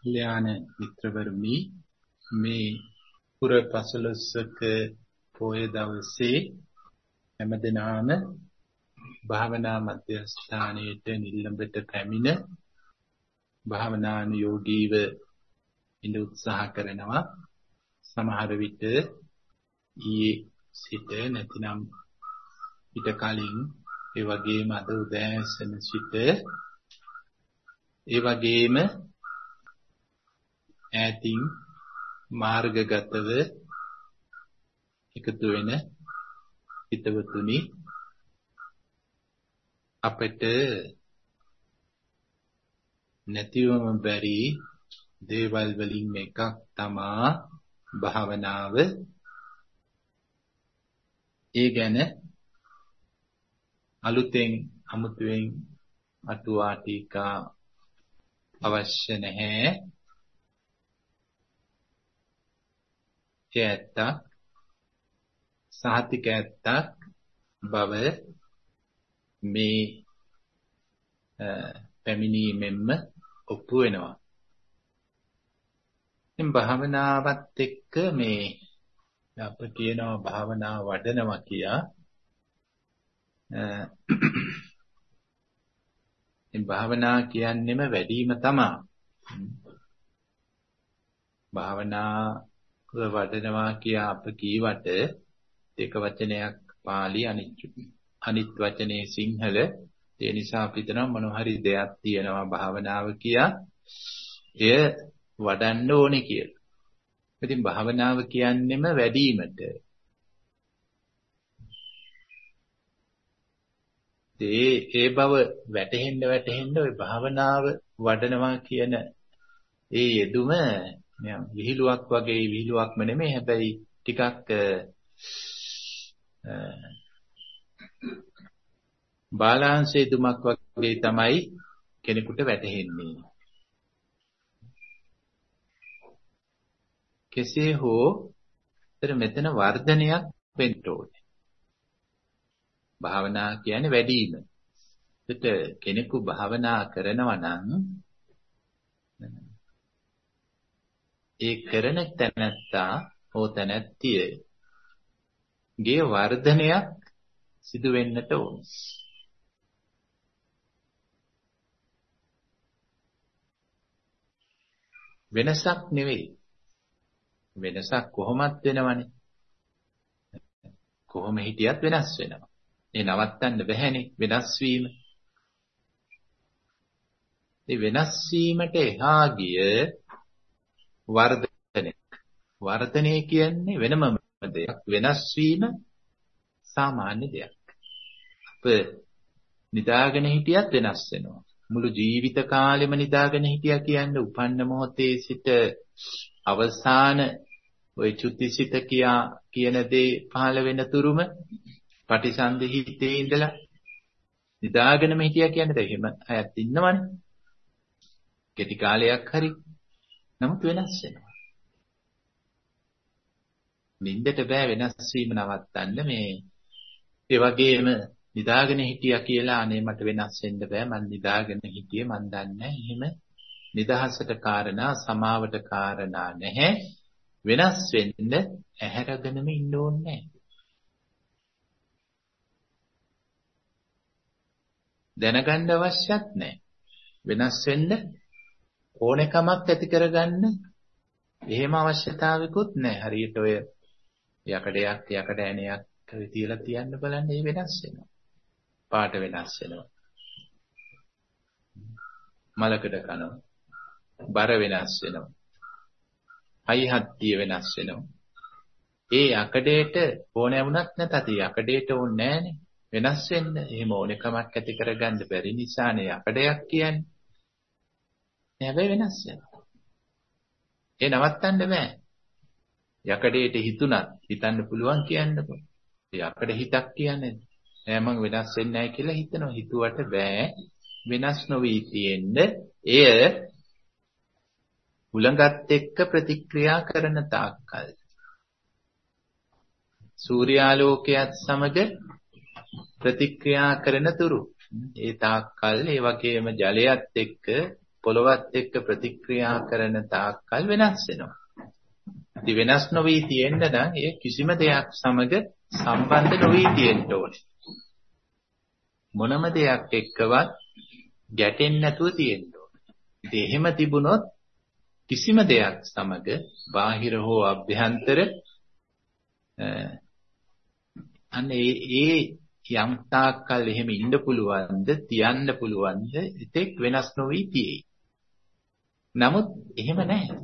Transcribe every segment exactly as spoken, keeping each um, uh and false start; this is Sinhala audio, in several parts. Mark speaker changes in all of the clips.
Speaker 1: කල්‍යාණ මිත්‍රවරුනි මේ පුර පසළොස්වක පොය දවසේ හැමදෙනාම භාවනා මධ්‍යස්ථානයේට නිලඹට පැමිණ භාවනානුයෝගීව ඉඳ උත්සාහ කරනවා. සමහර විට ඊයේ සිට නැතිනම් ඊට කලින් ඒ වගේම අද උදෑසන සිට ඒ වගේම ඈතින් මාර්ගගතව එකතු වෙන හිතවතුනි අපිට නැතිවම බැරි දේවල් වලින් එකක් තමා භාවනාව. ඒ ගැන අලුතෙන් අමුතුවෙන් අටුවා ටීකා අවශ්‍ය නැහැ. ඒ ඇත්ත සාහිතික ඇත්තක් බව මේ පැමිණීමෙන්ම ඔප්පු වෙනවා. ඉතින් භාවනාවත් එක්ක මේ අප කියනවා භාවනාව වඩනවා කියා. ඉතින් භාවනා කියන්නේම වැඩිම තමයි. භාවනාව වඩනවා කියා අප කීවට එක වචනයක් පාලි අනිත් අනිත් වචනේ සිංහල. ඒ නිසා අපි හිතනවා මොන හරි දෙයක් තියෙනවා භාවනාව කියා. එය වඩන්න ඕනේ කියලා. ඉතින් භාවනාව කියන්නේම වැඩිවීමට. ඒ ඒ බව වැටහෙන්න වැටහෙන්න ওই භාවනාව වඩනවා කියන ඒ යෙදුම නිකන් විහිළුවක් වගේ විහිළුවක්ම නෙමෙයි. හැබැයි ටිකක් බාලාංශයේ දුමක් වගේ තමයි කෙනෙකුට වැටහෙන්නේ. කෙසේ හෝ මෙතන වර්ධනයක් වෙන්න ඕනේ. භාවනා කියන්නේ වැඩිම. ඒත් කෙනෙකු භාවනා කරනවා නම් ඒ කරන තැනත්තා හෝ තැනැත්තිය ගේ වර්ධනයක් සිදු වෙන්නට ඕනේ. වෙනසක් නෙවෙයි. වෙනසක් කොහොමත් වෙනවනේ. කොහොම හිටියත් වෙනස් වෙනවා. ඒ නවත්තන්න බැහැනේ වෙනස් වීම. ඒ වෙනස් වීමට එහා ගිය වර්ධනය. වර්ධනය කියන්නේ වෙනම දෙයක්. වෙනස් වීම සාමාන්‍ය දෙයක්. අප නිදාගෙන හිටියත් වෙනස් වෙනවා. මුළු ජීවිත කාලෙම නිදාගෙන හිටියා කියන්නේ උපන්න මොහොතේ සිට අවසාන ওই චුතිසිත කියා කියන දේ පහළ වෙන තුරුම පටිසන්ධි හිතේ ඉඳලා නිදාගෙනම හිටියා කියන්නේ එහෙම අයත් ඉන්නවනේ. කෙටි කාලයක් හරි. නමුත් වෙනස් වෙනවා. නින්දට බෑ වෙනස් වීම නවත්තන්න. මේ ඒ වගේම නිදාගෙන හිටියා කියලා අනේ මට වෙනස් වෙන්න බෑ මං නිදාගෙන හිටියේ මං දන්නේ එහෙම නිදහසට කාරණා සමාවට කාරණා නැහැ. වෙනස් වෙන්න ඇහැරගෙනම ඉන්න ඕනේ දැනගන්න අවශ්‍යත් නැහැ. වෙනස් වෙන්න ඕනකමක් ඇති කරගන්න එහෙම අවශ්‍යතාවයකුත් නැහැ. හරියට ඔය යකඩයක් යකඩ ඇණයක් තියලා තියන්න බලන්න ඒ වෙනස් වෙනවා. පාට වෙනස් වෙනවා. මලකඩ කනවා. බර වෙනස් වෙනවා. හයි හත්තිය වෙනස් වෙනවා. ඒ යකඩේට ඕනෑ වුණත් නැතත් යකඩේට ඕනේ නැහනේ. වෙනස් වෙන්න එහෙම ඕනකමක් ඇති කරගන්න බැරි නිසානේ යකඩයක් කියන්නේ. හැබැයි වෙනස් වෙනවා. ඒ නවත්තන්න බෑ. යකඩේට හිතුණත් හිතන්න පුළුවන් කියන්නකෝ. යකඩ හිතක් කියන්නේ නෑ මං වෙනස් වෙන්නේ නැහැ කියලා හිතනවා. හිතුවට බෑ. වෙනස් නොවි තියෙන්න එය උලඟත් එක්ක ප්‍රතික්‍රියා කරන තාක්කල් සූර්යාලෝකයත් සමග ප්‍රතික්‍රියා කරන තුරු ඒ තාක්කල් ඒ වගේම ජලයත් එක්ක පොළොවත් එක්ක ප්‍රතික්‍රියා කරන තාක්කල් වෙනස් වෙනවා. ඉතින් වෙනස් නොවි තියෙන්න නම් ඒ කිසිම දෙයක් සමග සම්බන්ධ නොවි තියෙන්න ඕනේ. මොනම දෙයක් එක්කවත් ගැටෙන්නේ නැතුව තියෙන්න ඕනේ. ඉතින් එහෙම තිබුණොත් කිසිම දෙයක් සමග බාහිර හෝ අභ්‍යන්තර අන්න ඒ ඒ යම් තාක්කල් එහෙම ඉන්න පුළුවන්ද තියන්න පුළුවන්ද ඒත් වෙනස් නොවි තියෙයි. නමුත් එහෙම නැහැ.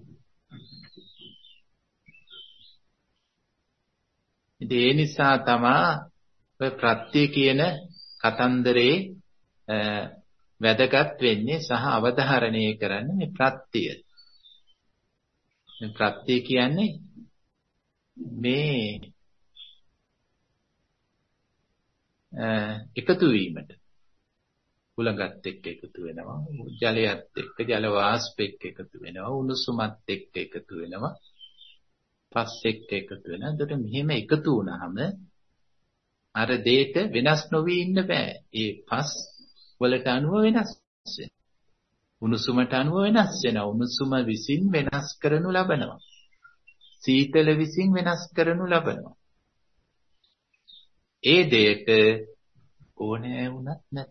Speaker 1: ඒ නිසා තමයි ඔය ප්‍රත්‍ය කියන කතන්දරේ වැදගත් වෙන්නේ සහ අවධාරණය කරන්නේ මේ ප්‍රත්‍ය. මේ ප්‍රත්‍ය කියන්නේ මේ එකතු වීමට උලඟත් එක්ක එකතු වෙනවා, ජලයත් එක්ක ජල වාෂ්ප එක්ක එකතු වෙනවා, උණුසුමත් එක්ක එකතු වෙනවා, පස් එක්ක එකතු වෙනවා. එතකොට මෙහෙම එකතු වුණාම අර දෙයට වෙනස් නොවි ඉන්න බෑ. ඒ පස් වලට අනුව වෙනස් වෙනවා. උණුසුමට අනුව වෙනස් වෙනවා. උණුසුම විසින් වෙනස් කරනු ලබනවා. සීතල විසින් වෙනස් කරනු ලබනවා. ඒ දෙයට ඕනෑ වුණත් නැත.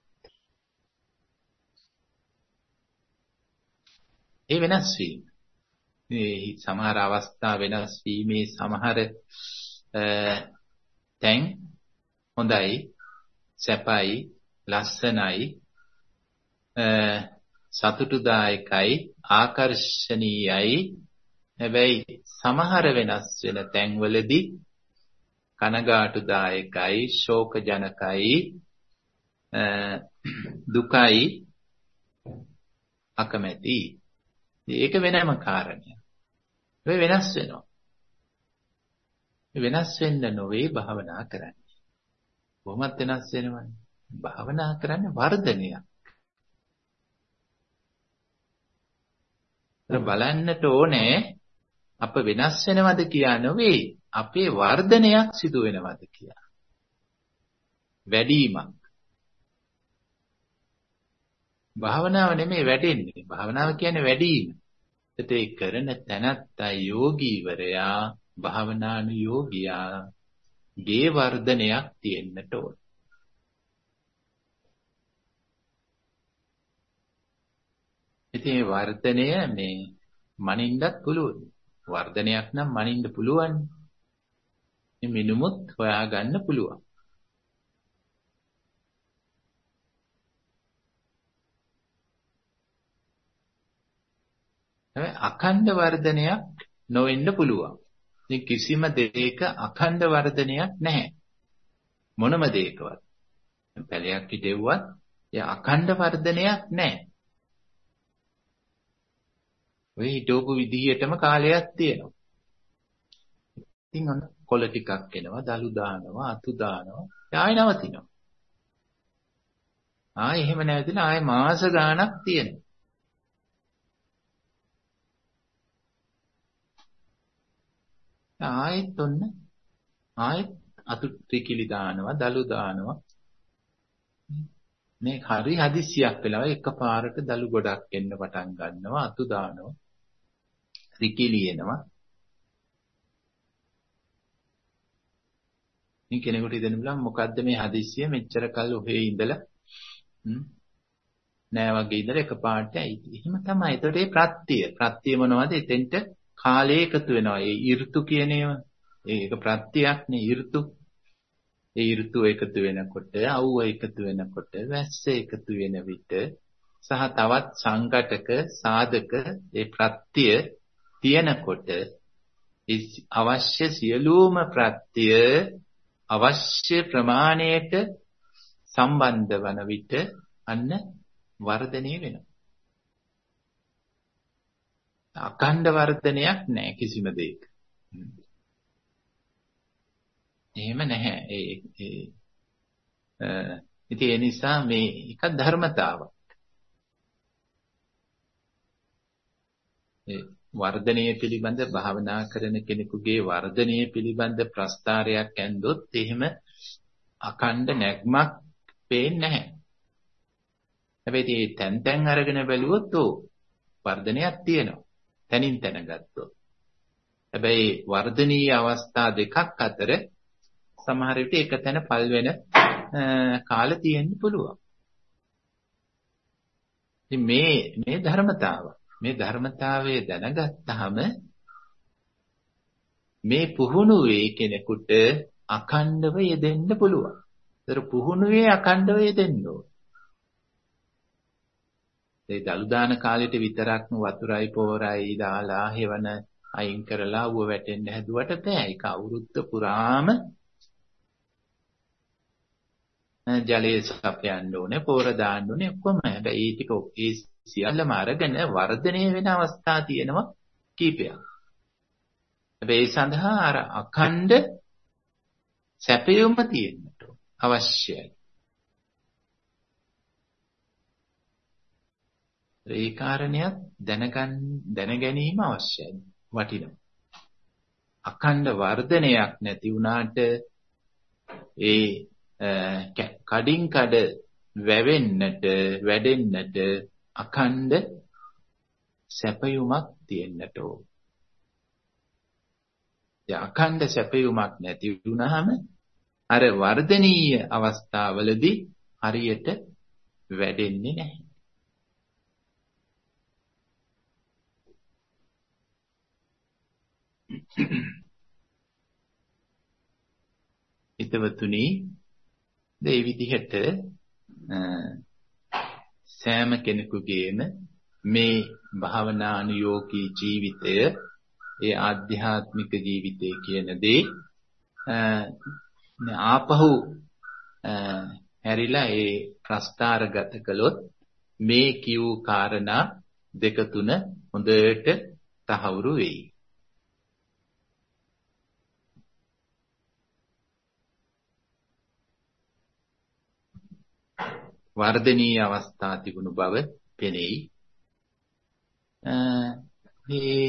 Speaker 1: ඒ වෙනස් වීම. මේ සමහර අවස්ථා වෙනස් වීමේ සමහර තැන් හොඳයි, සැපයි, ලස්සනයි, සතුටුදායකයි, ආකර්ෂණීයයි. හැබැයි සමහර වෙනස් වෙන තැන්වලදී කනගාටුදායකයි, ශෝකජනකයි, දුකයි, අකමැති. ඒක වෙනම කාරණයක්. ඒ වෙනස් වෙනවා. වෙනස් වෙන්න නොවේ භාවනා කරන්නේ. කොහොමද වෙනස් වෙනවන්නේ? භාවනා කරන්නේ වර්ධනයක්. ඒක බලන්නට ඕනේ අප වෙනස් වෙනවද කියා නොවේ. අපේ වර්ධනයක් සිදු වෙනවද කියලා. වැඩිවීමක්. භාවනාව නෙමෙයි වැඩෙන්නේ. භාවනාව කියන්නේ වැඩිවීම. ඒ කරන තැනත්තා යෝගීවරයා භාවනානුයෝගියා ගේ වර්ධනයක් තියෙන්නට ඕන. ඉතින් මේ වර්ධනය මේ මනින්නත් පුළුවන්. වර්ධනයක් නම් මනින්න පුළුවන්. මේ මිනුමුත් හොයාගන්න පුළුවන්. අඛණ්ඩ වර්ධනයක් නොවෙන්න පුළුවන්. ඉතින් කිසිම දෙයක අඛණ්ඩ වර්ධනයක් නැහැ. මොනම දෙයකවත්. පැලයක් හිටෙව්වත් ඒ අඛණ්ඩ වර්ධනයක් නැහැ. ඔය හිටවපු විදිහටම කාලයක් තියෙනවා. ඉතින් ඔන්න කොළ ටිකක් එනවා, දලු දානවා, අතු දානවා, ආයෙ නවතිනවා. ආයෙ එහෙම නැවතිලා ආයෙ මාස ගාණක් තියෙනවා. ආයෙත් ඔන්න ආයෙත් අතු ටිකිලි දානවා, දලු දානවා. මේ හරි හදිස්සියක් වෙලා එකපාරට දලු ගොඩක් එන්න පටන් ගන්නවා, අතු දානවා, ටිකිලි එනවා. මේ කෙනෙකුට හිතෙන්න බලන්න මොකද්ද මේ හදිස්සිය මෙච්චර කල් ඔහේ ඉඳලා නෑ වගේ ඉඳලා එකපාරට ඇයි. එහෙම තමයි. ඒතකොට ඒ ප්‍රත්‍ය ප්‍රත්‍ය මොනවද? එතෙන්ට කාලය එකතු වෙනවා. ඒ ඍතු කියන ඒවා. ඒක ප්‍රත්‍යක් නේ ඍතු. ඒ ඍතු එකතු වෙනකොට, අවුව එකතු වෙනකොට, වැස්ස එකතු වෙන විට සහ තවත් සංඝටක සාධක ඒ ප්‍රත්‍ය තියෙනකොට අවශ්‍ය සියලුම ප්‍රත්‍ය අවශ්‍ය ප්‍රමාණයට සම්බන්ධ වන විට අන්න වර්ධනය වෙනවා. අඛණ්ඩ වර්ධනයක් නැහැ කිසිම දෙයක. එහෙම නැහැ. ඒ ඒ ඉතින් ඒ නිසා මේ එක ධර්මතාවක්. ඒ වර්ධනය පිළිබඳ භාවනා කරන කෙනෙකුගේ වර්ධනය පිළිබඳ ප්‍රස්තාරයක් ඇන්දොත් එහෙම අඛණ්ඩ නැග්මක් පේන්නේ නැහැ. හැබැයි මේ තැන් තැන් අරගෙන බැලුවොත් ඕ වර්ධනයක් තියෙනවා. තනින් තැන ගත්තොත්. හැබැයි වර්ධනීය අවස්ථා දෙකක් අතර සමහර විට එක තැන පල් වෙන කාල තියෙන්න පුළුවන්. ඉතින් මේ මේ ධර්මතාව මේ ධර්මතාවයේ දැනගත්තාම මේ පුහුණුවේ කෙනෙකුට අඛණ්ඩව යෙදෙන්න පුළුවන්. ඒතර පුහුණුවේ අඛණ්ඩව යෙදෙන්න ඕන. ඒ දලු දාන කාලෙට විතරක්ම වතුරයි පොරයි දාලා හේවන අයින් කරලා ඌව වැටෙන්න හැදුවට බෑ. ඒක අවුරුද්ද පුරාම ජලයේ සපයන්න ඕනේ, පොර දාන්න ඕනේ ඔක්කොම. හැබැයි ඒ ටික ඒ සියල්ලම අරගෙන වර්ධනය වෙන අවස්ථා තියෙනවා කීපයක්. හැබැයි ඒ සඳහා අර අඛණ්ඩ සැපයුම තියෙන්නට අවශ්‍යයි. ඒ කාරණයක් දැනගන්න දැන ගැනීම අවශ්‍යයි. වටිනවා. අඛණ්ඩ වර්ධනයක් නැති වුණාට ඒ කඩින් කඩ වැවෙන්නට වැඩෙන්නට අඛණ්ඩ සැපයුමක් තියෙන්නට ඕන. ඒ අඛණ්ඩ සැපයුමක් නැති වුණාම අර වර්ධනීය අවස්ථාවලදී හරියට වැඩෙන්නේ නැහැ. හිතවතුනි මේ විදිහට සෑම කෙනෙකුගේම මේ භාවනානුයෝගී ජීවිතය ඒ ආධ්‍යාත්මික ජීවිතය කියන දේ ආපහු හැරිලා ඒ ප්‍රස්ථාරගත කළොත් මේ කියූ කාරණා දෙක තුන හොඳට තහවුරු වෙයි. වර්ධනීය අවස්ථා තිබුණු බව පෙනෙයි. මේ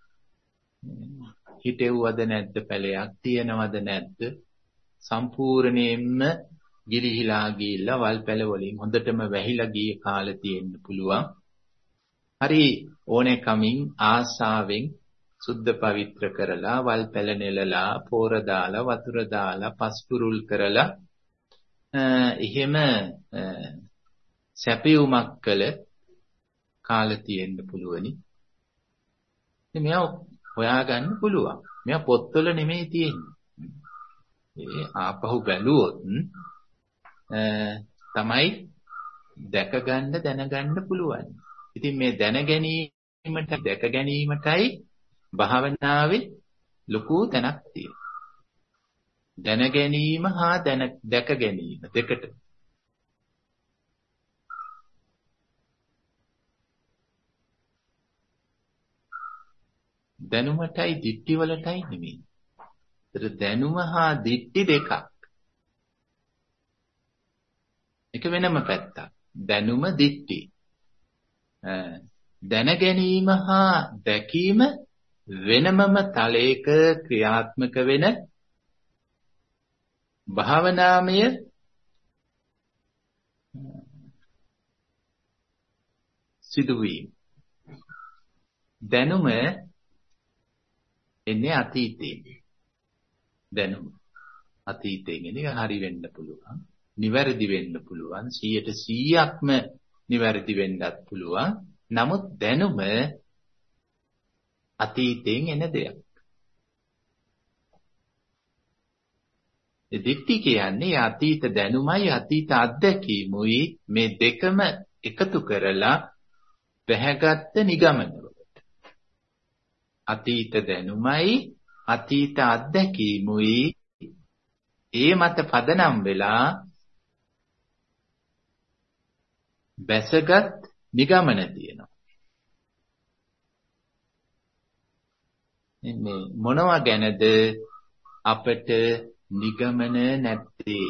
Speaker 1: හිතෙව්වද නැද්ද පැලයක් තියෙනවද නැද්ද සම්පූර්ණයෙන්ම ගිලිහිලා ගිහිල්ලා වල් පැල වලින් හොඳටම වැහිලා ගිය කාලේ තියෙන්න පුළුවන්. හරි ඕනේ කමින් ආසාවෙන් සුද්ධ පවිත්‍ර කරලා වල් පැල නෙලලා පෝර දාලා වතුර දාලා පස්පුරුල් කරලා එහෙම සැපයුමක් කළ කාලේ තියෙන්න පුළුවනි. ඉතින් මේව හොයාගන්න පුළුවන්. මේව පොත්වල නෙමෙයි තියෙන්නේ. ඒ ආපහු බැලුවොත් තමයි දැක ගන්න දැනගන්න පුළුවන්. ඉතින් මේ දැන ගැනීමට දැක ගැනීමටයි භාවනාවේ ලොකු තැනක් තියෙනවා. දැන ගැනීම හා දැක ගැනීම දෙකට. දැනුමටයි දිට්ඨි වලටයි නෙමෙයි. ඒතර දැනුම හා දිට්ඨි දෙකක්. එක වෙනම පැත්තක්. දැනුම දිට්ඨි. දැන ගැනීම හා දැකීම වෙනමම තලයක ක්‍රියාත්මක වෙන භාවනාමය සිදුවීම. දැනුම එන්නේ අතීතයෙන්. දැනුම අතීතයෙන් එන්නේ හරි වෙන්න පුළුවන්, නිවැරදි වෙන්න පුළුවන්, සීයට සීයක්ම නිවැරදි වෙන්නත් පුළුවන්. නමුත් දැනුම අතීතයෙන් එන දෙයක්. දිට්ඨි කියන්නේ අතීත දැනුමයි අතීත අත්දැකීමුයි මේ දෙකම එකතු කරලා බැහැගත් නිගමනවලට. අතීත දැනුමයි අතීත අත්දැකීමුයි ඒ මත පදනම් වෙලා බැසගත් නිගමන තියෙනවා. මේ මොනවා ගැනද අපට නිගමන නැත්තේ?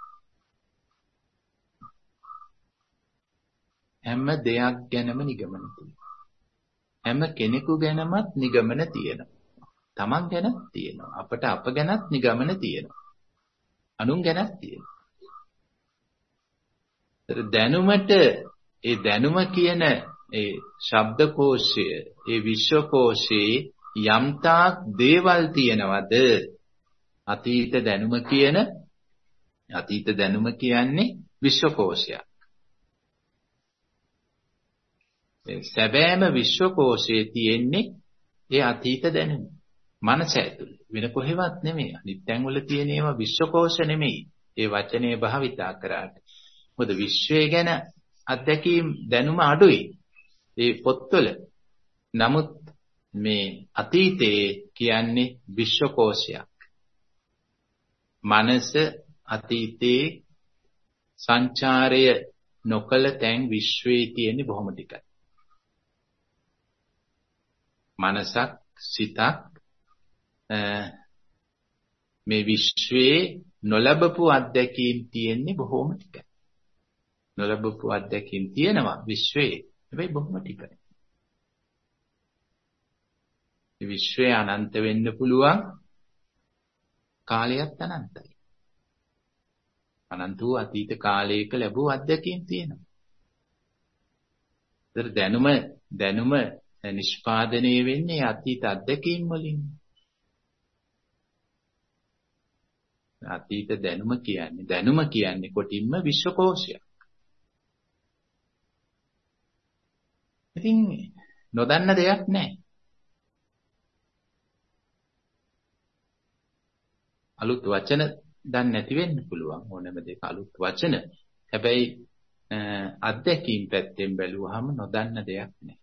Speaker 1: හැම දෙයක් ගැනම නිගමන තියෙනවා. හැම කෙනෙකු ගැනමත් නිගමන තියෙනවා. තමන් ගැනත් තියෙනවා. අපට අප ගැනත් නිගමන තියෙනවා. අනුන් ගැනත් තියෙනවා. දැනුමට ඒ දැනුම කියන ඒ ශබ්දකෝෂය, ඒ විශ්වකෝෂයේ යම්තාක් දේවල් තියෙනවද? අතීත දැනුම කියන අතීත දැනුම කියන්නේ විශ්වකෝෂයක්. ඒ සැබෑම විශ්වකෝෂයේ තියෙන්නේ ඒ අතීත දැනුම. මනස ඇතුළේ. වෙන කොහෙවත් නෙමෙයි. අනිත් තැන් වල තියෙන ඒවා විශ්වකෝෂ නෙමෙයි. ඒ වචනේ භාවිතා කරාට. මොකද විශ්වය ගැන අත්දැකීම් දැනුම අඩුයි. ඒ පොත්වල. නමුත් මේ අතීතයේ කියන්නේ විශ්වකෝෂයක්. මනස අතීතයේ සංචාරය නොකළ තැන් විශ්වයේ තියෙන බොහොම ටිකයි. මනසක් සිතක් මේ විශ්වයේ නොලබපු අත්දැකීම් තියෙන්නේ බොහොම ටිකයි. නොලබපු අත්දැකීම් තියෙනවා විශ්වයේ. හැබැයි බොහොම ටිකයි. මේ විශ්වය අනන්ත වෙන්න පුළුවන්. කාලයත් අනන්තයි. අනන්ත වූ අතීත කාලයක ලැබූ අත්දැකීම් තියෙනවා. ඒතර දැනුම දැනුම නිෂ්පාදනය වෙන්නේ අතීත අත්දැකීම් වලින්. අතීත දැනුම කියන්නේ දැනුම කියන්නේ කොටින්ම විශ්වකෝෂයක්. ඉතින් නොදන්න දෙයක් නැහැ. අලුත් වචන දන්නේ නැති වෙන්න පුළුවන් ඕනෑම දෙයක අලුත් වචන. හැබැයි අත්දැකීම් පැත්තෙන් බැලුවහම නොදන්න දෙයක් නැහැ.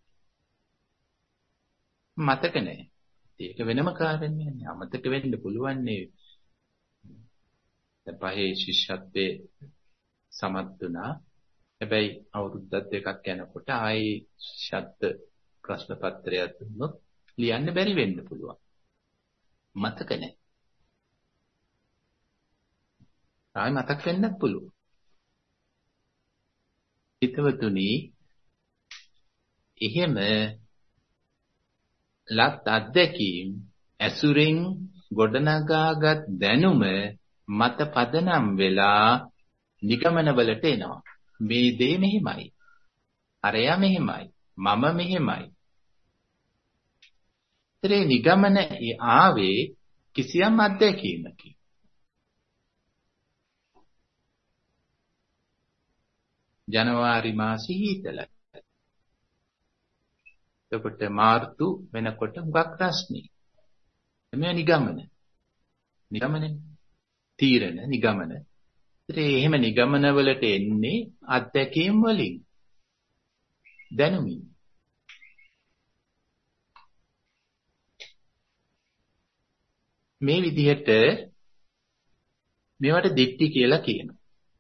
Speaker 1: මතක නැහැ. ඒක වෙනම කාරණයක් නේ. අමතක වෙන්න පුළුවන් නේ. දැන් පහේ ශිෂ්‍යත්වයේ සමත් වුණා. හැබැයි අවුරුද්දක් දෙකක් යනකොට ආයේ ශිෂ්‍යත්ව ප්‍රශ්න පත්‍රයක් දුන්නොත් ලියන්න බැරි වෙන්න පුළුවන්. මතක නැහැ. ආයි මතක් වෙන්නත් පුළුවන්. හිතවතුනි එහෙම ලත් අත්දැකීම් ඇසුරෙන් ගොඩනගාගත් දැනුම මත පදනම් වෙලා නිගමන වලට එනවා. මේ දේ මෙහෙමයි. අරයා මෙහෙමයි. මම මෙහෙමයි. ඒතරේ නිගමන ආවේ කිසියම් අත්දැකීමකින්. ජනවාරි මාසෙ හීතලයි. එතකොට මාර්තු වෙනකොට හුඟක් රස්නේ. මේ නිගමන. නිගමනේ. තීරණ නිගමන. ඒ එහෙම නිගමන වලට එන්නේ අත්දැකීම් වලින්. දැනුමින්. මේ විදිහට මේවට දික්ටි කියලා කියනවා.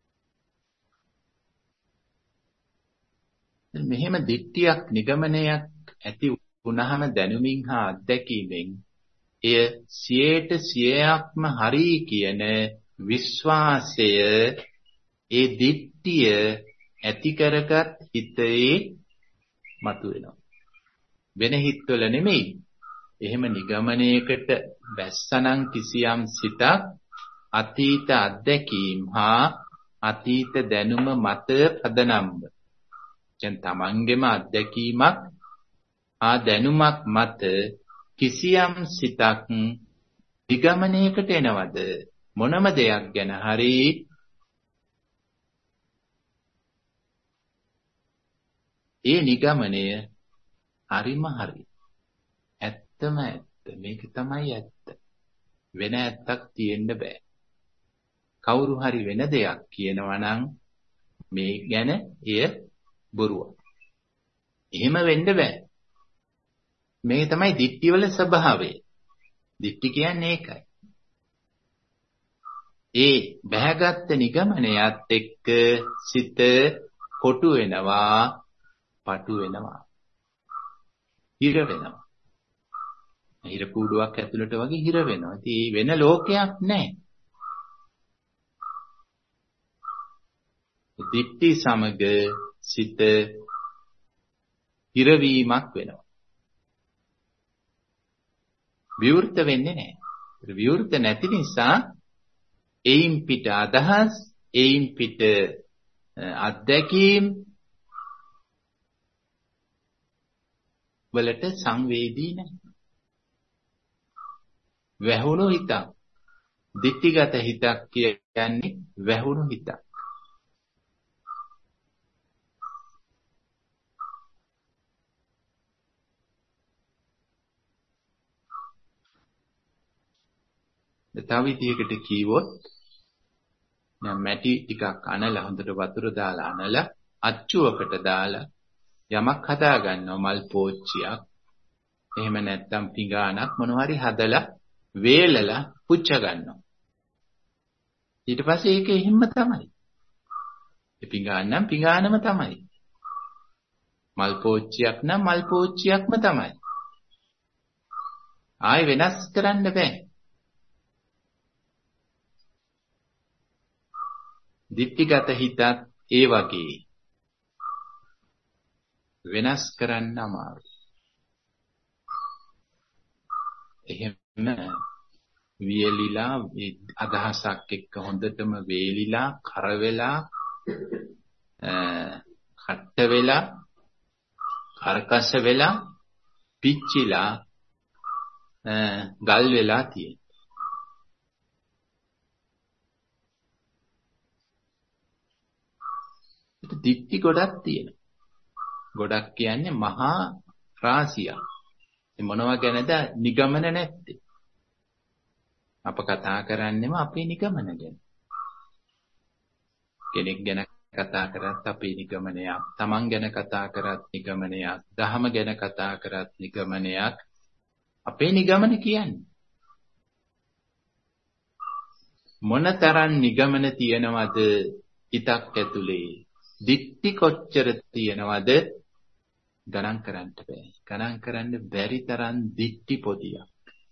Speaker 1: මෙහෙම දික්ටියක් නිගමනයක් ඇති වුණාම දැනුමින් හා අත්දැකීමෙන් එය සියයට සියයක්ම හරි කියන විශ්වාසය ඒ දික්ටිය ඇති කරගත් හිතේ මතුවෙනවා. වෙන හිතවල නෙමෙයි. එහෙම නිගමනයකට වැස්සනම් කිසියම් සිතක් අතීත අත්දැකීම් හා අතීත දැනුම මත පදනම්ව. දැන් තමන්ගේම අත්දැකීමක් ආ දැනුමක් මත කිසියම් සිතක් නිගමනයකට එනවද මොනම දෙයක් ගැන හරි ඒ නිගමනය හරිම හරි ඇත්තම ඇත්ත මේක තමයි ඇත්ත වෙන ඇත්තක් තියෙන්න බෑ කවුරු හරි වෙන දෙයක් කියනවා නම් මේ ගැන එය බොරුවක් එහෙම වෙන්න බෑ මේ තමයි දිට්ඨි වල ස්වභාවය. දිට්ඨි කියන්නේ ඒකයි. ඒ බහැගත් නිගමනයත් එක්ක සිත කොටු වෙනවා, පටු වෙනවා. හිර වෙනවා. හිර කූඩුවක් ඇතුළට වගේ හිර වෙනවා. ඉතින් වෙන ලෝකයක් නැහැ. දිට්ඨි සමග සිත හිරවීමක් වෙනවා. විවෘත වෙන්නේ නැහැ. විවෘත නැති නිසා එයින් පිට අදහස්, එයින් පිට අත්දැකීම් වලට සංවේදී නැහැ. වැහුණු හිතක්. දිට්ඨිගත හිතක් කියන්නේ වැහුණු හිතක්. තව විදිහකට කිව්වොත් දැන් මැටි ටිකක් අනලා හොඳට වතුර දාලා අනලා අච්චුවකට දාලා යමක් හදා ගන්නවා මල් පෝච්චියක් එහෙම නැත්නම් පිඟානක් මොනවා හරි හදලා වේලලා පුච්ච ගන්නවා ඊට පස්සේ ඒක එහෙම තමයි ඒ පිඟාන නම් පිඟානම තමයි මල් පෝච්චියක් නම් මල් පෝච්චියක්ම තමයි ආයෙ වෙනස් කරන්න බෑ දිට්ඨිගත හිතත් ඒ වගේ වෙනස් කරන්න අමාරුයි. එහෙම වියලිලා අදහසක් එක්ක හොඳටම වේලිලා කර වෙලා කට්ට වෙලා කරකස වෙලා පිච්චිලා ගල් වෙලා තියෙන. දික්ටි ගොඩක් තියෙනවා. ගොඩක් කියන්නේ මහා රාශියක්. මේ මොනවා ගැනද නිගමන නැත්තේ. අප කතා කරන්නේම අපේ නිගමන ගැන. කෙනෙක් ගැන කතා කරත් අපේ නිගමනයක්, තමන් ගැන කතා කරත් නිගමනයක්, ධහම ගැන කතා කරත් නිගමනයක්. අපේ නිගමන කියන්නේ. මොනතරම් නිගමන තියනවද හිතක් ඇතුලේ? දික්ටි කොච්චර තියනවද ගණන් කරන්න බෑ. ගණන් කරන්න බැරි තරම් දික්ටි පොදියක්.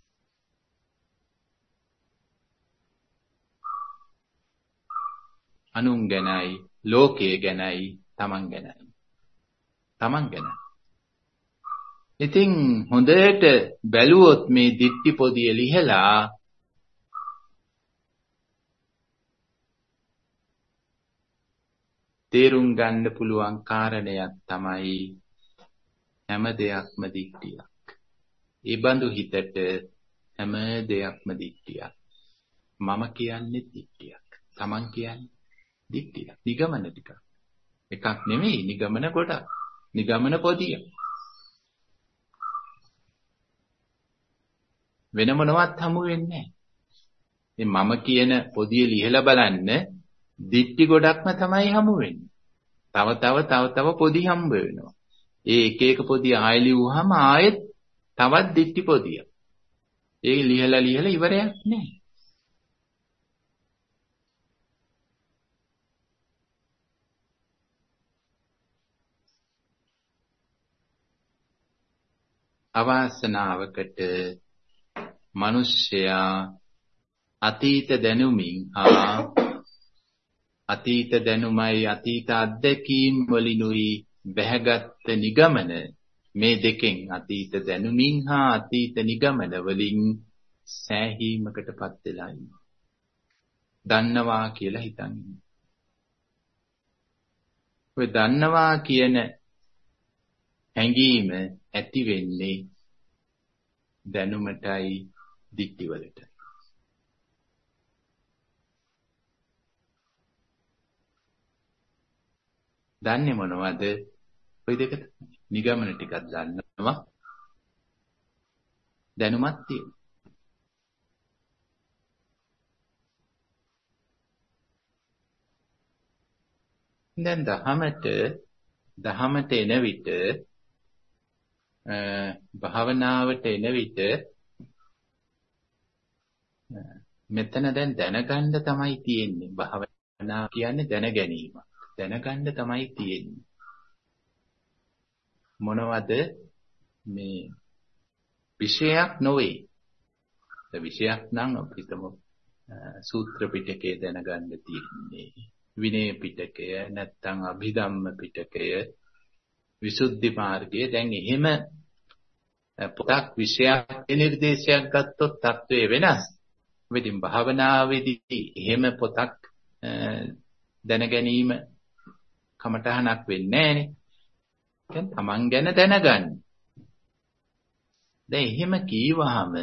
Speaker 1: අනුන් ගැනයි, ලෝකයේ ගැනයි, තමන් ගැනයි. තමන් ගැන. ඉතින් හොඳට බැලුවොත් මේ දික්ටි පොදිය ලිහලා තේරුම් ගන්න පුළුවන් කාරණයක් තමයි හැම දෙයක්ම දික්තියක්. ඒ බඳු හිතට හැම දෙයක්ම දික්තියක්. මම කියන්නේ දික්තියක්. Taman කියන්නේ දික්තියක්. නිගමන ටික. එකක් නෙමෙයි නිගමන කොටක්. නිගමන පොදිය. වෙන මොනවත් හමු වෙන්නේ නැහැ. මම කියන පොදිය ලිහලා බලන්න දික්ටි ගොඩක්ම තමයි හමු වෙන්නේ. තව තව තව තව පොදි හම්බ වෙනවා. ඒ එක එක පොදි ආයෙ ලියුවාම ආයෙත් තවත් දික්ටි පොදිය. ඒක ලිහලා ලිහලා ඉවරයක් නැහැ. අවාසනාවකට මිනිස්සයා අතීත දැනුමින් ආ අතීත දැනුමයි අතීත අත්දැකීම් වලිනුයි බැහැගත් නිගමන මේ දෙකෙන් අතීත දැනුමින් හා අතීත නිගමන වලින් සෑහීමකටපත් වෙලා ඉන්නවා. දන්නවා කියලා හිතන් ඉන්නවා. ඔය දන්නවා කියන හැඟීම ඇති වෙන්නේ දැනුමටයි දික්ටි වලටයි. දන්නේ මොනවද? ඔය දෙක නිගමන ටිකක් දන්නවා. දැනුමක් තියෙනවා. දැන් දහමට දහමට එන විට භාවනාවට එන විට මෙතන දැන් දැනගන්න තමයි තියෙන්නේ. භාවනාව කියන්නේ දැන ගැනීම. දැනගන්න තමයි තියෙන්නේ. මොනවද මේ විෂයක් නොවේ. ඒ විෂයක් නම් අපිටම සූත්‍ර පිටකේ දැනගන්න තියෙන්නේ. විනය පිටකය නැත්නම් අභිධම්ම පිටකය විසුද්ධි මාර්ගය දැන් එහෙම පොතක් විෂයක් නිර්දේශයක් ගත්තොත් තත්වය වෙනස්. වෙදින් භාවනාවේදී එහෙම පොතක් දැන ගැනීම කමටහනක් වෙන්නේ නැහනේ. දැන් Taman ගැන දැනගන්න. දැන් එහෙම කීවහම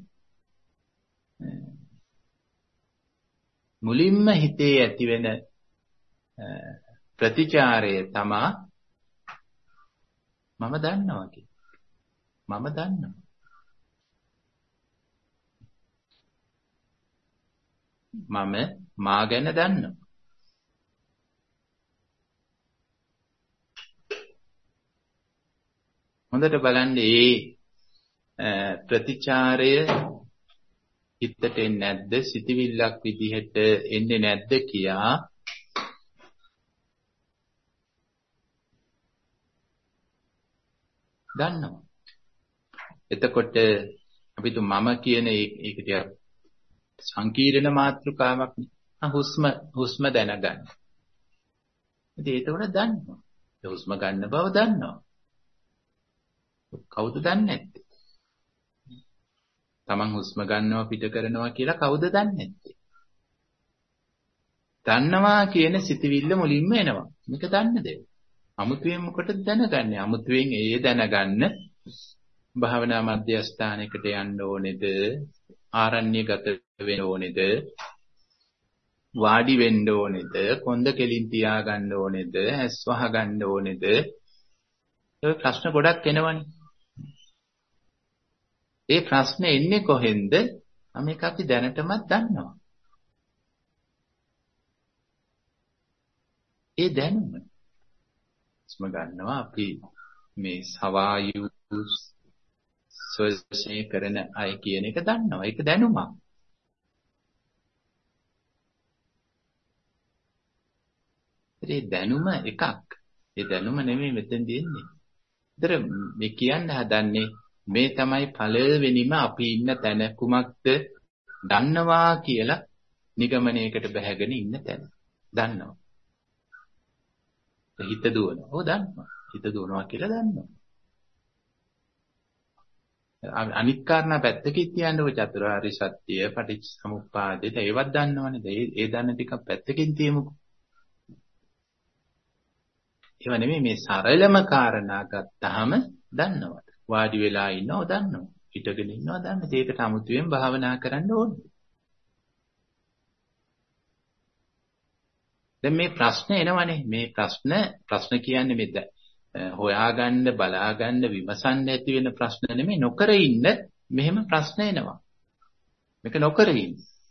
Speaker 1: මුලින්ම හිතේ ඇතිවෙන ප්‍රතිචාරය තමා මම දන්නවා කිය. මම දන්නවා. මම මා ගැන දන්නවා. හොඳට බලන්න මේ ප්‍රතිචාරය හිතට එන්නේ නැද්ද? සිතවිල්ලක් විදිහට එන්නේ නැද්ද කියා දන්නවා. එතකොට අපි තු මම කියන ඒක ටික සංකීර්ණ මාත්‍රකාවක් නේ. හුස්ම හුස්ම දැනගන්න. ඉතින් ඒතකොට දන්නවා. හුස්ම ගන්න බව දන්නවා. කවුද දන්නේ නැත්තේ? තමන් හුස්ම ගන්නවා පිට කරනවා කියලා කවුද දන්නේ නැත්තේ? දන්නවා කියන සිතවිල්ල මුලින්ම එනවා. මේක දන්න දෙයක්. අමුතුවෙන් මොකටද දැනගන්නේ? අමුතුවෙන් ඒ දැනගන්න භාවනා මධ්‍යස්ථානයකට යන්න ඕනේද? ආරණ්‍යගත වෙන්න ඕනේද? වාඩි වෙන්න ඕනේද? කොන්ද කෙලින් තියා ගන්න ඕනේද? ඇස් වහ ගන්න ඕනේද? ඒ ප්‍රශ්න ගොඩක් එනවනේ. ඒ ප්‍රශ්න එන්නේ කොහෙන්ද? මේක අපි දැනටමත් දන්නවා. ඒ දැනුම ස්ම ගන්නවා අපි මේ සවායු ස්වශේ කරන අය කියන එක දන්නවා. ඒක දැනුමක්. ඒ දැනුම එකක්. ඒ දැනුම නෙමෙයි මෙතෙන්දී එන්නේ. ඒතර මේ කියන්න හදන්නේ මේ තමයි පළවෙනිම අපි ඉන්න තැන කුමක්ද දන්නවා කියලා නිගමනයකට බැහැගෙන ඉන්න තැන. දන්නවා. හිත දුවනවා. ඔව් දන්නවා. හිත දුවනවා කියලා දන්නවා. අනිත් කාරණා පැත්තකින් තියන්නකො චතුරාර්ය සත්‍ය පටිච්චසමුප්පාදයට ඒවත් දන්නවනේ. ඒ ඒ දන්න ටික පැත්තකින් තියමුකෝ. ඒව නෙමෙයි මේ සරලම කාරණා ගත්තාම දන්නවා. වාඩි වෙලා ඉන්නව දන්නවා. හිටගෙන ඉන්නව දන්නවා. ඒකට අමුතුවෙන් භාවනා කරන්න ඕනේ. දැන් මේ ප්‍රශ්න එනවනේ. මේ ප්‍රශ්න ප්‍රශ්න කියන්නේ මෙද හොයාගන්න, බලාගන්න, විමසන්න ඇති වෙන ප්‍රශ්න නෙමෙයි. නොකර ඉන්න මෙහෙම ප්‍රශ්න එනවා. මේක නොකර ඉන්න.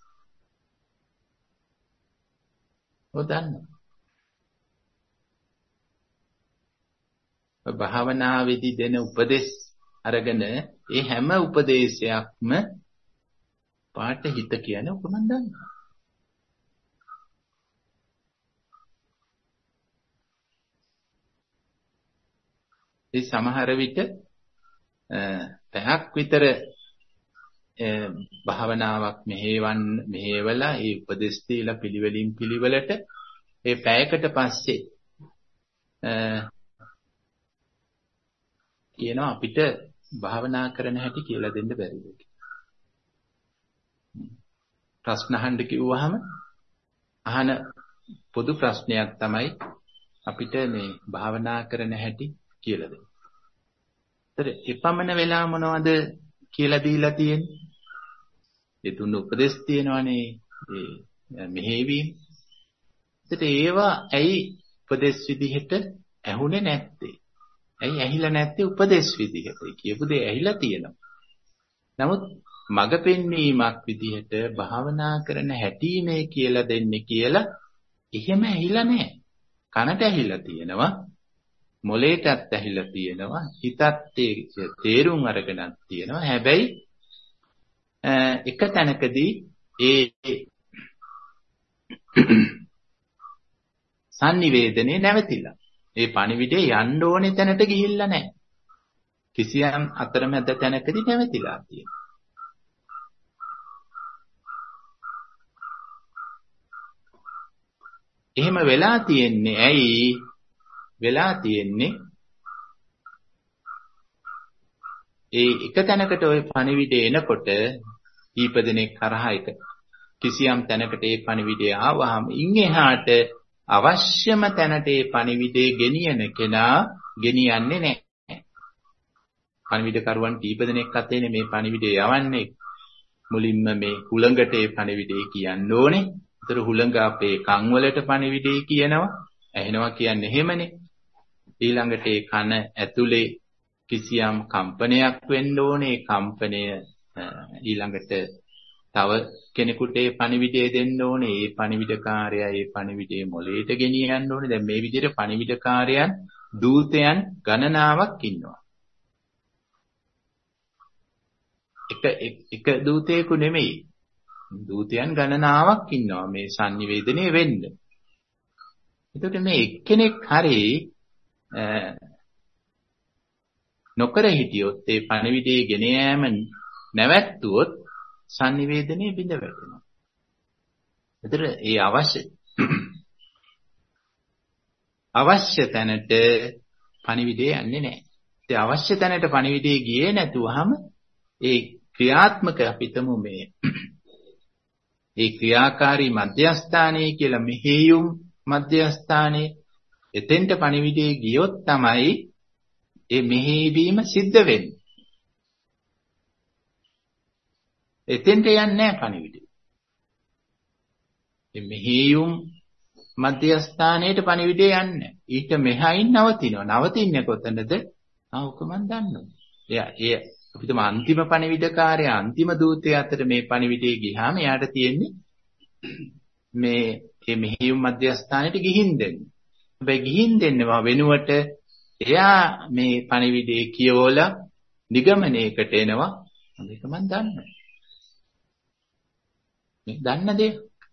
Speaker 1: ඔය දන්නවා. භාවනාවේදී දෙන උපදේශ අරගෙන ඒ හැම උපදේශයක්ම පාට හිත කියන්නේ ඔක මන් දන්නවා. ඒ සමහර විට පැයක් විතර භාවනාවක් මෙහෙවන් මෙහෙवला ඒ උපදේශ දීලා පිළිවෙලින් පිළිවෙලට ඒ පැයකට පස්සේ කියනවා අපිට භාවනා කරන හැටි කියලා දෙන්න බැරිද කියලා. ප්‍රශ්න අහන්න කිව්වහම අහන පොදු ප්‍රශ්නයක් තමයි අපිට මේ භාවනා කරන හැටි කියලා දෙන්න. ඒතර එපමණ වෙලා මොනවද කියලා දීලා තියෙන්නේ? ඒ තුන උපදේශ තියෙනවානේ ඒ මෙහෙවීම. ඒතර ඒවා ඇයි උපදේශ විදිහට ඇහුනේ නැත්තේ? ඇයි ඇහිලා නැත්තේ උපදේශ විදිහට? කියපු දේ ඇහිලා තියෙනවා. නමුත් මග පෙන්වීමක් විදිහට භාවනා කරන හැටි මේ කියලා දෙන්නේ කියලා එහෙම ඇහිලා නැහැ. කනට ඇහිලා තියෙනවා. මොලේටත් ඇහිලා තියෙනවා. හිතත් තේරුම් අරගෙනත් තියෙනවා. හැබැයි එක තැනකදී ඒ sannivedanaye නැවතිලා. ඒ පණිවිඩේ යන්න ඕනේ තැනට ගිහිල්ලා නැහැ. කිසියම් අතරමැද තැනකදී නැවතිලා තියෙනවා. එහෙම වෙලා තියෙන්නේ ඇයි? වෙලා තියෙන්නේ ඒ එක තැනකට ওই පණිවිඩේ එනකොට ඊපදෙනෙක් කරහා එක කිසියම් තැනකට ඒ පණිවිඩය ආවහම ඉන් එහාට අවශ්‍යම තැනට ඒ පණිවිඩේ ගෙනියන කෙනා ගෙනියන්නේ නැහැ. පණිවිඩකරුවන් කීප දෙනෙක් අතේනේ මේ පණිවිඩය යවන්නේ. මුලින්ම මේ හුළඟට ඒ පණිවිඩය කියන්න ඕනේ. ඒතර හුළඟ අපේ කන් වලට පණිවිඩය කියනවා. ඇහෙනවා කියන්නේ එහෙමනේ. ඊළඟට ඒ කන ඇතුලේ කිසියම් කම්පනයක් වෙන්න ඕනේ. ඒ කම්පනය ඊළඟට තව කෙනෙකුට ඒ පණිවිඩය දෙන්න ඕනේ. ඒ පණිවිඩකාරයා ඒ පණිවිඩය මොළයට ගෙනියන්න ඕනේ. දැන් මේ විදිහට පණිවිඩකාරයන් දූතයන් ගණනාවක් ඉන්නවා. එක එක දූතයෙකු නෙමෙයි. දූතයන් ගණනාවක් ඉන්නවා මේ sannivedanaya වෙන්න. එතකොට මේ එක්කෙනෙක් හරි නොකර හිටියොත් ඒ පණිවිඩයේ ගෙන යාම නැවැත්තුවොත් sannivedanaya බිඳ වැටෙනවා. එතකොට ඒ අවශ්‍ය අවශ්‍ය තැනට පණිවිඩය යන්නේ නැහැ. ඒ අවශ්‍ය තැනට පණිවිඩය ගියේ නැතුවම ඒ ක්‍රියාත්මක අපිටම මේ ඒ ක්‍රියාකාරී මධ්‍යස්ථානයේ කියලා මෙහෙයුම් මධ්‍යස්ථානයේ එතෙන්ට පණිවිඩය ගියොත් තමයි ඒ මෙහෙයවීම සිද්ධ වෙන්නේ. එතෙන්ට යන්නේ නැහැ පණිවිඩය. මේ මෙහෙයුම් මධ්‍යස්ථානයේට පණිවිඩය යන්නේ. ඊට මෙහායින් නවතිනවා. නවතින්නේ කොතනද? ආ ඔක මන් දන්නවා. එයා ඒ අපිටම අන්තිම පණිවිඩකාරයා අන්තිම දූතයා අතර මේ පණිවිඩය ගියාම එයාට තියෙන්නේ මේ මේ මෙහෙයුම් මධ්‍යස්ථානෙට ගිහින් දෙන්න. හැබැයි ගිහින් දෙන්නවා වෙනුවට එයා මේ පණිවිඩය කියවලා නිගමනයකට එනවා. මේක මම දන්නවා. මේ දන්න දේ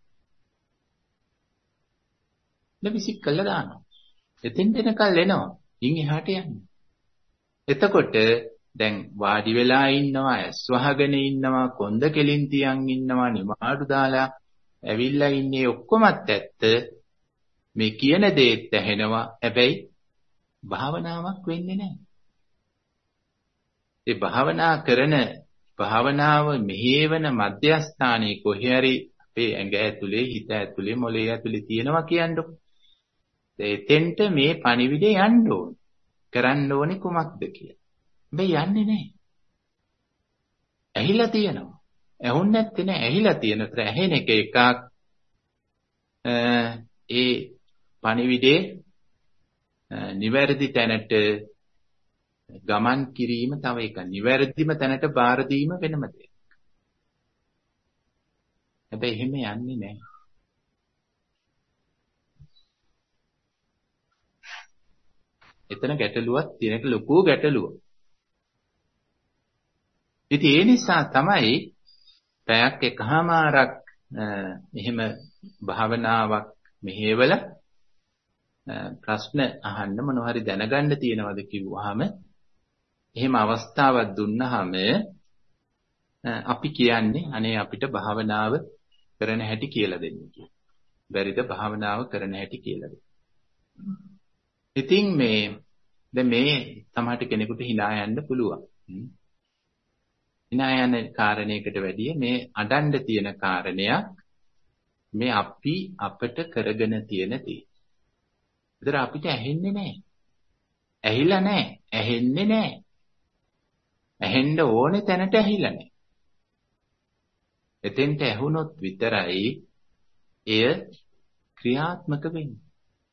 Speaker 1: ලැබිසික් කළා දානවා. එතෙන් දෙනකල් එනවා. ඉන් එහාට යන්නේ. එතකොට දැන් වාඩි වෙලා ඉන්නවා, ඇස් වහගෙන ඉන්නවා, කොන්ද කෙලින් තියන් ඉන්නවා, නිමාඩු දාලා ඇවිල්ලා ඉන්නේ ඔක්කොමත් ඇත්ත. මේ කියන දේත් ඇහෙනවා. හැබැයි භාවනාවක් වෙන්නේ නැහැ. ඒ භාවනා කරන භාවනාව මෙහෙවන මධ්‍යස්ථානයේ කොහේ හරි අපේ ඇඟ ඇතුලේ, හිත ඇතුලේ, මොළේ ඇතුලේ තියෙනවා කියන්නකො. එතෙන්ට මේ පණිවිඩය යන්න ඕනේ. කරන්න ඕනේ කුමක්ද කියලා. හැබැයි යන්නේ නැහැ. ඇහිලා තියෙනවා. ඇහුන්නේ නැත්තේ නෑ. ඇහිලා තියෙන තර ඇහෙන එක එකක් ඒ පණිවිඩේ නිවැරදි තැනට ගමන් කිරීම තව එකක්. නිවැරදිම තැනට බාර දීම වෙනම දෙයක්. හැබැයි එහෙම යන්නේ නැහැ. එතන ගැටලුවක් තියෙනක ලොකු ගැටලුවක්. ඉතින් ඒ නිසා තමයි පැයක් එකහමාරක් එහෙම භාවනාවක් මෙහෙवला ප්‍රශ්න අහන්න මොනවා හරි දැනගන්න තියෙනවද කිව්වහම එහෙම අවස්ථාවක් දුන්නාම අපි කියන්නේ අනේ අපිට භාවනාව කරන හැටි කියලා දෙන්න කියලා. බැරිද භාවනාව කරන හැටි කියලා දෙන්න. ඉතින් මේ දැන් මේ සමහරට කෙනෙකුට hina යන්න පුළුවන්. hina යන කාරණයකට වැඩිය මේ අඩන්න තියෙන කාරණයක් මේ අපි අපට කරගෙන තියෙන දේ. ඒතර අපිට ඇහෙන්නේ නැහැ. ඇහිලා නැහැ. ඇහෙන්නේ නැහැ. ඇහෙන්න ඕනේ තැනට ඇහිලා නැහැ. එතෙන්ට ඇහුනොත් විතරයි එය ක්‍රියාත්මක වෙන්නේ.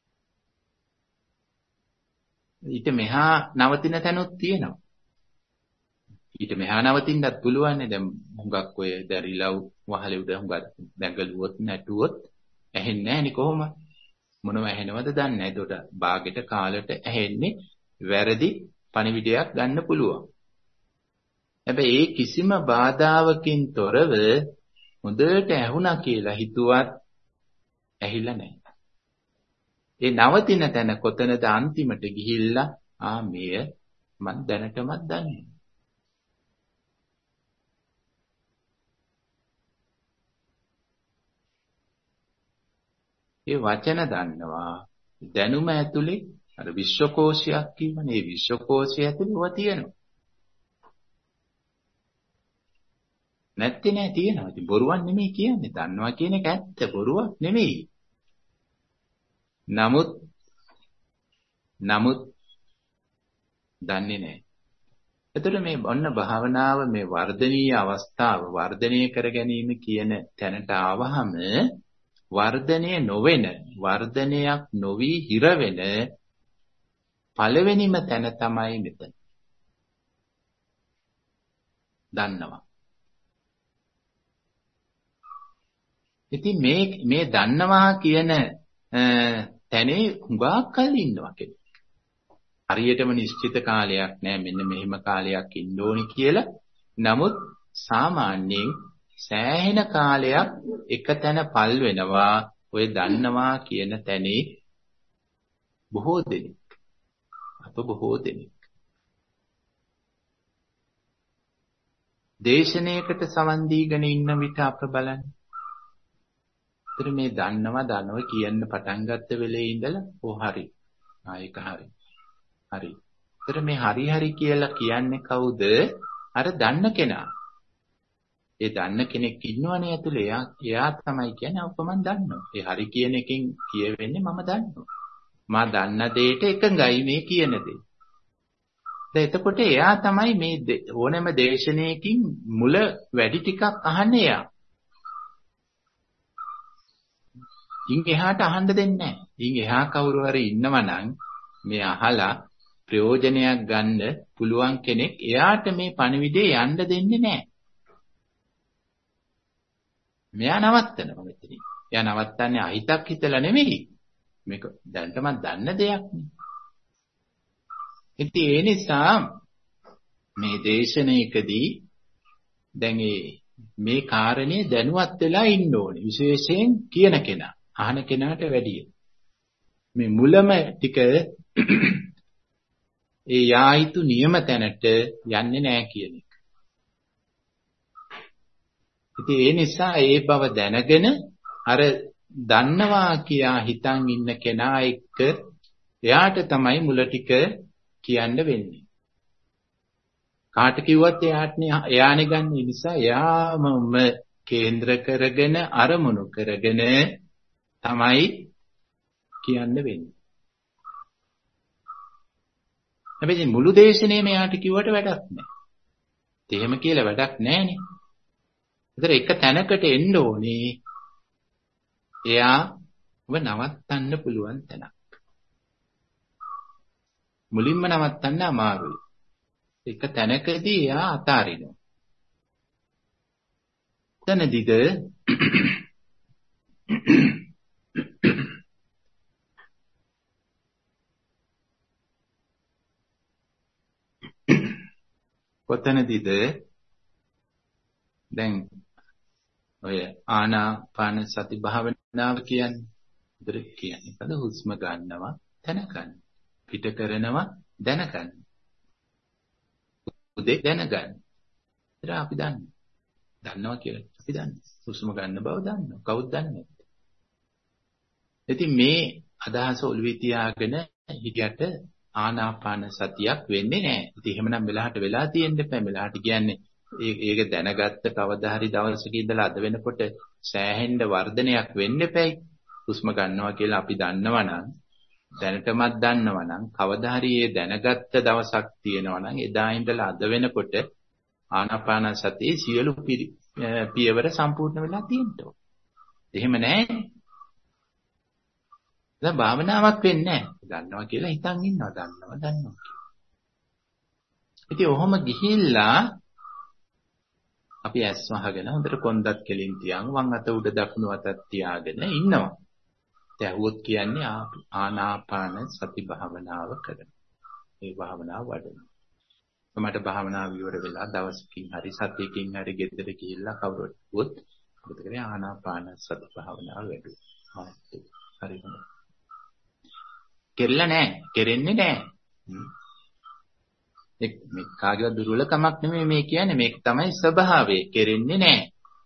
Speaker 1: ඊට මෙහා නවතින තැනුත් තියෙනවා. ඊට මෙහා නවතින්නත් පුළුවන් නේ. දැන් හුඟක් ඔය දැරිලව් වහලේ උඩ හුඟක් දැඟලුවොත් නැටුවොත් ඇහෙන්නේ නැහැ නේ කොහොම. මොනව ඇහෙනවද දන්නේ නැහැ. ඒකට බාගෙට කාලට ඇහෙන්නේ වැරදි පණිවිඩයක් ගන්න පුළුවන්. හැබැයි ඒ කිසිම බාධාවකින් තොරව හොඳට ඇහුණා කියලා හිතුවත් ඇහිලා නැහැ. ඒ නවතින තැන කොතනද අන්තිමට ගිහිල්ලා ආ මෙය මම දැනටමත් දන්නේ. ඒ වචන දන්නවා දැනුම ඇතුලේ අර විශ්වකෝෂයක් කියවනේ මේ විශ්වකෝෂය ඇතුලේ ඒවා තියෙනවා. නැත්තේ නෑ තියෙනවා. ඉතින් බොරුවක් නෙමෙයි කියන්නේ. දන්නවා කියන එක ඇත්ත බොරුවක් නෙමෙයි. නමුත් නමුත් දන්නේ නැහැ. එතකොට මේ ඔන්න භාවනාව මේ වර්ධනීය අවස්ථාව වර්ධනය කර ගැනීම කියන තැනට ආවහම වර්ධනය නොවන වර්ධනයක් නොවි හිර වෙන පළවෙනිම තැන තමයි මෙතන. දන්නවා. ඉතින් මේ මේ දන්නවා කියන තැනේ හුඟක් කල් ඉන්නවා කෙනෙක්. හරියටම නිශ්චිත කාලයක් නෑ මෙන්න මෙහෙම කාලයක් ඉන්න ඕනි කියලා. නමුත් සාමාන්‍යයෙන් සෑහෙන කාලයක් එක තැන පල් වෙනවා ඔය දන්නවා කියන තැනේ බොහෝ දෙනෙක්. අප බොහෝ දෙනෙක්. දේශනාවකට සවන් දීගෙන ඉන්න විට අප බලන්න. ඒතර මේ දන්නවා දන්නවා කියන්න පටන් ගත්ත වෙලේ ඉඳලා ඕ හරි. ආ ඒක හරි. හරි. ඒතර මේ හරි හරි කියලා කියන්නේ කවුද? අර දන්න කෙනා. ඒ දන්න කෙනෙක් ඉන්නවනේ ඇතුලේ. එයා එයා තමයි කියන්නේ ඔක මම දන්නවා. ඒ හරි කියන එකෙන් කියවෙන්නේ මම දන්නවා. මා දන්න දෙයට එකඟයි මේ කියන දේ. දැන් එතකොට එයා තමයි මේ ඕනෑම දේශනාවකින් මුල වැඩි ටිකක් අහන්නේ එයා. ඉන් එහාට අහන්න දෙන්නේ නැහැ. ඉන් එහා කවුරු හරි ඉන්නවා නම් මේ අහලා ප්‍රයෝජනයක් ගන්න පුළුවන් කෙනෙක් එයාට මේ පණිවිඩේ යන්න දෙන්නේ නැහැ. මෙයා නවත්තනවා මෙතනින්. එයා නවත්තන්නේ අහිතක් හිතලා නෙමෙයි. මේක දැනටම දන්න දෙයක් නේ. ඉතින් ඒ නිසා මේ දේශනාවකදී දැන් මේ කාරණේ දැනුවත් වෙලා ඉන්න ඕනේ. විශේෂයෙන් කියන කෙනා, අහන කෙනාට වැඩිය. මේ මුලම ටික ඒ යායුතු නියම තැනට යන්නේ නැහැ කියන එක. ඉතින් ඒ නිසා ඒ බව දැනගෙන අර දන්නවා කියා හිතන් ඉන්න කෙනා එක්ක එයාට තමයි මුල ටික කියන්න වෙන්නේ. කාට කිව්වත් එයාටනේ එයානේ ගන්න නිසා එයාම කේන්ද්‍ර කරගෙන අරමුණු කරගෙන තමයි කියන්න වෙන්නේ. හැබැයි මුළු දේශනේම එයාට කිව්වට වැඩක් නැහැ. එහෙම කියලා වැඩක් නැහැනේ. ඒතර එක තැනකට එන්න ඕනේ. එයාව නවත්තන්න පුළුවන් තැනක්. මුලින්ම නවත්තන්න අමාරුයි. එක තැනකදී එයා අතාරිනවා. තැනදීද කොතනදීද දැන් ඔය ආනාපාන සති භාවනාව කියන්නේ උදේ කියන්නේ මොකද? හුස්ම ගන්නවා දැනගන්න. පිට කරනවා දැනගන්න. උදේ දැනගන්න. ඒක අපි දන්නේ. දන්නවා කියලා අපි දන්නේ. හුස්ම ගන්න බව දන්නවා. කවුද දන්නේ? ඉතින් මේ අදහස ඔළුවේ තියාගෙන හිටියට ආනාපාන සතියක් වෙන්නේ නැහැ. ඉතින් එහෙමනම් වෙලාවට වෙලා තියෙන්න එපා. වෙලාවට කියන්නේ ඒක දැනගත්ත කවදා හරි දවසක ඉඳලා අද වෙනකොට සෑහෙන්න වර්ධනයක් වෙන්න එපැයි. හුස්ම ගන්නවා කියලා අපි දන්නවනම් දැනටමත් දන්නවනම් කවදා හරි ඒ දැනගත්ත දවසක් තියෙනවනම් එදා ඉඳලා අද වෙනකොට ආනාපාන සතියේ සියලු පියවර සම්පූර්ණ වෙලා තියෙනවා. එහෙම නැහැ. දැන් භාවනාවක් වෙන්නේ නැහැ. දන්නවා කියලා හිතන් ඉන්නවා. දන්නවා දන්නවා කියලා. ඉතින් ඔහොම ගිහිල්ලා අපි ඇස් වහගෙන හොඳට කොන්දත් කෙලින් තියන් වම් අත උඩ දකුණු අතත් තියාගෙන ඉන්නවා. දැහුවොත් කියන්නේ ආනාපාන සති භාවනාව කරන. මේ භාවනාව වඩන. මට භාවනාව ඉවර වෙලා දවසකින් හරි සතියකින් හරි ගෙදර ගිහිල්ලා කවුරුත් වොත් මොකද කරේ ආනාපාන සති භාවනාව වැඩුවා. හරි හොඳයි. කෙරෙලා නැහැ. කෙරෙන්නේ නැහැ. මේ කාගේවත් දුර්වලකමක් නෙමෙයි මේ කියන්නේ. මේක තමයි ස්වභාවය. කෙරෙන්නේ නැහැ.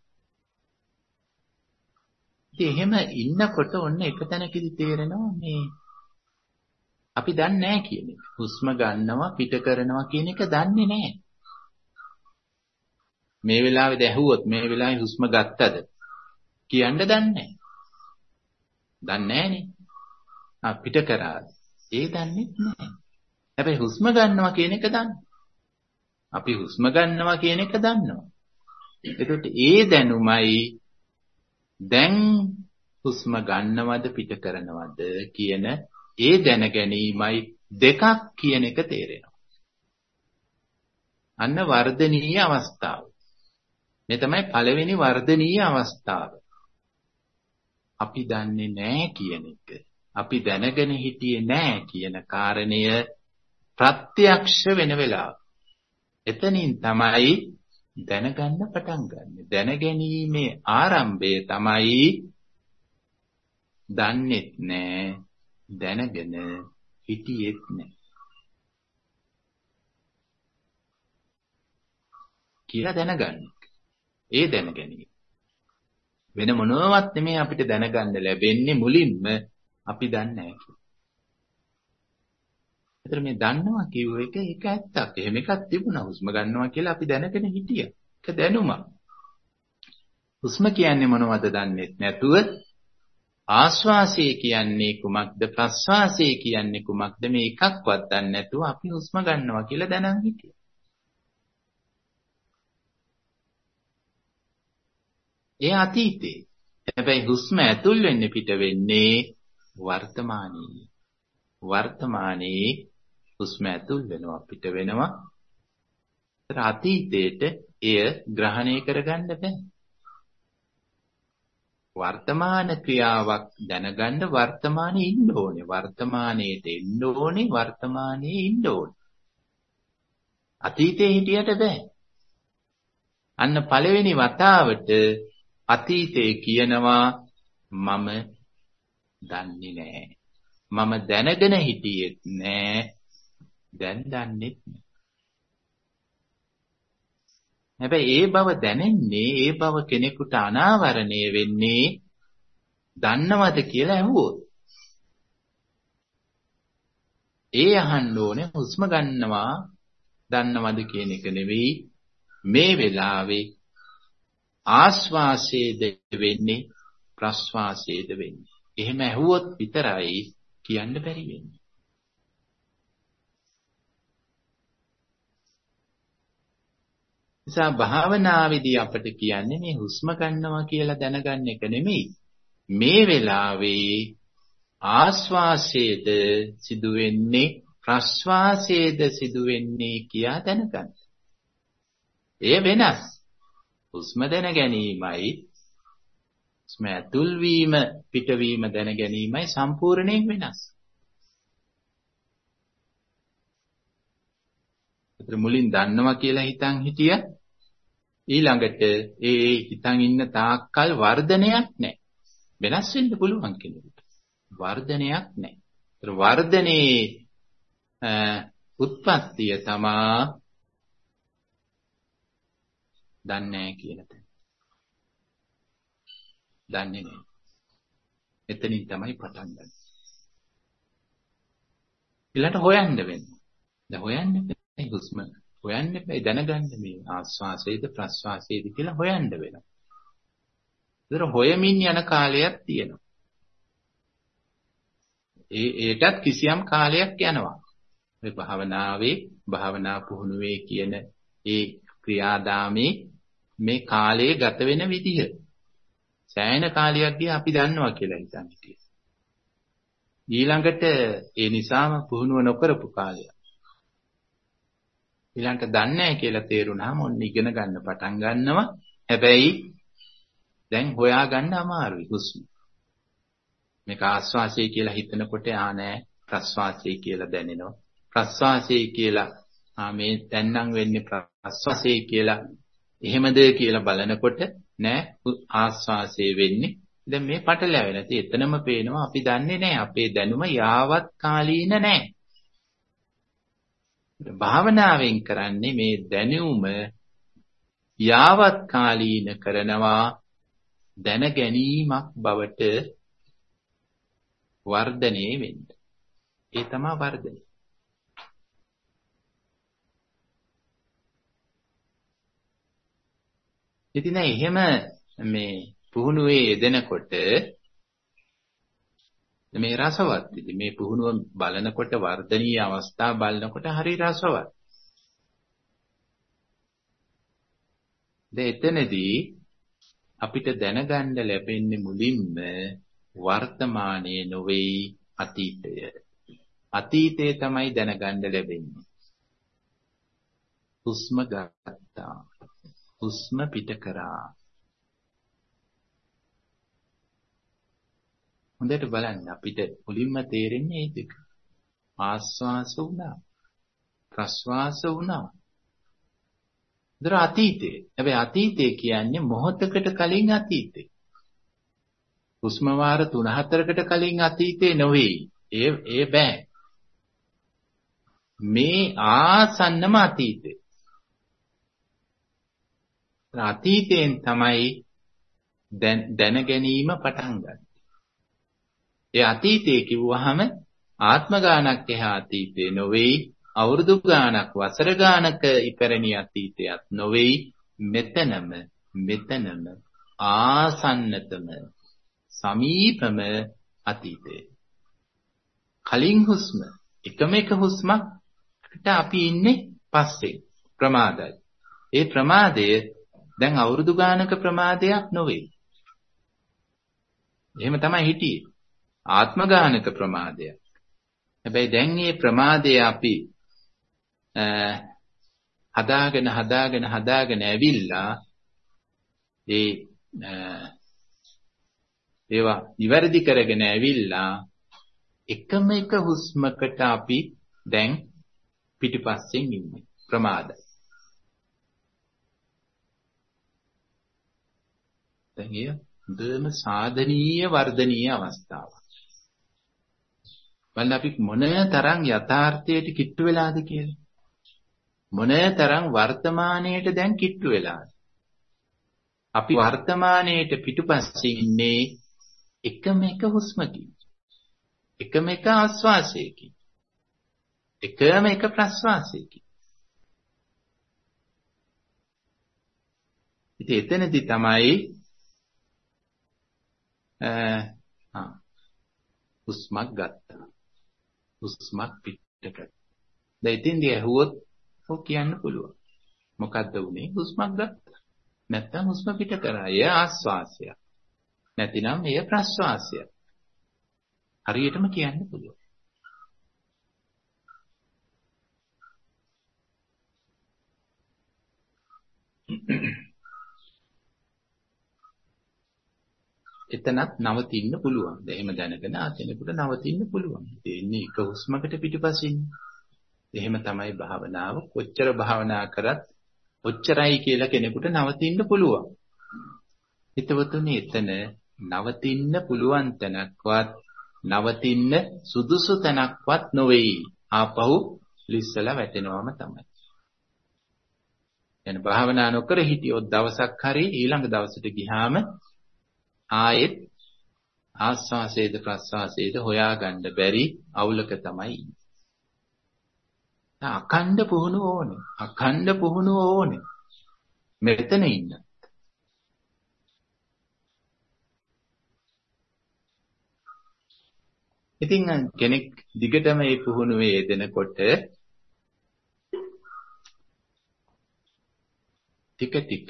Speaker 1: ඉතින් එහෙම ඉන්නකොට ඔන්න එක තැනකදී තේරෙනවා මේ අපි දන්නේ නැහැ කියන එක. හුස්ම ගන්නවා පිට කරනවා කියන එක දන්නේ නැහැ. මේ වෙලාවේ දැහුවොත් මේ වෙලාවේ හුස්ම ගත්තද කියන්න දන්නේ නැහැ. දන්නේ නැහනේ. ආ පිට කරාද? ඒ දන්නේ නැහැ. හැබැයි හුස්ම ගන්නවා කියන එක දන්නේ. අපි හුස්ම ගන්නවා කියන එක දන්නවා. එතකොට ඒ දැනුමයි දැන් හුස්ම ගන්නවද පිට කරනවද කියන ඒ දැන ගැනීමයි දෙකක් කියන එක තේරෙනවා. අන්න වර්ධනීය අවස්ථාව. මේ තමයි පළවෙනි වර්ධනීය අවස්ථාව. අපි දන්නේ නැහැ කියන එක. අපි දැනගෙන හිටියේ නැහැ කියන කාරණය ප්‍රත්‍යක්ෂ වෙන වෙලාව. එතනින් තමයි දැනගන්න පටන් ගන්න. දැනගැනීමේ ආරම්භය තමයි දන්නේත් නැහැ, දැනගෙන හිටියෙත් නැහැ කියලා දැනගන්න. ඒ දැනගැනීම වෙන මොනවත් නෙමෙයි අපිට දැනගන්න ලැබෙන්නේ මුලින්ම අපි දන්නේ නැහැ කියලා. ඒතර මේ දන්නවා කියුව එක ඒක ඇත්තක්. එහෙම එකක් තිබුණා. හුස්ම ගන්නවා කියලා අපි දැනගෙන හිටියා. ඒක දැනුමක්. හුස්ම කියන්නේ මොනවද දන්නේ නැතුව ආශ්වාසය කියන්නේ කුමක්ද ප්‍රශ්වාසය කියන්නේ කුමක්ද මේ එකක්වත් දන්නේ නැතුව අපි හුස්ම ගන්නවා කියලා දැනන් හිටියා. ඒ අතීතේ. හැබැයි හුස්ම ඇතුල් වෙන්නේ පිට වෙන්නේ වර්තමානයේ. වර්තමානයේ හුස්ම ඇතුල් වෙනවා පිට වෙනවා. ඒතර අතීතයට එය ග්‍රහණය කරගන්න බෑ. වර්තමාන ක්‍රියාවක් දැනගන්න වර්තමානයේ ඉන්න ඕනේ. වර්තමානයේට එන්න ඕනේ. වර්තමානයේ ඉන්න ඕනේ. අතීතේ හිටියට බෑ. අන්න පළවෙනි වතාවට අතීතේ කියනවා මම දන්නේ නෑ. මම දැනගෙන හිටියෙත් නෑ. දැන් දන්නෙත් නෑ. හැබැයි ඒ බව දැනෙන්නේ ඒ බව කෙනෙකුට අනාවරණය වෙන්නේ දන්නවද කියලා ඇහුවොත්. ඒ අහන්න ඕනේ හුස්ම ගන්නවා දන්නවද කියන එක නෙවෙයි මේ වෙලාවේ ආශ්වාසයේද වෙන්නේ ප්‍රශ්වාසයේද වෙන්නේ. එහෙම ඇහුවොත් විතරයි කියන්න බැරි වෙන්නේ. නිසා භාවනාවේදී අපිට කියන්නේ මේ හුස්ම ගන්නවා කියලා දැනගන්න එක නෙමෙයි. මේ වෙලාවේ ආශ්වාසයේද සිදුවෙන්නේ ප්‍රශ්වාසයේද සිදුවෙන්නේ කියා දැනගන්න. ඒ වෙනස්. හුස්ම දැන ගැනීමයි හුස්ම ඇතුල් වීම පිටවීම දැන ගැනීමයි සම්පූර්ණයෙන් වෙනස්. ඒතර මුලින් දන්නවා කියලා හිතන් හිටිය ඊළඟට ඒ හිතන් ඉන්න තාක්කල් වර්ධනයක් නැහැ. වෙනස් වෙන්න පුළුවන් කෙනෙකුට. වර්ධනයක් නැහැ. ඒතර වර්ධනයේ උත්පත්තිය තමා දන්නේ නැහැ කියන තැන. දන්නේ නැහැ. එතනින් තමයි පටන් ගන්න. ඊළඟට හොයන්න වෙනවා. දැන් හොයන්න බෑ හුස්ම. හොයන්න බෑ දැනගන්න මේ ආස්වාසයේද ප්‍රස්වාසයේද කියලා හොයන්න වෙනවා. ඒතර හොයමින් යන කාලයක් තියෙනවා. ඒ ඒකත් කිසියම් කාලයක් යනවා. මේ භාවනාවේ භාවනා පුහුණුවේ කියන ඒ ක්‍රියාදාමේ මේ කාලයේ ගත වෙන විදිහ. සෑහෙන කාලයක් ගියා අපි දන්නවා කියලා හිතන් හිටියේ. ඊළඟට ඒ නිසාම පුහුණුව නොකරපු කාලයක්. ඊළඟට දන්නේ නැහැ කියලා තේරුණාම ඔන්න ඉගෙන ගන්න පටන් ගන්නවා. හැබැයි දැන් හොයා ගන්න අමාරුයි හුස්ම. මේක ආස්වාසය කියලා හිතනකොට ආ නෑ ප්‍රස්වාසය කියලා දැනෙනවා. ප්‍රස්වාසය කියලා ආ මේ දැන් නම් වෙන්නේ ප්‍රස්වාසය කියලා එහෙමද කියලා බලනකොට නෑ ආස්වාසය වෙන්නේ. දැන් මේ පටලැවෙන. ඉතින් එතනම පේනවා අපි දන්නේ නෑ අපේ දැනුම යාවත් කාලීන නෑ. භාවනාවෙන් කරන්නේ මේ දැනුම යාවත් කාලීන කරනවා දැන ගැනීමක් බවට වර්ධනය වෙන්න. ඒ තමයි වර්ධනය. ඉතින් එහෙම මේ පුහුණුවේ යෙදෙනකොට මේ රසවත්. ඉතින් මේ පුහුණුව බලනකොට වර්ධනීය අවස්ථා බලනකොට හරි රසවත්. දැන් එතනදී අපිට දැනගන්න ලැබෙන්නේ මුලින්ම වර්තමානයේ නොවේ අතීතය. අතීතය තමයි දැනගන්න ලැබෙන්නේ. හුස්ම ගත්තා. හුස්ම පිට කරා. හොඳට බලන්න අපිට මුලින්ම තේරෙන්නේ මේ දෙක. ආස්වාස වුණා. ප්‍රස්වාස වුණා. දර අතීතේ. හැබැයි අතීතේ කියන්නේ මොහොතකට කලින් අතීතේ. හුස්ම වාර තුන හතරකට කලින් අතීතේ නොවේ. ඒ ඒ බෑ. මේ ආසන්නම අතීතේ. අතීතයෙන් තමයි දැන ගැනීම පටන් ගන්න. ඒ අතීතේ කිව්වහම ආත්ම ගානක් එහා අතීතේ නොවේ. අවුරුදු ගානක් වසර ගානක ඉපැරණි අතීතයක් නොවේ. මෙතනම මෙතනම ආසන්නතම සමීපම අතීතේ. කලින් හුස්ම එකම එක හුස්මකට අපි ඉන්නේ පස්සේ ප්‍රමාදයි. ඒ ප්‍රමාදය දැන් අවුරුදු ගානක ප්‍රමාදයක් නොවේ. එහෙම තමයි හිටියේ. ආත්ම ගානක ප්‍රමාදයක්. හැබැයි දැන් මේ ප්‍රමාදය අපි හදාගෙන හදාගෙන හදාගෙන ඇවිල්ලා ඒ ඒවා නිවැරදි කරගෙන ඇවිල්ලා එකම එක හුස්මකට අපි දැන් පිටිපස්සෙන් ඉන්නේ ප්‍රමාදයි. දැන් ඒ හොඳම සාධනීය වර්ධනීය අවස්ථාවක්. බලන්න අපි මොන තරම් යථාර්ථයට කිට්ටු වෙලාද කියලා. මොන තරම් වර්තමානයට දැන් කිට්ටු වෙලාද. අපි වර්තමානයට පිටුපස්සේ ඉන්නේ එකම එක හුස්මකින්. එකම එක ආස්වාසයකින්. එකම එක ප්‍රස්වාසයකින්. ඉතින් එතනදී තමයි ආ හුස්මක් ගත්තා. හුස්මක් පිට කරා. දැන් ඉතින්දී ඇහුවොත් ඔක් කියන්න පුළුවන්. මොකද්ද උනේ? හුස්මක් ගත්තා. නැත්නම් හුස්ම පිට කරා. එය ආස්වාසයක්. නැතිනම් එය ප්‍රස්වාසයක්. හරියටම කියන්න පුළුවන්. එතනත් නවතින්න පුළුවන්. එහෙම දැනගෙන ආතෙනෙකුට නවතින්න පුළුවන්. ඉතින් එක හුස්මකට පිටිපසින්. එහෙම තමයි භාවනාව. කොච්චර භාවනා කරත් ඔච්චරයි කියලා කෙනෙකුට නවතින්න පුළුවන්. හිතවතුනි එතන නවතින්න පුළුවන් තැනක්වත් නවතින්න සුදුසු තැනක්වත් නොවේ. ආපහු ලිස්සලා වැටෙනවම තමයි. එන භාවනා නොකර හිටියොත් දවසක් හරි ඊළඟ දවසට ගියාම ආයෙත් ආස්වාසේද ප්‍රස්වාසේද හොයාගන්න බැරි අවුලක තමයි. අඛණ්ඩ පුහුණුව ඕනේ. අඛණ්ඩ පුහුණුව ඕනේ. මෙතන ඉන්න. ඉතින් කෙනෙක් දිගටම මේ පුහුණුවේ යෙදෙනකොට ටික ටික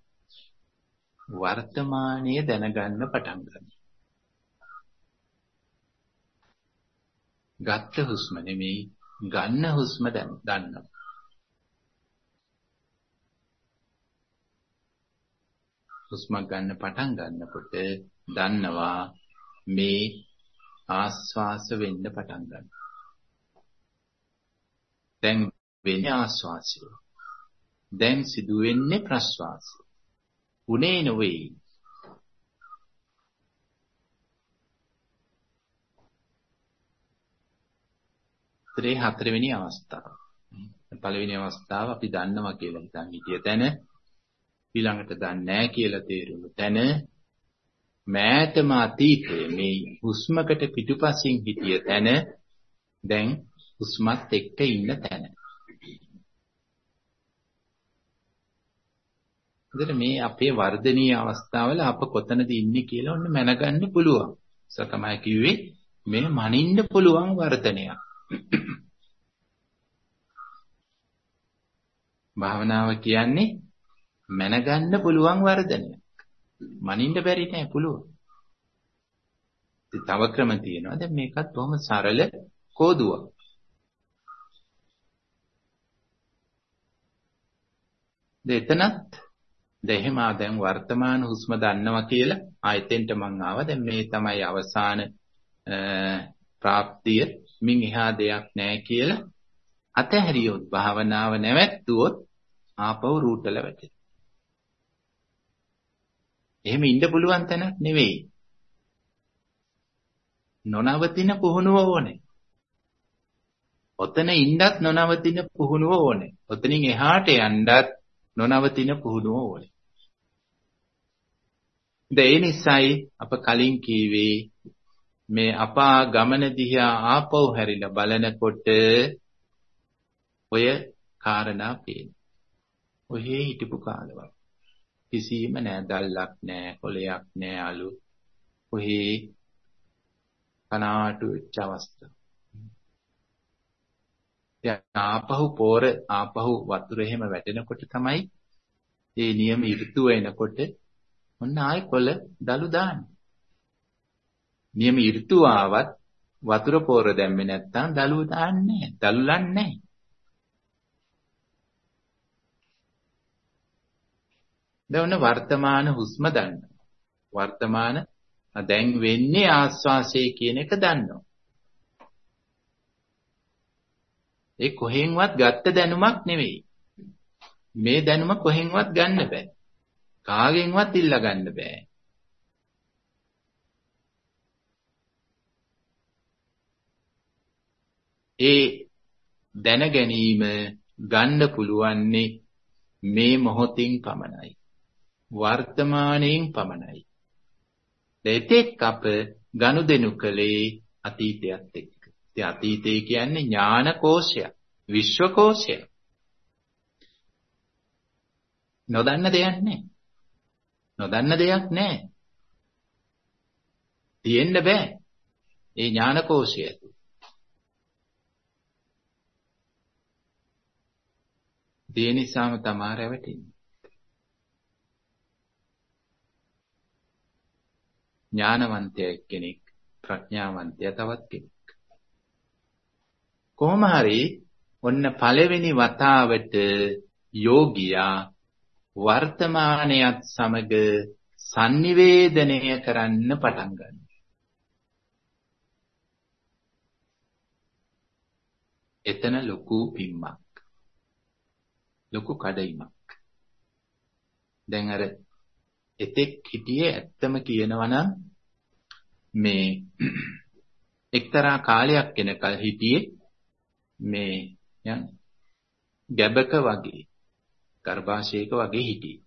Speaker 1: වර්තමානයේ දැනගන්න පටන් ගන්නවා. ගත්ත හුස්ම නෙමෙයි ගන්න හුස්ම දන්නවා. හුස්ම ගන්න පටන් ගන්නකොට දන්නවා මේ ආස්වාස වෙන්න පටන් ගන්නවා. දැන් වෙන්නේ ආස්වාසය. දැන් සිදු වෙන්නේ ප්‍රස්වාසය. උනේ නොවේ. ත්‍රේ හතරවෙනි අවස්ථාව. පළවෙනි අවස්ථාව අපි දන්නවා කියලා හිතන් හිටිය තැන ඊළඟට දන්නේ නැහැ කියලා තේරුණු තැන මෑතම අතීතයේ මේ හුස්මකට පිටුපසින් හිටිය තැන දැන් හුස්මත් එක්ක ඉන්න තැන. එතන මේ අපේ වර්ධනීය අවස්ථාවල අප කොතනද ඉන්නේ කියලා ඔන්න මැනගන්න පුළුවන්. ඒක තමයි කිව්වේ මේ මනින්න පුළුවන් වර්ධනයක්. භාවනාව කියන්නේ මැනගන්න පුළුවන් වර්ධනයක්. මනින්න බැරි නෑ පුළුවන්. තව ක්‍රම තියෙනවා. දැන් මේකත් බොහොම සරල කෝදුවක්. දෙතනත් දෙහිම දැන් වර්තමාන හුස්ම දන්නවා කියලා ආයතෙන්ට මං ආවා. දැන් මේ තමයි අවසාන ප්‍රාප්තිය. මින් එහා දෙයක් නැහැ කියලා අතහැරියොත් භාවනාව නැවැත්තුවොත් ආපහු රූටල වැටෙනවා. එහෙම ඉන්න පුළුවන් තැනක් නෙවෙයි. නොනවතින පුහුණුව ඕනේ. ඔතන ඉන්නත් නොනවතින පුහුණුව ඕනේ. ඔතනින් එහාට යන්නත් නොනවතින පුහුණුව ඕනේ. ඒ නිසායි අප කලින් කීවේ මේ අපා ගමන දිහා ආපහු හැරිලා බලනකොට ඔය කාරණා පේනවා. ඔහේ හිටපු කාලවල කිසිම නෑ දැල්ලක් නෑ කොලයක් නෑ අලු. ඔහේ කනාටු වෙච්ච අවස්ථාව. දැන් ආපහු පෝර ආපහු වතුර එහෙම වැටෙනකොට තමයි මේ නියම ඍතුව එනකොට ඔන්න ආයෙ කොළ දලු දාන්නේ. නියම ඍතුව ආවත් වතුර පෝර දැම්මේ නැත්තම් දලුව දාන්නේ නැහැ. දලුලන්නේ නැහැ. දැන් වර්තමාන හුස්ම දන්නවා. වර්තමාන දැන් වෙන්නේ ආස්වාසය කියන එක දන්නවා. ඒ කොහෙන්වත් ගත්ත දැනුමක් නෙවෙයි. මේ දැනුම කොහෙන්වත් ගන්න බෑ. කාගෙන්වත් ඉල්ලා ගන්න බෑ. ඒ දැන ගැනීම ගන්න පුළුවන්නේ මේ මොහොතින් පමණයි. වර්තමානයෙන් පමණයි. දෙතෙක් අප ගනුදෙනු කළේ අතීතයත් එක්ක. ඒ අතීතය කියන්නේ ඥාන කෝෂයක්, විශ්ව කෝෂයක්. නොදන්න දෙයක් නැහැ. නොදන්න දෙයක් නැහැ. තියෙන්න බෑ. ඒ ඥාන කෝෂය. ඒ නිසාම තමයි රැවටෙන්නේ. ඥානවන්තය කෙනෙක්, ප්‍රඥාවන්තය තවත් කෙනෙක්. කොහොම හරි ඔන්න පළවෙනි වතාවට යෝගියා වර්තමානයත් සමග sannivedanaya කරන්න පටන් ගන්නවා. එතන ලොකු පිම්මක්. ලොකු කඩයිමක්. දැන් අර එතෙක් හිටියේ ඇත්තම කියනවා නම් මේ එක්තරා කාලයක් වෙනකල් හිටියේ මේ යන් ගැබක වගේ ගර්භාෂයක වගේ හිටියේ.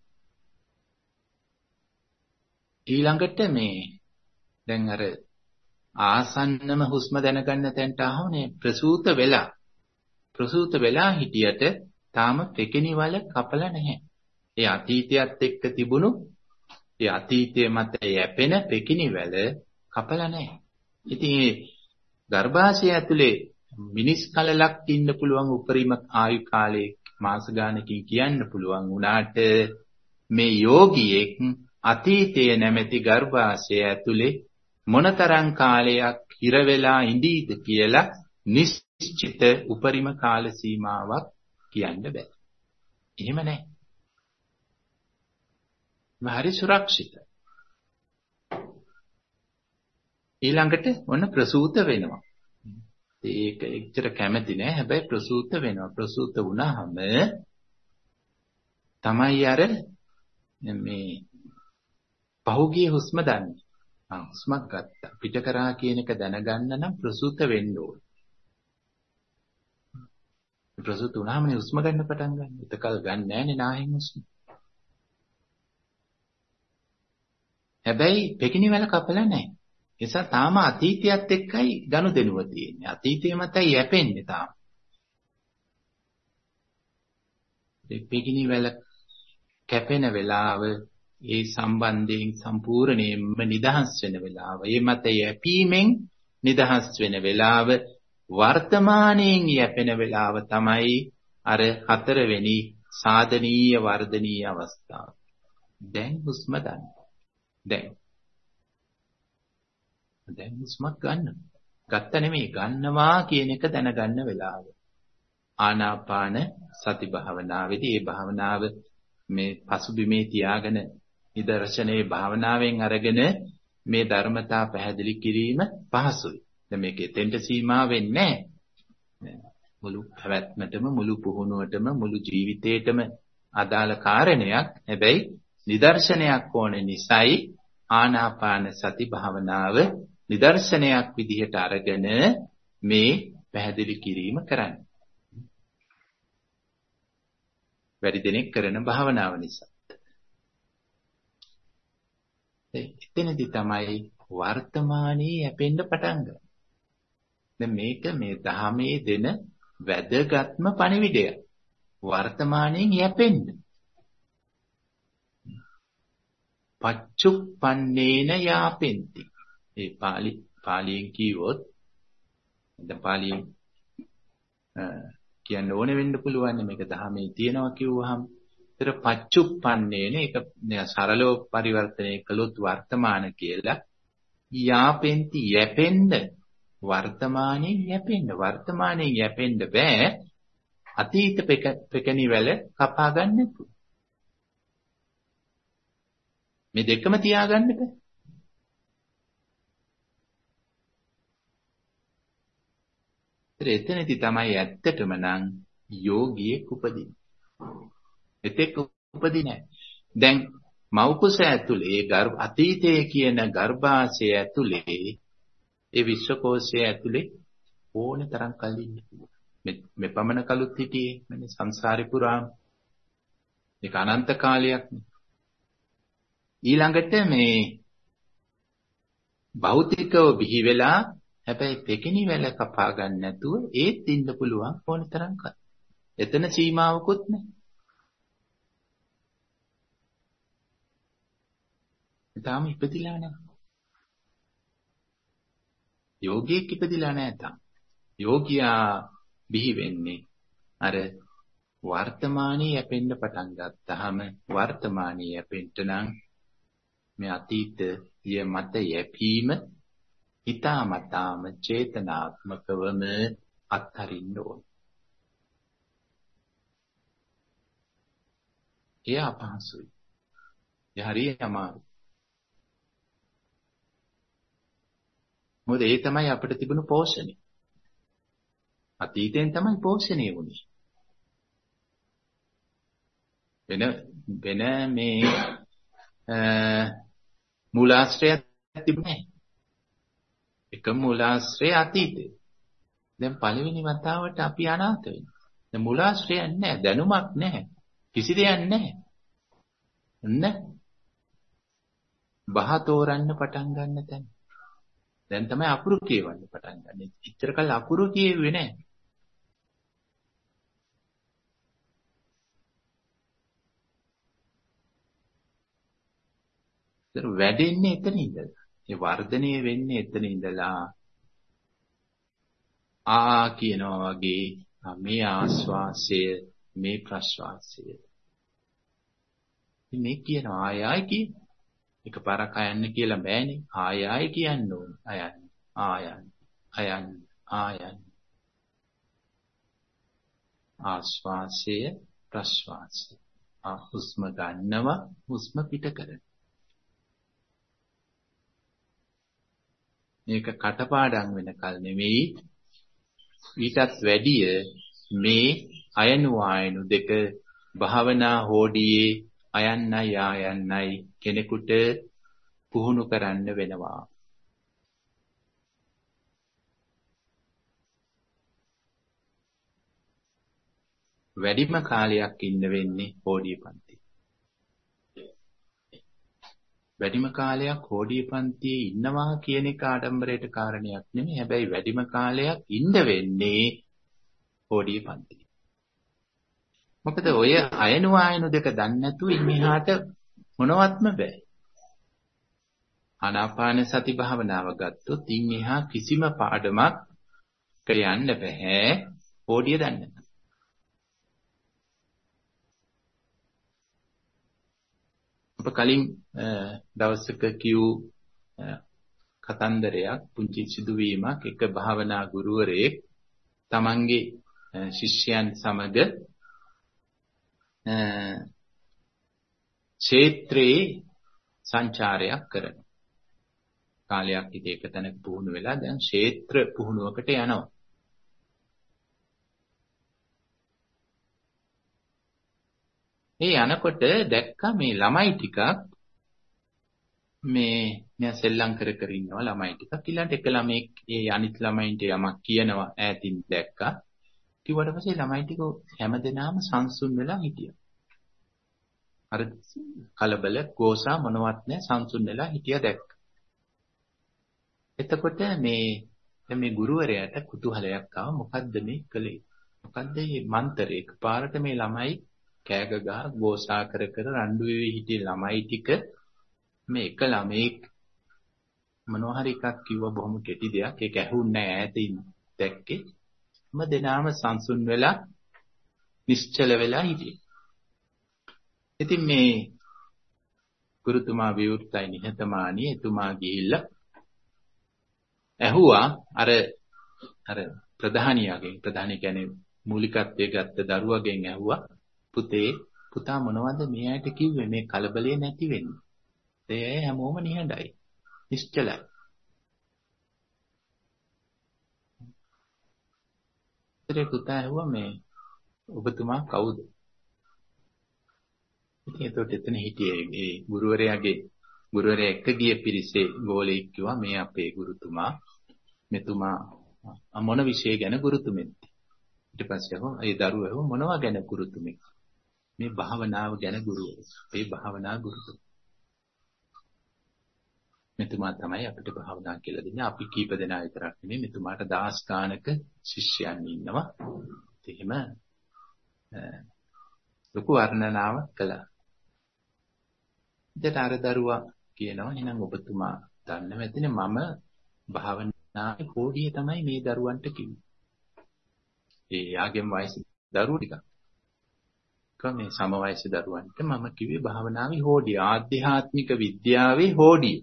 Speaker 1: ඊළඟට මේ දැන් අර ආසන්නම හුස්ම දැනගන්න තැනට ආවනේ ප්‍රසූත වෙලා ප්‍රසූත වෙලා හිටියට තාම පෙකිනිවල කපලා නැහැ. ඒ අතීතයත් එක්ක තිබුණු ඒ අතීතයේ මත යැපෙන පෙකිනිවල කපලා නැහැ. ඉතින් මේ ගර්භාෂය ඇතුලේ මිනිස් කලලක් ඉන්න පුළුවන් උපරිම ආයු කාලයේ මාස ගානකින් කියන්න පුළුවන් වුණාට මේ යෝගියෙක් අතීතයේ නැමැති ගර්භාෂය ඇතුලේ මොනතරම් කාලයක් හිර වෙලා ඉඳීද කියලා නිශ්චිත උපරිම කාල සීමාවක් කියන්න බෑ. එහෙම නැහැ. හරි සුරක්ෂිත. ඊළඟට ඔන්න ප්‍රසූත වෙනවා. ඒක එච්චර කැමති නෑ. හැබැයි ප්‍රසූත වෙනවා. ප්‍රසූත වුණාම තමයි අර මේ පහුගිය හුස්ම දන්නේ. ආ හුස්මක් ගත්තා. පිට කරා කියන එක දැනගන්න නම් ප්‍රසූත වෙන්න ඕන. ප්‍රසූත වුණාමනේ හුස්ම ගන්න පටන් ගන්න. එතකල් ගන්න නෑනේ නාහින් හුස්ම. හැබැයි පෙකිනිවල කපලා නැහැ. ඒ නිසා තාම අතීතයත් එක්කයි ගනුදෙනුව තියෙන්නේ. අතීතයේ මතයි යැපෙන්නේ තාම. ඒ පෙකිනිවල කැපෙන වෙලාව ඒ සම්බන්ධයෙන් සම්පූර්ණයෙන්ම නිදහස් වෙන වෙලාව. ඒ මත යැපීමෙන් නිදහස් වෙන වෙලාව වර්තමානයෙන් යැපෙන වෙලාව තමයි අර හතරවෙනි සාධනීය වර්ධනීය අවස්ථාව. දැන් හුස්ම ගන්න. දැන් දැන් හුස්මක් ගන්න. ගත්ත නෙමෙයි ගන්නවා කියන එක දැනගන්න වෙලාව. ආනාපාන සති භාවනාවේදී මේ භාවනාව මේ පසුබිමේ තියාගෙන නිදර්ශනයේ භාවනාවෙන් අරගෙන මේ ධර්මතා පැහැදිලි කිරීම පහසුයි. දැන් මේක එතෙන්ට සීමා වෙන්නේ නැහැ. මුළු පැවැත්මටම මුළු පුහුණුවටම මුළු ජීවිතේටම අදාළ කාරණයක්. හැබැයි නිදර්ශනයක් ඕන නිසායි ආනාපාන සති භාවනාව නිදර්ශනයක් විදිහට අරගෙන මේ පැහැදිලි කිරීම කරන්නේ. වැඩි දෙනෙක් කරන භාවනාව නිසා. එතනදී තමයි වර්තමානයේ යැපෙන්න පටන් ගන්න. දැන් මේක මේ ධහමේ දෙන වැදගත්ම පණිවිඩය. වර්තමානයෙන් යැපෙන්න. පච්චුප්පන්නේන යාපෙන්ති. ඒ පාලි පාලියෙන් කිව්වොත් දැන් පාලියෙන් කියන්න ඕනේ වෙන්න පුළුවන් මේක ධහමේ තියෙනවා කිව්වහම ඒතර පච්චුප්පන්නේන ඒක සරලව පරිවර්තනය කළොත් වර්තමාන කියලා යාපෙන්ති යැපෙන්න වර්තමානයේ යැපෙන්න වර්තමානයේ යැපෙන්න බෑ අතීත පෙකණි වල කපා ගන්න නැතුව මේ දෙකම තියාගන්න බෑ. එතනදී තමයි ඇත්තටම නම් යෝගියෙක් උපදින්නේ. එතෙක් උපදින්නේ නැහැ. දැන් මව්කුස ඇතුලේ ගර්භ අතීතයේ කියන ගර්භාෂය ඇතුලේ ඒ විශ්වකෝෂය ඇතුලේ ඕනේ තරම් කල් ඉන්න පුළුවන්. මේ මේ පමණ කලුත් හිටියේ මේ සංසාරේ පුරාම. ඒක අනන්ත කාලයක් නේ. ඊළඟට මේ භෞතිකව බිහි වෙලා හැබැයි පෙකිනි වැල කපා ගන්න නැතුව ඒත් ඉන්න පුළුවන් ඕන තරම් කල්. එතන සීමාවකුත් නැහැ. තාම ඉපදිලා නැහැ. යෝගියෙක් ඉපදිලා නැහැ තාම. යෝගියා බිහි වෙන්නේ අර වර්තමානයේ යැපෙන්න පටන් ගත්තාම වර්තමානයේ යැපෙන්න නම් මේ අතීතය මත යැපීම හිතාමතාම චේතනාත්මකවම අත්හරින්න ඕන. එය අපහසුයි. ඒ හරිය අමාරුයි. මොකද ඒ තමයි අපිට තිබුණු පෝෂණය. අතීතයෙන් තමයි පෝෂණය වුනේ. වෙන වෙන මේ මූලාශ්‍රයක් තිබුණේ නැහැ. එක මූලාශ්‍රය අතීතේ. දැන් පළවෙනි වතාවට අපි අනාථ වෙනවා. දැන් මූලාශ්‍රයක් නැහැ, දැනුමක් නැහැ. කිසි දෙයක් නැහැ. නෑ. බහ තෝරන්න පටන් ගන්න තැන. දැන් තමයි අකුරු කියවන්න පටන් ගන්න. ඉතර කල් අකුරු කියෙව්වේ නැහැ. ඒතර වැඩෙන්නේ එතන ඉඳලා. ඒ වර්ධනය වෙන්නේ එතන ඉඳලා. ආ කියනවා වගේ මේ ආස්වාසය මේ ප්‍රස්වාසය. මේ කියන ආය ආය කිය. එකපාරක් අයන්න කියලා බෑනේ. ආය ආය කියන්න ඕන. අයන්න ආයන්න අයන්න ආයන්න. ආස්වාසය ප්‍රස්වාසය. ආ හුස්ම ගන්නවා හුස්ම පිට කරනවා. මේක කටපාඩම් වෙන කල් නෙවෙයි ඊටත් වැඩිය මේ අයනු ආයනු දෙක භාවනා හෝඩියේ අයන්නයි ආයන්නයි කෙනෙකුට පුහුණු කරන්න වෙනවා. වැඩිම කාලයක් ඉන්න වෙන්නේ හෝඩිය පන්ති. වැඩිම කාලයක් හෝඩිය පන්තියේ ඉන්නවා කියන එක ආඩම්බරයට කාරණයක් නෙමෙයි. හැබැයි වැඩිම කාලයක් ඉන්න වෙන්නේ හෝඩිය පන්තියේ. මොකද ඔය අයනු ආයනු දෙක දන්නේ නැතුව ඉන්නහාට මොනවත්ම බෑ. ආනාපාන සති භාවනාව ගත්තොත් ඉන්නහා කිසිම පාඩමක් කියන්න බෑ හෝඩිය දන්නේ නැත්නම්. අප කලින් දවසක කියූ කතන්දරයක් පුංචි සිදුවීමක් එක භාවනා ගුරුවරයෙක් තමන්ගේ ශිෂ්‍යයන් සමග ක්ෂේත්‍රයේ සංචාරයක් කරන කාලයක් ඉතින් එක තැනක පුහුණු වෙලා දැන් ක්ෂේත්‍ර පුහුණුවකට යනවා. ඒ යනකොට දැක්කා මේ ළමයි ටිකක් මේ මෙයා සෙල්ලම් කර කර ඉන්නවා ළමයි ටිකක්. ඊළඟට එක ළමෙක් ඒ අනිත් ළමයින්ට යමක් කියනවා ඈතින් දැක්කා. කිව්වට පස්සේ ළමයි ටික හැමදෙනාම සංසුන් වෙලා හිටියා. අර කලබල ගෝසා මොනවත් නැහැ සංසුන් වෙලා හිටියා දැක්කා. එතකොට මේ මේ ගුරුවරයාට කුතුහලයක් ආවා මොකද්ද මේ කළේ? මොකද්ද මේ මන්තරේ? පාරට මේ ළමයි කෑග ගහ ගෝසා කර කර රණ්ඩු වෙවි හිටිය ළමයි ටික මේ එක ළමෙක් මොනවා හරි එකක් කිව්වා බොහොම කෙටි දෙයක් ඒක ඇහුන්නේ නැහැ ඈතින් දැක්කේ හැම දෙනාම සංසුන් වෙලා නිශ්චල වෙලා හිටියේ. ඉතින් මේ ගුරුතුමා විවෘතයි නිහතමානී එතුමා ගිහිල්ලා ඇහුවා අර අර ප්‍රධානියාගෙන් ප්‍රධානී කියන්නේ මූලිකත්වයේ ගත්ත දරුවගෙන් ඇහුවා පුතේ පුතා මොනවද මේ ඇයිට කිව්වේ මේ කලබලේ නැති වෙන්නේ? ඒ හැමෝම නිහඬයි. නිශ්චලයි. ඉතින් පුතා ඇහුවා මේ ඔබතුමා කවුද? ඉතින් ඒකට එතන හිටියේ ඒ ගුරුවරයාගේ ගුරුවරයා එක්ක ගිය පිරිසේ ගෝලෙක් කිව්වා මේ අපේ ගුරුතුමා මෙතුමා මොන විෂය ගැන ගුරුතුමෙක්ද? ඊට පස්සේ ඒ දරුවෝ මොනවා ගැන ගුරුතුමෙක්? මේ භාවනාව ගැන ගුරුවරයෙක්. මේ භාවනා ගුරුතුමා. මෙතුමා තමයි අපිට භාවනා කියලා දෙන්නේ. අපි කීප දෙනා විතරක් නෙමෙයි මෙතුමාට දහස් ගානක ශිෂ්‍යයන් ඉන්නවා. එහෙම ලොකු වර්ණනාවක් කළා. ඉතින් අර දරුවා කියනවා එහෙනම් ඔබතුමා දන්නව ඇතිනේ මම භාවනාවේ හොඩිය තමයි මේ දරුවන්ට කිව්වේ. ඒ යාගෙන් වයස දරුවෝ ටික. කමේ සම වයස දරුවන්ට මම කිව්වේ භාවනාවේ හොඩිය ආධ්‍යාත්මික විද්‍යාවේ හොඩිය.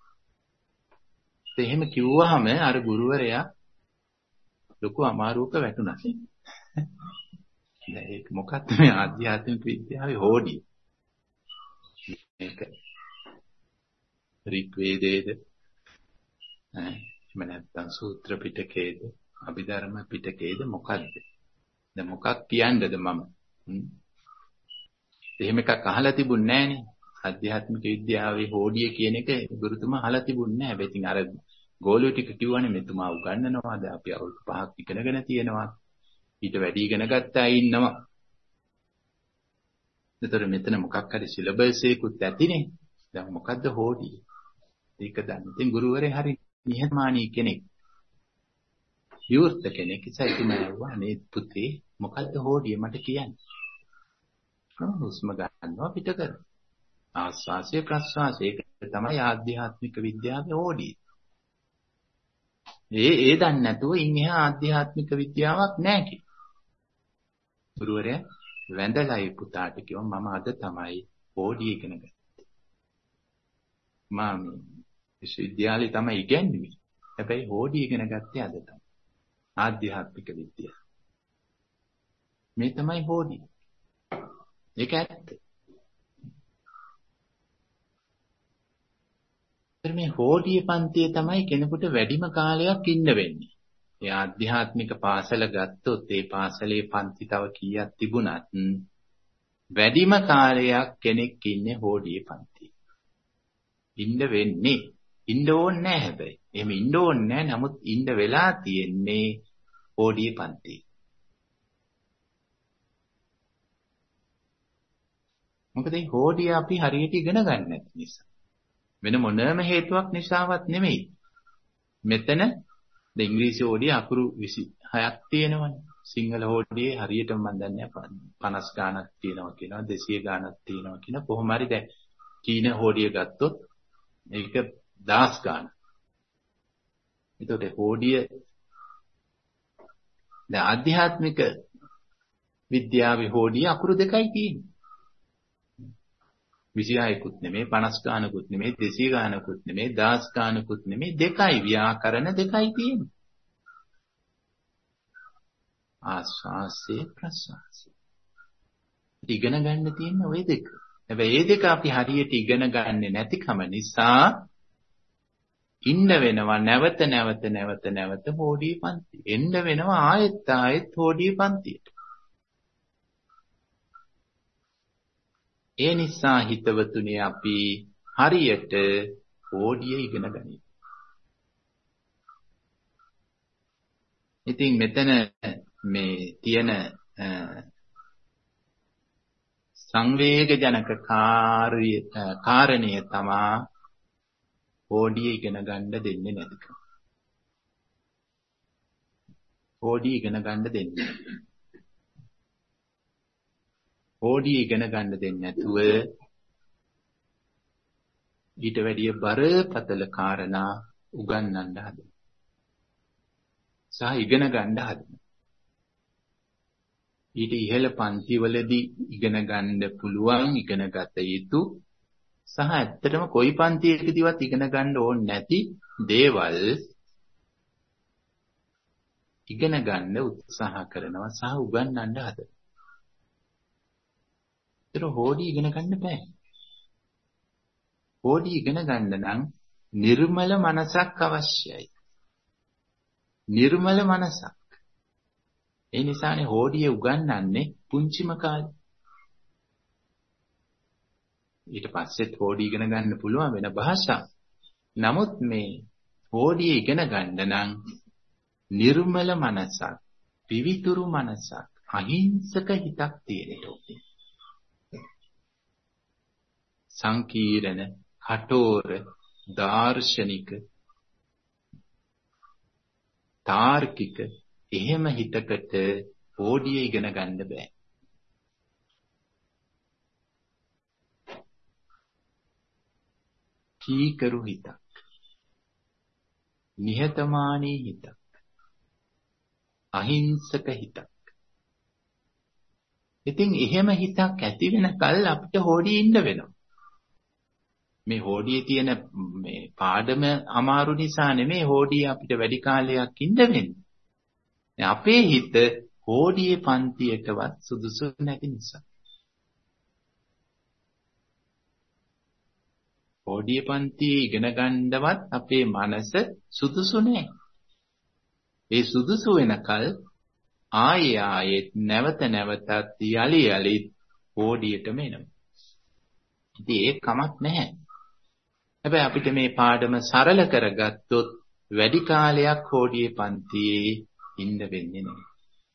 Speaker 1: එහෙම කිව්වහම අර ගුරුවරයා ලොකු අමාරුවක වැටුණා. දැන් ඒක මොකක්ද මේ ආධ්‍යාත්මික විද්‍යාවේ හොඩිය? මේක ඍග්වේදයේද එහෙම නැත්නම් සූත්‍ර පිටකයේද අභිධර්ම පිටකයේද මොකද්ද? දැන් මොකක් කියන්නද මම? එහෙම එකක් අහලා තිබුණේ නැහනේ. ආධ්‍යාත්මික විද්‍යාවේ හොඩිය කියන එක ගුරුතුමා අහලා තිබුණේ නැහැ. හැබැයි ඉතින් අර ගෝලියෝ ටික කිව්වනේ මෙතුමා උගන්වනවාද අපි අවුරුදු පහක් ඉගෙනගෙන තියෙනවා. ඊට වැඩි ඉගෙන ගත්ත අය ඉන්නවා. ඒතර මෙතන මොකක් හරි සිලබස් එකකුත් ඇතිනේ. දැන් මොකද්ද හොඩිය? ඒක දන්න. ඉතින් ගුරුවරයා හරි නිහතමානී කෙනෙක්. විවෘත කෙනෙක්. ඒසයිතුම ඇහුවා අනේ පුතේ මොකද්ද හොඩිය මට කියන්න. හුස්ම ගන්නවා පිට කරනවා. ආස්වාසය ප්‍රස්වාසය ඒක තමයි ආධ්‍යාත්මික විද්‍යාවේ හොඩිය. ඒ ඒ දන්නේ නැතුව ඉන් එහා ආධ්‍යාත්මික විද්‍යාවක් නැහැ කි. ගුරුවරයා වැඳලායි පුතාට කිව්වා මම අද තමයි හොඩිය ඉගෙන ගත්තේ. මම විශ්වවිද්‍යාලේ තමයි ඉගෙනුනේ. හැබැයි හොඩිය ඉගෙන ගත්තේ අද තමයි. ආධ්‍යාත්මික විද්‍යාව. මේ තමයි හොඩිය. ඒක ඇත්ත. මේ හොඩිය පන්තියේ තමයි කෙනෙකුට වැඩිම කාලයක් ඉන්න වෙන්නේ. ඒ ආධ්‍යාත්මික පාසල ගත්තොත් ඒ පාසලේ පන්ති තව කීයක් තිබුණත් වැඩිම කාලයක් කෙනෙක් ඉන්නේ හොඩිය පන්තියේ. ඉන්න වෙන්නේ. ඉන්න ඕනේ නැහැ හැබැයි. එහෙම ඉන්න ඕනේ නැහැ. නමුත් ඉන්න වෙලා තියෙන්නේ හොඩිය පන්තියේ. මොකද මේ හොඩිය අපි හරියට ඉගෙන ගන්න නැති නිසා. වෙන මොනම හේතුවක් නිසාවත් නෙමෙයි. මෙතන ද ඉංග්‍රීසි හොඩිය අකුරු විසිහයක් තියෙනවනේ. සිංහල හොඩියේ හරියටම මම දන්නේ පනස් ගාණක් තියෙනවා කියනවා දෙසිය ගාණක් තියෙනවා කියන කොහොම හරි දැන් චීන හොඩිය ගත්තොත් ඒක දහස් ගාණක්. ඒතකොට හොඩිය දැන් විසිහයකුත් නෙමෙයි පනස් ගානකුත් නෙමෙයි දෙසිය ගානකුත් නෙමෙයි දහස් ගානකුත් නෙමෙයි දෙකයි ව්‍යාකරණ දෙකයි තියෙන්නේ. ආස්වාසේ ප්‍රස්වාසේ. ඉගෙන ගන්න තියෙන ওই දෙක. හැබැයි මේ දෙක අපි හරියට ඉගෙන ගන්නේ නැතිකම නිසා ඉන්න වෙනවා නැවත නැවත නැවත නැවත හෝඩියේ පන්ති. එන්න වෙනවා ආයෙත් ආයෙත් හෝඩියේ පන්තියට. ඒ නිසා හිතවතුනි අපි හරියට හෝඩිය ඉගෙන ගනිමු. ඉතින් මෙතන මේ තියෙන සංවේගජනක කාර්ය කාරණය තමා හෝඩිය ඉගෙන ගන්න දෙන්නේ නැතිකම. හෝඩිය ඉගෙන ගන්න දෙන්නේ. හෝඩිය ඉගෙන ගන්න දෙන්නේ නැතුව ඊට වැඩිය බරපතල කාරණා උගන්වන්න හදනවා. සහ ඉගෙන ගන්න හදනවා. ඊට ඉහළ පන්තිවලදී ඉගෙන ගන්න පුළුවන් ඉගෙන ගත යුතු සහ ඇත්තටම කොයි පන්තියකදීවත් ඉගෙන ගන්න ඕනේ නැති දේවල් ඉගෙන ගන්න උත්සාහ කරනවා සහ උගන්වන්න හදනවා. ඒතර හෝඩිය ඉගෙන ගන්න බෑ. හෝඩිය ඉගෙන ගන්න නම් නිර්මල මනසක් අවශ්‍යයි. නිර්මල මනසක්. ඒ නිසානේ හෝඩිය උගන්වන්නේ පුංචිම කාලේ. ඊට පස්සෙත් හෝඩිය ඉගෙන ගන්න පුළුවන් වෙන භාෂා. නමුත් මේ හෝඩිය ඉගෙන ගන්න නම් නිර්මල මනසක්, පිවිතුරු මනසක්, අහිංසක හිතක් තියෙන්න ඕනේ. සංකීර්ණ, කටෝර, දාර්ශනික, තාර්කික එහෙම හිතකට හෝඩිය ඉගෙන ගන්න බෑ. කීකරු හිතක්, නිහතමානී හිතක්, අහිංසක හිතක්. ඉතින් එහෙම හිතක් ඇති වෙනකල් අපිට හෝඩියේ ඉන්න වෙනවා. මේ හෝඩියේ තියෙන මේ පාඩම අමාරු නිසා නෙමෙයි හෝඩියේ අපිට වැඩි කාලයක් ඉන්න වෙන්නේ. අපේ හිත හෝඩියේ පන්තියටවත් සුදුසු නැති නිසා. හෝඩියේ පන්තියේ ඉගෙන ගන්නවත් අපේ මනස සුදුසු නැහැ. ඒ සුදුසු වෙනකල් ආයෙ ආයෙත් නැවත නැවතත් යලි යලි හෝඩියටම එනවා. ඉතින් ඒක කමක් නැහැ. හැබැයි අපිට මේ පාඩම සරල කරගත්තොත් වැඩි කාලයක් හෝඩියේ පන්තියේ ඉන්න වෙන්නේ නැහැ.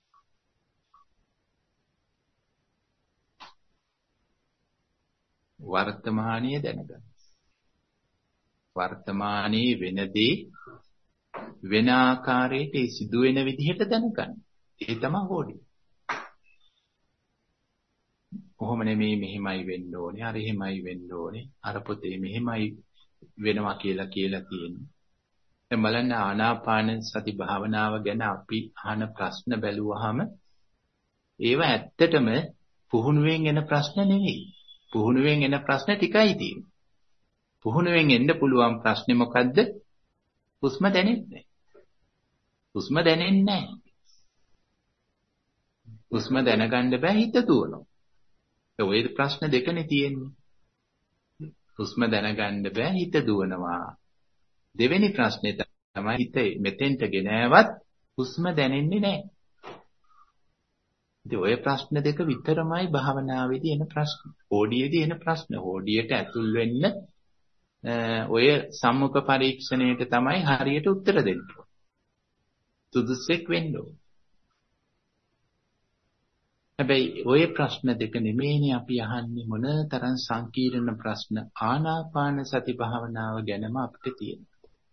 Speaker 1: වර්තමානයේ දැනගන්න. වර්තමානයේ වෙනදී වෙන ආකාරයට ඒ සිදුවෙන විදිහට දැනගන්න. ඒ තමයි හෝඩිය. කොහොම නෙමෙයි මෙහෙමයි වෙන්න ඕනේ, අර එහෙමයි වෙන්න ඕනේ, අර පොතේ මෙහෙමයි වෙනවා කියලා කියලා තියෙනවා. දැන් බලන්න ආනාපාන සති භාවනාව ගැන අපි අහන ප්‍රශ්න බැලුවාම ඒවා ඇත්තටම පුහුණුවෙන් එන ප්‍රශ්න නෙවෙයි. පුහුණුවෙන් එන ප්‍රශ්න ටිකයි තියෙන්නේ. පුහුණුවෙන් එන්න පුළුවන් ප්‍රශ්නේ මොකද්ද? හුස්ම දැනෙන්නේ නැහැ. හුස්ම දැනෙන්නේ නැහැ. හුස්ම දැනගන්න බෑ හිත දුවනවා. ඒ ඔය ප්‍රශ්න දෙකනේ තියෙන්නේ. හුස්ම දැනගන්න බෑ හිත දුවනවා. දෙවෙනි ප්‍රශ්නේ තමයි හිත මෙතෙන්ට ගෙනෑවත් හුස්ම දැනෙන්නේ නැහැ. ඉතින් ඔය ප්‍රශ්න දෙක විතරමයි භාවනාවේදී එන ප්‍රශ්න. හෝඩියේදී එන ප්‍රශ්න. හෝඩියට ඇතුල් වෙන්න ඔය සම්මුඛ පරීක්ෂණයට තමයි හරියට උත්තර දෙන්න ඕනේ. සුදුසෙක් වෙන්න ඕනේ. හැබැයි ඔය ප්‍රශ්න දෙක නෙමෙයිනේ අපි අහන්නේ මොන තරම් සංකීර්ණ ප්‍රශ්න ආනාපාන සති භාවනාව ගැනම අපිට තියෙනවා.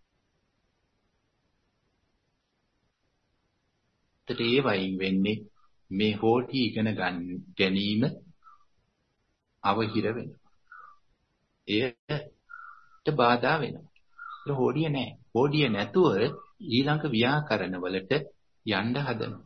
Speaker 1: ඒ වයින් වෙන්නේ මේ හෝඩිය ඉගෙන ගැනීම අවහිර වෙනවා. එයට බාධා වෙනවා. ඒක හෝඩිය නෑ. හෝඩිය නැතුව ඊළඟ ව්‍යාකරණ වලට යන්න හදනවා.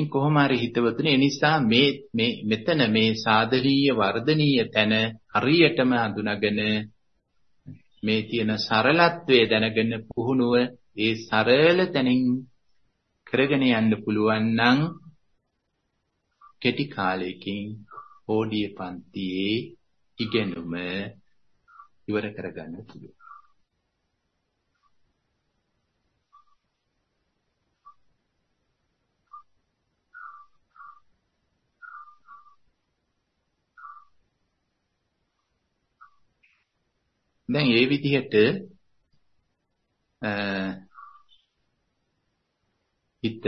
Speaker 1: ඉතින් කොහොම හරි හිතවතුනි, ඒ නිසා මේ මේ මෙතන මේ සාධනීය වර්ධනීය තැන හරියටම හඳුනාගෙන මේ තියෙන සරලත්වයේ දැනගෙන පුහුණුව ඒ සරල තැනින් කරගෙන යන්න පුළුවන් නම් කෙටි කාලයකින් ඕඩිය පන්තියේ ඉගෙනුම ඉවර කරගන්න පුළුවන්. දැන් මේ විදිහට හිත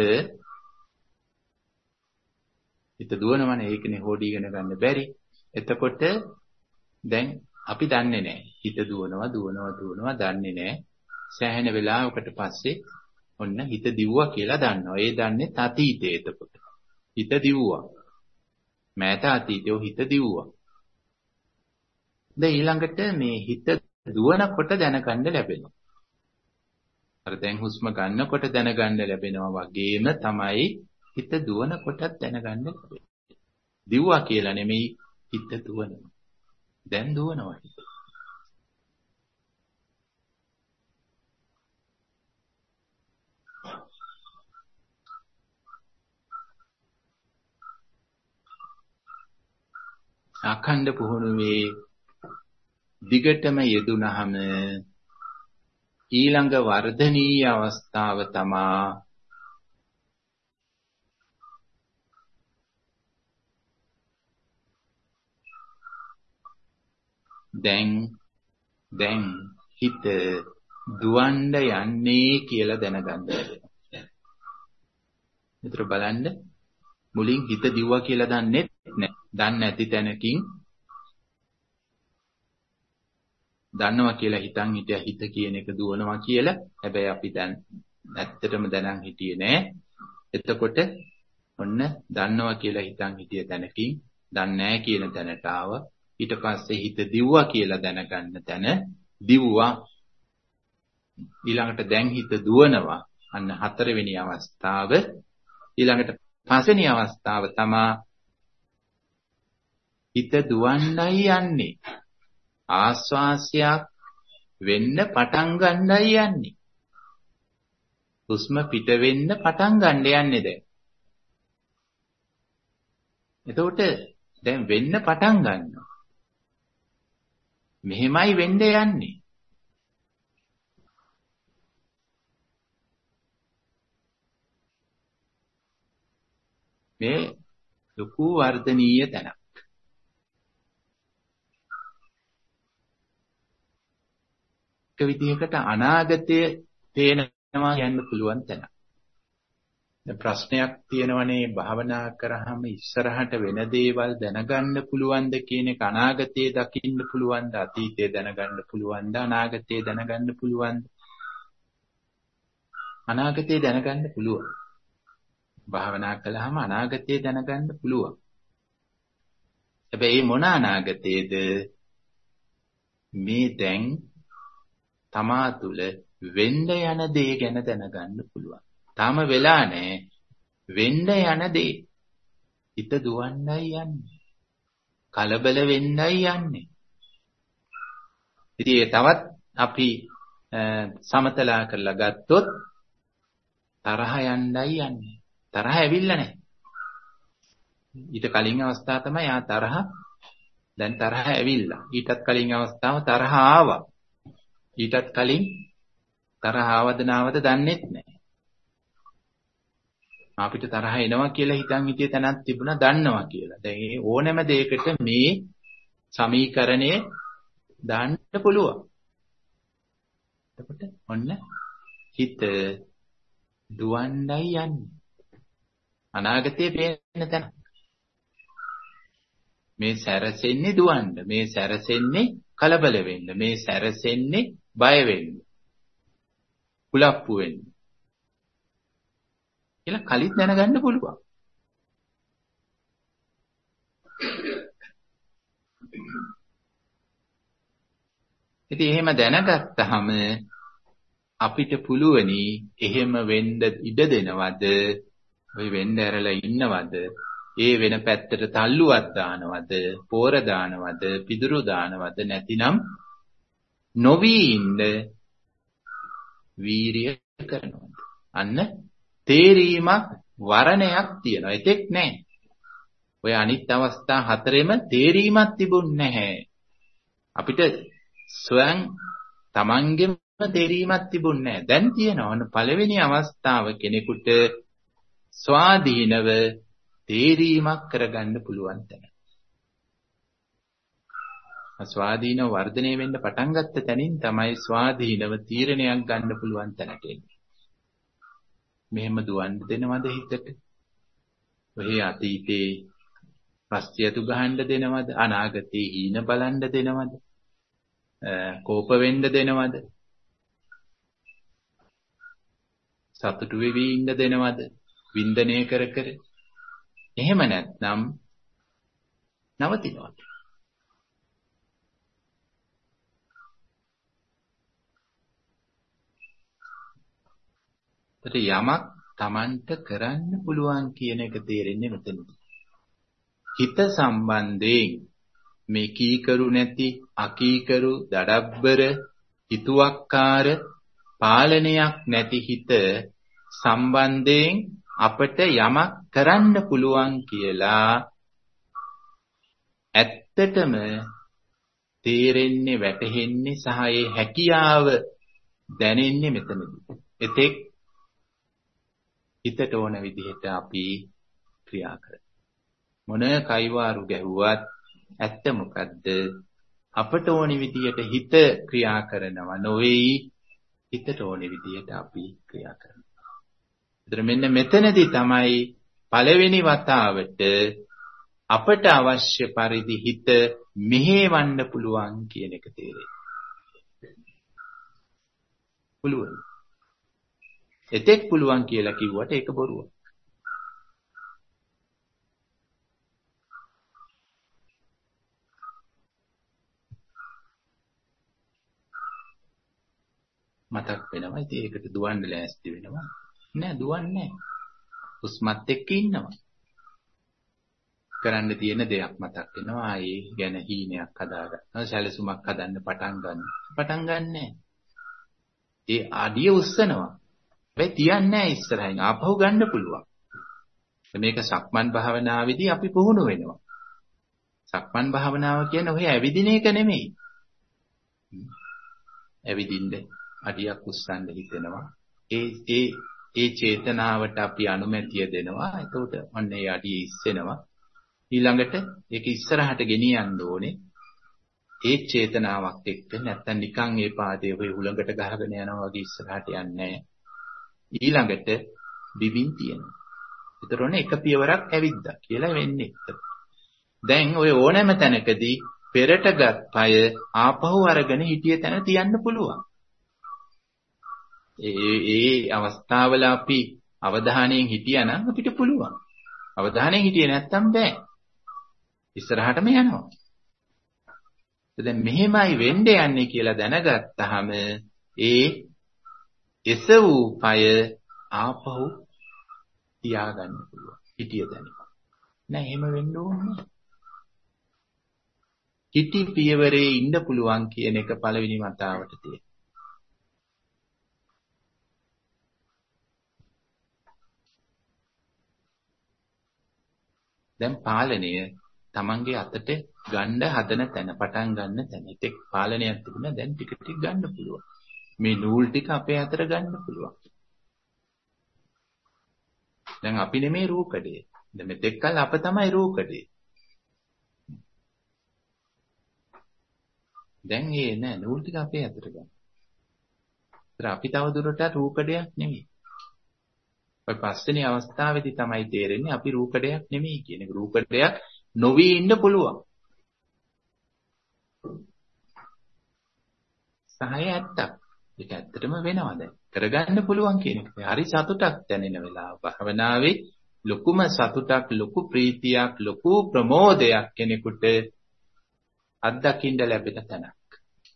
Speaker 1: හිත දුවනවනේ, ඒකනේ හොඩි ඉගෙන ගන්න බැරි. එතකොට දැන් අපි දන්නේ නැහැ. හිත දුවනවා දුවනවා දුවනවා දන්නේ නැහැ. සෑහෙන වෙලාවකට පස්සේ ඔන්න හිත දිව්වා කියලා දන්නවා. ඒ දන්නේ අතීතයේ. එතකොට හිත දිව්වා. මෑත අතීතයේ හිත දිව්වා. දැන් ඊළඟට මේ හිත දුවනකොට දැනගන්න ලැබෙනවා. අර දැන් හුස්ම ගන්නකොට දැනගන්න ලැබෙනවා වගේම තමයි හිත දුවනකොටත් දැනගන්න ලැබෙන්නේ. දිව්වා කියලා නෙමෙයි, හිත දුවනවා. දැන් දුවනවා හිත. අඛණ්ඩ පුහුණුවේ දිගටම යෙදුනහම ඊළඟ වර්ධනීය අවස්ථාව තමා දැන් දැන් හිත දුවන්න යන්නේ කියලා දැනගන්න. විතර බලන්න, මුලින් හිත දිව්වා කියලා දන්නේ නැහැ. දන්නේ නැති තැනකින් දන්නවා කියලා හිතන් හිටියා හිත කියන එක දුවනවා කියලා. හැබැයි අපි දැන් ඇත්තටම දැනන් හිටියේ නෑ. එතකොට ඔන්න දන්නවා කියලා හිතන් හිටිය තැනකින් දන්නේ නැහැ කියන තැනට ආවා. ඊට පස්සේ හිත දිව්වා කියලා දැනගන්න තැන දිව්වා. ඊළඟට දැන් හිත දුවනවා. අන්න හතරවෙනි අවස්ථාව. ඊළඟට පස්වෙනි අවස්ථාව තමා හිත දුවන්නයි යන්නේ. ආස්වාසයක් වෙන්න පටන් ගන්නයි යන්නේ. හුස්ම පිට වෙන්න පටන් ගන්න යන්නේ දැන්. එතකොට දැන් වෙන්න පටන් ගන්නවා. මෙහෙමයි වෙන්න යන්නේ. මේ ලොකු වර්ධනීය තැනක්. එක විදිහකට අනාගතය පේනවා යන්න පුළුවන් තැනක්. දැන් ප්‍රශ්නයක් තියෙනවනේ, භාවනා කරාම ඉස්සරහට වෙන දේවල් දැනගන්න පුළුවන්ද කියන එක. අනාගතයේ දකින්න පුළුවන්ද, අතීතයේ දැනගන්න පුළුවන්ද, අනාගතයේ දැනගන්න පුළුවන්ද? අනාගතයේ දැනගන්න පුළුවන්. භාවනා කළාම අනාගතයේ දැනගන්න පුළුවන්. හැබැයි මොන අනාගතයේද? මේ දැන් තමා තුළ වෙන්න යන දේ ගැන දැනගන්න පුළුවන්. තාම වෙලා නැහැ. වෙන්න යන දේ. හිත දුවන්නයි යන්නේ. කලබල වෙන්නයි යන්නේ. ඉතින් ඒ තවත් අපි සමතලා කරලා ගත්තොත් තරහ යන්නයි යන්නේ. තරහ ඇවිල්ලා නැහැ. ඊට කලින් අවස්ථාව තමයි ආ තරහ. දැන් තරහ ඇවිල්ලා. ඊටත් කලින් අවස්ථාව තරහ ආවා. ඊටත් කලින් තරහ ආවද නැවද දන්නේත් නැහැ. අපිට තරහ එනවා කියලා හිතන් හිතේ තැනක් තිබුණා දන්නවා කියලා. දැන් මේ ඕනෑම දෙයකට මේ සමීකරණය දාන්න පුළුවන්. එතකොට ඔන්න හිත දුවන්නයි යන්නේ. අනාගතයේ පේන තැන. මේ සැරසෙන්නේ දුවන්න. මේ සැරසෙන්නේ කලබල වෙන්න. මේ සැරසෙන්නේ බය වෙන්න. කුලප්පු වෙන්න. කියලා කලින් දැනගන්න පුළුවන්. ඉතින් එහෙම දැනගත්තාම අපිට පුළුවනි එහෙම වෙන්න ඉඩ දෙනවද ඔය වෙන්න ඇරලා ඉන්නවද? ඒ වෙන පැත්තට තල්ලුවක් දානවද? පෝර දානවද? පිදුරු දානවද? නැතිනම් නොවි ඉන්න වීරිය කරනවද? අන්න තේරීමක් වරණයක් තියෙනවා. එතෙක් නැහැ. ඔය අනිත් අවස්ථා හතරෙම තේරීමක් තිබුණ නැහැ. අපිට ස්වයං තමන්ගෙම තේරීමක් තිබුණ නැහැ. දැන් තියෙනවා. පළවෙනි අවස්ථාව කෙනෙකුට ස්වාධීනව තේරීමක් කරගන්න පුළුවන් තැන. ස්වාධීනව වර්ධනය වෙන්න පටන් ගත්ත තැනින් තමයි ස්වාධීනව තීරණයක් ගන්න පුළුවන් තැනට එන්නේ. මෙහෙම දුවන්න දෙනවද හිතට? ඔහේ අතීතේ පස්තියතු ගහන්න දෙනවද? අනාගතේ හීන බලන්න දෙනවද? කෝප වෙන්න දෙනවද? සතුටු වෙවි ඉන්න දෙනවද? වින්දනය කර කර. එහෙම නැත්නම් නවතිනවා. ඒත් යමක් Tamanට කරන්න පුළුවන් කියන එක තේරෙන්නේ මෙතනදී. හිත සම්බන්ධයෙන් මේ කීකරු නැති, අකීකරු, දඩබ්බර, හිතුවක්කාර, පාලනයක් නැති හිත සම්බන්ධයෙන් අපට යමක් කරන්න පුළුවන් කියලා ඇත්තටම තේරෙන්නේ, වැටහෙන්නේ සහ ඒ හැකියාව දැනෙන්නේ මෙතනදී. එතෙක් හිතට ඕන විදිහට අපි ක්‍රියා කරනවා. මොන කයිවාරු ගැහුවත් ඇත්ත මොකද්ද? අපට ඕන විදිහට හිත ක්‍රියා කරනවා නොවේයි, හිතට ඕන විදිහට අපි ක්‍රියා කරනවා. ඒතර මෙන්න මෙතනදී තමයි පළවෙනි වතාවට අපට අවශ්‍ය පරිදි හිත මෙහෙවන්න පුළුවන් කියන එක තේරෙන්නේ. පුළුවන්. එතෙක් පුළුවන් කියලා කිව්වට ඒක බොරුවක්. මතක් වෙනවා. ඉතින් ඒකට දුවන්න ලෑස්ති වෙනවා. නෑ දුවන්නේ නෑ. හුස්මත් එක්ක ඉන්නවා. කරන්න තියෙන දෙයක් මතක් වෙනවා. ආයේ ගැන හීනයක් හදාගන්නවා. සැලසුමක් හදන්න පටන් ගන්න. පටන් ගන්නෑ. ඒ අඩිය උස්සනවා. හැබැයි තියන්නේ නෑ ඉස්සරහින්. ආපහු ගන්න පුළුවන්. මේක සක්මන් භාවනාවේදී අපි පුහුණු වෙනවා. සක්මන් භාවනාව කියන්නේ ඔය ඇවිදින එක නෙමෙයි. ඇවිදින්න අඩියක් උස්සන්න හිතෙනවා. ඒ ඒ ඒ චේතනාවට අපි අනුමැතිය දෙනවා. එතකොට ඔන්න ඒ අඩිය ඉස්සෙනවා. ඊළඟට ඒක ඉස්සරහට ගෙනියන්න ඕනේ. ඒ චේතනාවක් එක්ක නැත්තම් නිකන් ඒ පාදයේ ඔය හුලඟට ගහගෙන යනවා වගේ ඉස්සරහට යන්නේ නැහැ. ඊළඟට දිවින් තියෙනවා. ඒතර ඔන්න එක පියවරක් ඇවිද්දා කියලා වෙන්නේ. දැන් ඔය ඕනෑම තැනකදී පෙරටගත් පය ආපහු අරගෙන හිටිය තැන තියන්න පුළුවන්. ඒ ඒ අවස්ථාවල අපි අවධානයෙන් හිටියා නම් අපිට පුළුවන්. අවධානයෙන් හිටියේ නැත්තම් බෑ. ඉස්සරහටම යනවා. දැන් මෙහෙමයි වෙන්න යන්නේ කියලා දැනගත්තාම ඒ එස වූ පය ආපහු තියාගන්න පුළුවන්. හිටිය තැන. නෑ එහෙම වෙන්න ඕනේ. හිටි පියවරේ ඉන්න පුළුවන් කියන එක පළවෙනි වතාවට තියෙනවා. දැන් පාලනය තමන්ගේ අතට ගන්න හදන තැන, පටන් ගන්න තැන. ඒත් පාලනයක් තිබුණා දැන් ටික ටික ගන්න පුළුවන්. මේ නූල් ටික අපේ අතට ගන්න පුළුවන්. දැන් අපි නෙමේ රූකඩේ. දැන් මෙතෙක් කල අප තමයි රූකඩේ. දැන් ඒ නෑ නූල් ටික අපේ අතට ගන්න. ඒතර අපි තව දුරටත් රූකඩයක් නෙමෙයි. ඔය පස්වෙනි අවස්ථාවේදී තමයි තේරෙන්නේ අපි රූකඩයක් නෙමෙයි කියන එක. රූකඩයක් නොවි ඉන්න පුළුවන්. සහය ඇත්තක්. ඒක ඇත්තටම වෙනවා දැන්. කරගන්න පුළුවන් කියන එක. හරි සතුටක් දැනෙන වෙලාව. භවනාවේ ලොකුම සතුටක්, ලොකු ප්‍රීතියක්, ලොකු ප්‍රමෝදයක් කෙනෙකුට අත්දකින්න ලැබෙන තැනක්.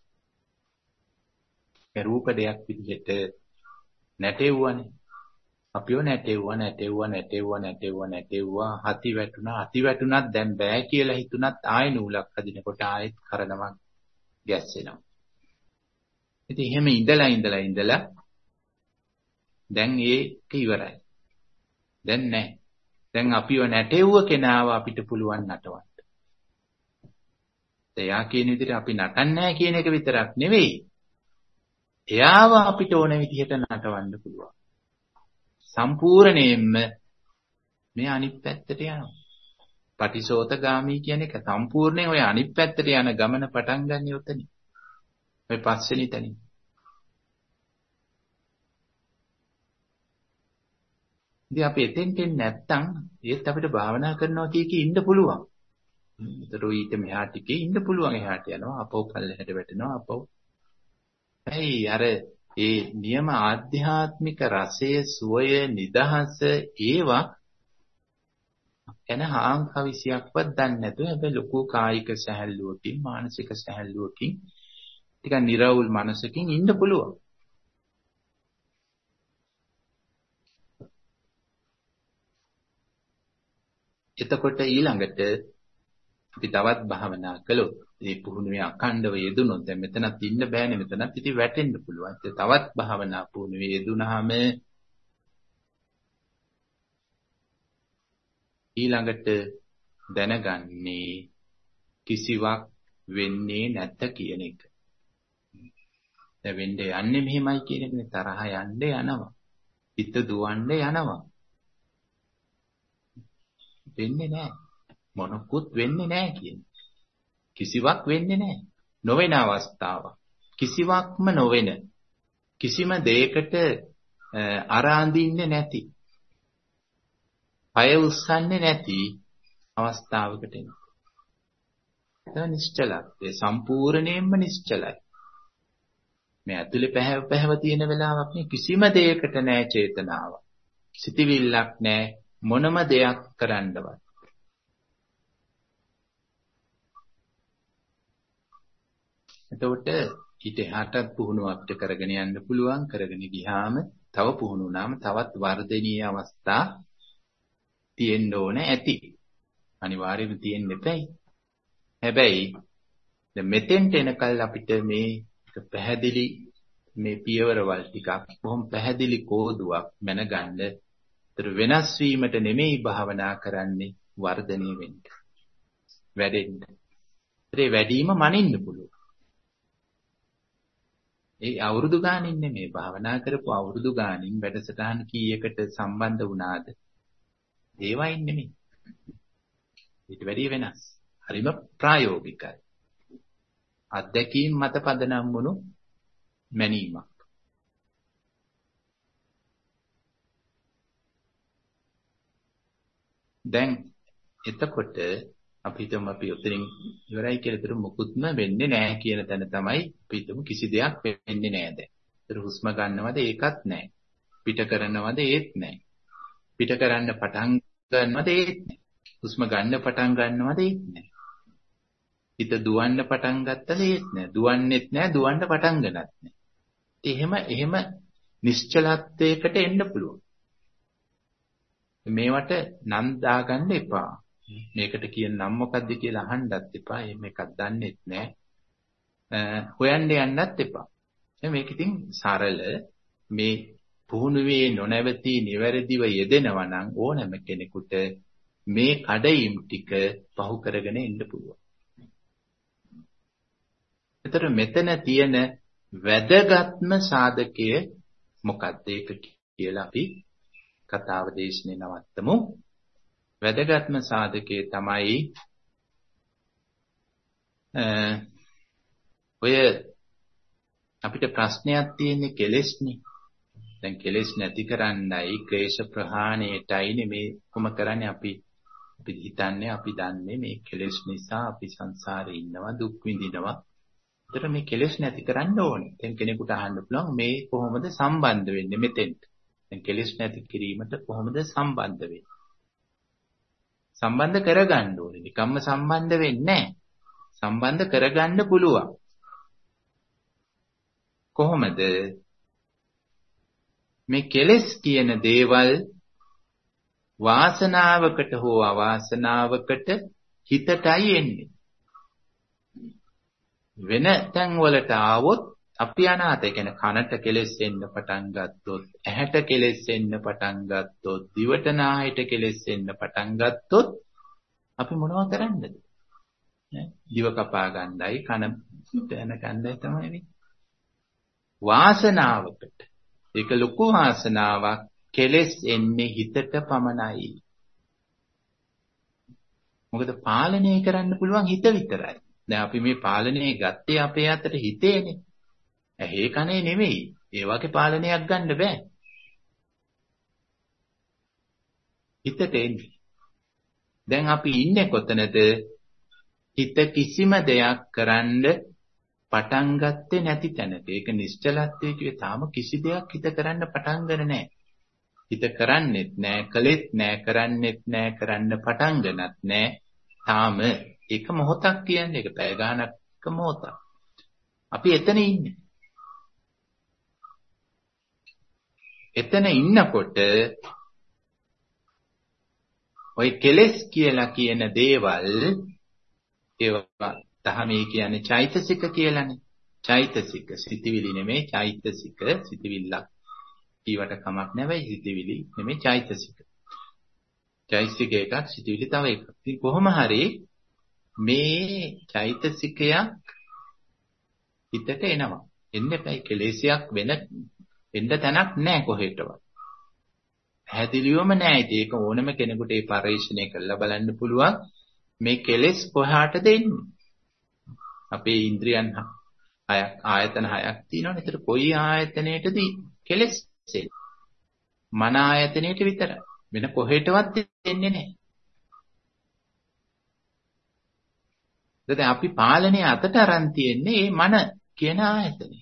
Speaker 1: ඒ රූකඩයක් විදිහට නැටෙව්වනේ. අපිව නැටෙව්වා නැටෙව්වා නැටෙව්වා නැටෙව්වා නැටෙව්වා හති වැටුණා අති වැටුණත් දැන් බෑ කියලා හිතුණත් ආයෙ නූලක් අදිනකොට ආයෙත් කරනවා ගැස්සෙනවා. ඉතින් එහෙම ඉඳලා ඉඳලා ඉඳලා දැන් ඒක ඉවරයි. දැන් නැහැ. දැන් අපිව නැටෙව්ව කෙනාව අපිට පුළුවන් නටවන්න. එයා කියන විදිහට අපි නටන්නේ නැහැ කියන එක විතරක් නෙවෙයි. එයාව අපිට ඕන විදිහට නටවන්න පුළුවන්. සම්පූර්ණයෙන්ම මේ අනිත් පැත්තට යනවා. පටිසෝතගාමී කියන එක සම්පූර්ණයෙන් ඔය අනිත් පැත්තට යන ගමන පටන් ගන්න උතනින්. ඔය පස්වෙනි තැනින්. ඉතින් අපි එතෙන්ට නැත්තම් ඒත් අපිට භාවනා කරනවා කිය කී ඉන්න පුළුවන්. ඒතර ඊට මෙහා ටිකේ ඉන්න පුළුවන් එහාට යනවා අපව පල්ලෙහාට වැටෙනවා අපව. ඇයි අර ඒ නියම ආධ්‍යාත්මික රසය සුවය නිදහස ඒවා එන හාම් කවිසියක්වත් දන්නේ නැතුව හැබැයි ලොකු කායික සැහැල්ලුවකින් මානසික සැහැල්ලුවකින් ටිකක් නිර්වුල් මනසකින් ඉන්න පුළුවන්. එතකොට ඊළඟට අපි තවත් භාවනා කළොත් මේ පුහුණුවේ අඛණ්ඩව යෙදුනොත් දැන් මෙතනත් ඉන්න බෑනේ මෙතනත් ඉතින් වැටෙන්න පුළුවන්. ඒ තවත් භාවනා පුහුණුවේ යෙදුනහම ඊළඟට දැනගන්නේ කිසිවක් වෙන්නේ නැත කියන එක. දැන් වෙන්නේ යන්නේ මෙහෙමයි කියන එකනේ තරහ යන්නේ යනවා. හිත දුවන්නේ යනවා. වෙන්නේ නැහැ. මොනකුත් වෙන්නේ නැහැ කියන්නේ. කිසිවක් වෙන්නේ නැහැ. නොවන අවස්ථාවක්. කිසිවක්ම නොවන. කිසිම දෙයකට අරාඳින්නේ නැති. පය උස්සන්නේ නැති අවස්ථාවකට එනවා. ඒක නිශ්චලයි. ඒ සම්පූර්ණයෙන්ම නිශ්චලයි. මේ ඇතුලේ පැහැව පැහැව තියෙන වෙලාවක් නේ කිසිම දෙයකට නැහැ චේතනාවක්. සිතිවිල්ලක් නැහැ මොනම දෙයක් කරන්නවත්. එතකොට ඊට එහාටත් පුහුණුව අපිට කරගෙන යන්න පුළුවන්. කරගෙන ගියාම තව පුහුණු වුණාම තවත් වර්ධනීය අවස්ථා තියෙන්න ඕන ඇති. අනිවාර්යයෙන්ම තියෙන්න එපයි. හැබැයි දැන් මෙතෙන්ට එනකල් අපිට මේ පැහැදිලි මේ පියවරවල් ටිකක් බොහොම පැහැදිලි කෝදුවක් මැනගන්න. ඒතර වෙනස් වීමට නෙමෙයි භාවනා කරන්නේ වර්ධනය වෙන්න. වැඩෙන්න. ඒ වැඩිම මනින්න පුළුවන්. ඒ අවුරුදු ගානින් නෙමෙයි භාවනා කරපු අවුරුදු ගානින් වැඩසටහන් කීයකට සම්බන්ධ වුණාද? ඒවයින් නෙමෙයි. ඊට වැඩිය වෙනස්. හරිම ප්‍රායෝගිකයි. අත්දැකීම් මත පදනම් වුණු මැනීමක්. දැන් එතකොට අපි හිතමු අපි උතරින් ඉවරයි කියලා හිතමු මොකුත්ම වෙන්නේ නැහැ කියන තැන තමයි අපි හිතමු කිසි දෙයක් වෙන්නේ නැහැ දැන්. ඒතර හුස්ම ගන්නවද ඒකත් නැහැ. පිට කරනවද ඒත් නැහැ. පිට කරන්න පටන් ගන්නවද ඒත් නැහැ. හුස්ම ගන්න පටන් ගන්නවද ඒත් නැහැ. හිත දුවන්න පටන් ගත්තද ඒත් නැහැ. දුවන්නෙත් නැහැ දුවන්න පටන් ගන්නත් නැහැ. එහෙම එහෙම නිශ්චලත්වයකට එන්න පුළුවන්. මේවට නම් දාගන්න එපා. මේකට කියන නම මොකක්ද කියලා අහන්නත් එපා. එහෙම එකක් දන්නෙත් නැහැ. හොයන්න යන්නත් එපා. මේක ඉතින් සරල මේ පුහුණුවේ නොනැවතී නිවැරදිව යෙදෙනවා නම් ඕනෑම කෙනෙකුට මේ කඩයිම් ටික පහු කරගෙන එන්න පුළුවන්. ඒතර මෙතන තියෙන වැදගත්ම සාධකය මොකක්ද ඒක කියලා අපි කතාව දේශනේ නවත්තමු. වැදගත්ම සාධකය තමයි ඔය අපිට ප්‍රශ්නයක් තියෙන්නේ කෙලෙස්නේ. දැන් කෙලෙස් නැති කරන්නයි ක්ලේශ ප්‍රහාණයටයි මේ කොම කරන්නේ අපි අපි හිතන්නේ අපි දන්නේ මේ කෙලෙස් නිසා අපි සංසාරේ ඉන්නවා දුක් විඳිනවා. ඒතර මේ කෙලෙස් නැති කරන්න ඕනේ. දැන් කෙනෙකුට අහන්න පුළුවන් මේ කොහොමද සම්බන්ධ වෙන්නේ මෙතෙන්ට? දැන් කෙලෙස් නැති කිරීමට කොහොමද සම්බන්ධ වෙන්නේ? සම්බන්ධ කරගන්න ඕනේ. නිකම්ම සම්බන්ධ වෙන්නේ නැහැ. සම්බන්ධ කරගන්න පුළුවන්. කොහොමද? මේ කෙලෙස් කියන දේවල් වාසනාවකට හෝ අවාසනාවකට හිතටයි එන්නේ. වෙන තැන් වලට ආවොත් අපි අනාථ. ඒ කියන්නේ කනට කෙලෙස් එන්න පටන් ගත්තොත්, ඇහැට කෙලෙස් එන්න පටන් ගත්තොත්, දිවට නාහයට කෙලෙස් එන්න පටන් ගත්තොත් අපි මොනව කරන්නද? දිව කපා ගන්නයි, කන දැන ගන්නයි තමයි වෙන්නේ. වාසනාවකට. ඒක ලොකු වාසනාවක්. කෙලෙස් එන්නේ හිතට පමණයි. මොකද පාලනය කරන්න පුළුවන් හිත විතරයි. දැන් අපි මේ පාලනය ගත්තේ අපේ අතට හිතේනේ. ඇහි කනේ නෙමෙයි. ඒ වගේ පාලනයක් ගන්න බෑ. හිතට එන්නේ. දැන් අපි ඉන්නේ කොතනද? හිත කිසිම දෙයක් කරන්න පටන් ගත්තේ නැති තැනක. ඒක නිශ්චලත්වයේ කියේ තාම කිසි දෙයක් හිත කරන්න පටන් ගන්න නැහැ. හිත කරන්නෙත් නැහැ, කළෙත් නැහැ, කරන්නෙත් නැහැ, කරන්න පටන් ගන්නත් නැහැ. තාම එක මොහොතක් කියන්නේ ඒක පැය ගානක් එක මොහොතක්. අපි එතන ඉන්නේ. එතන ඉන්නකොට ඔය කෙලෙස් කියලා කියන දේවල් ඒවා තමයි කියන්නේ චෛතසික කියලානේ. චෛතසික සිතිවිලි නෙමෙයි, චෛතසික සිතිවිල්ලක්. ඊවට කමක් නැවෙයි, සිතිවිලි නෙමෙයි චෛතසික. චෛතසික එකක්, සිතිවිලි තව එකක්. ඉතින් කොහොම හරි මේ චෛතසිකයක් හිතට එනවා. එන්න එපයි. කෙලෙසයක් වෙන එන්න තැනක් නැහැ කොහෙටවත්. පැහැදිලිවම නැහැ. ඒක ඕනම කෙනෙකුට ඒ පරිශ්‍රණය කරලා බලන්න පුළුවන්. මේ කෙලෙස් කොහාටද එන්නේ? අපේ ඉන්ද්‍රියන් හයක් ආයතන හයක් තියෙනවනේ. ඒතර කොයි ආයතනයකද කෙලෙස් එන්නේ? මන ආයතනයට විතරයි. වෙන කොහෙටවත් එන්නේ නැහැ. දැන් අපි පාලනය අතට අරන් තියෙන්නේ මේ මන කියන ආයතනේ.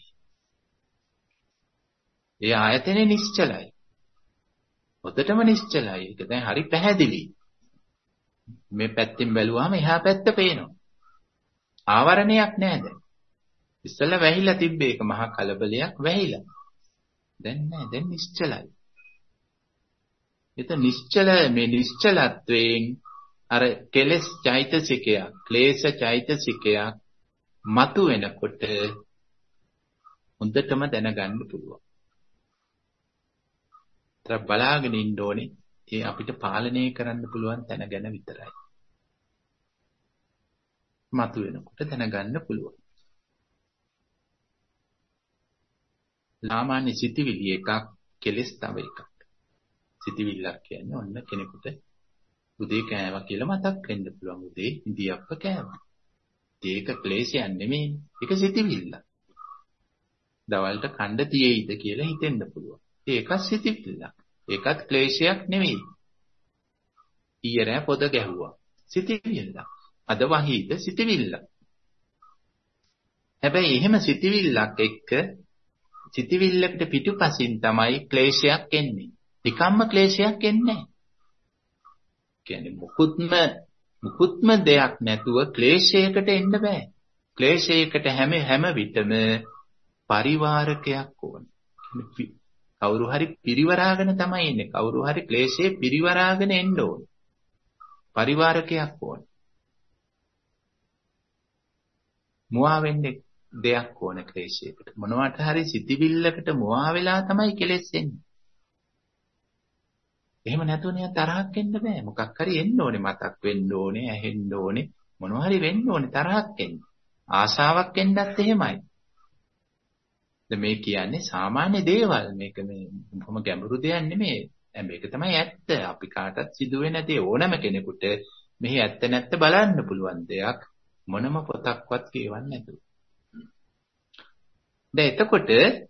Speaker 1: ඒ ආයතනේ නිශ්චලයි. ඔතටම නිශ්චලයි. ඒක දැන් හරි පැහැදිලි. මේ පැත්තෙන් බැලුවාම එහා පැත්ත පේනවා. ආවරණයක් නැහැ දැන්. ඉස්සෙල්ලා වැහිලා තිබ්බේ ඒක මහා කලබලයක් වැහිලා. දැන් නැහැ. දැන් නිශ්චලයි. ඒක නිශ්චල මේ නිශ්චලත්වයෙන් අර කෙලස් චෛතසිකය, ක්ලේශ චෛතසිකය මතු වෙනකොට හොඳටම දැනගන්න පුළුවන්. තර බලාගෙන ඉන්න ඕනේ. ඒ අපිට පාලනය කරන්න පුළුවන් තැන ගැන විතරයි. මතු වෙනකොට දැනගන්න පුළුවන්. ලාමානි සිතිවිලි එකක්, කෙලස් තව එකක්. සිතිවිල්ලක් කියන්නේ ඔන්න කෙනෙකුට උදේ කෑවා කියලා මතක් වෙන්න පුළුවන්. උදේ ඉන්දියාප්ප කෑවා. ඒක ක්ලේශයක් නෙමෙයි. ඒක සිතිවිල්ල. දවල්ට කණ්ඩ තියෙයිද කියලා හිතෙන්න පුළුවන්. ඒකත් සිතිවිල්ලක්. ඒකත් ක්ලේශයක් නෙමෙයි. ඊයරෑ පොද ගැහුවා. සිතිවිල්ල. අද වහීද සිතිවිල්ල. හැබැයි එහෙම සිතිවිල්ලක් එක්ක සිතිවිල්ලකට පිටුපසින් තමයි ක්ලේශයක් එන්නේ. නිකම්ම ක්ලේශයක් එන්නේ නැහැ. කියන්නේ මුකුත්ම මුකුත්ම දෙයක් නැතුව ක්ලේශයකට එන්න බෑ. ක්ලේශයකට හැම හැම විටම පරිවාරකයක් ඕන. කවුරු හරි පිරිවරාගෙන තමයි එන්නේ. කවුරු හරි ක්ලේශයේ පිරිවරාගෙන එන්න ඕන. පරිවාරකයක් ඕන. මුවා වෙන්නේ දෙයක් ඕන ක්ලේශයකට. මොනවට හරි සිතිවිල්ලකට මුවා වෙලා තමයි කෙලෙස් එන්නේ. එහෙම නැතුව නිය තරහක් එන්න බෑ. මොකක් හරි එන්න ඕනේ, මතක් වෙන්න ඕනේ, ඇහෙන්න ඕනේ, මොනවා හරි වෙන්න ඕනේ තරහක් එන්න. ආශාවක් එන්නත් එහෙමයි. දැන් මේ කියන්නේ සාමාන්‍ය දේවල්. මේක මේ කොහොම ගැඹුරු දෙයක් නෙමෙයි. දැන් මේක තමයි ඇත්ත. අපි කාටත් සිදුවෙන දේ ඕනම කෙනෙකුට මෙහි ඇත්ත නැත්ත බලන්න පුළුවන් දෙයක්. මොනම පොතක්වත් කියවන්නේ නැතුව. දැන් එතකොට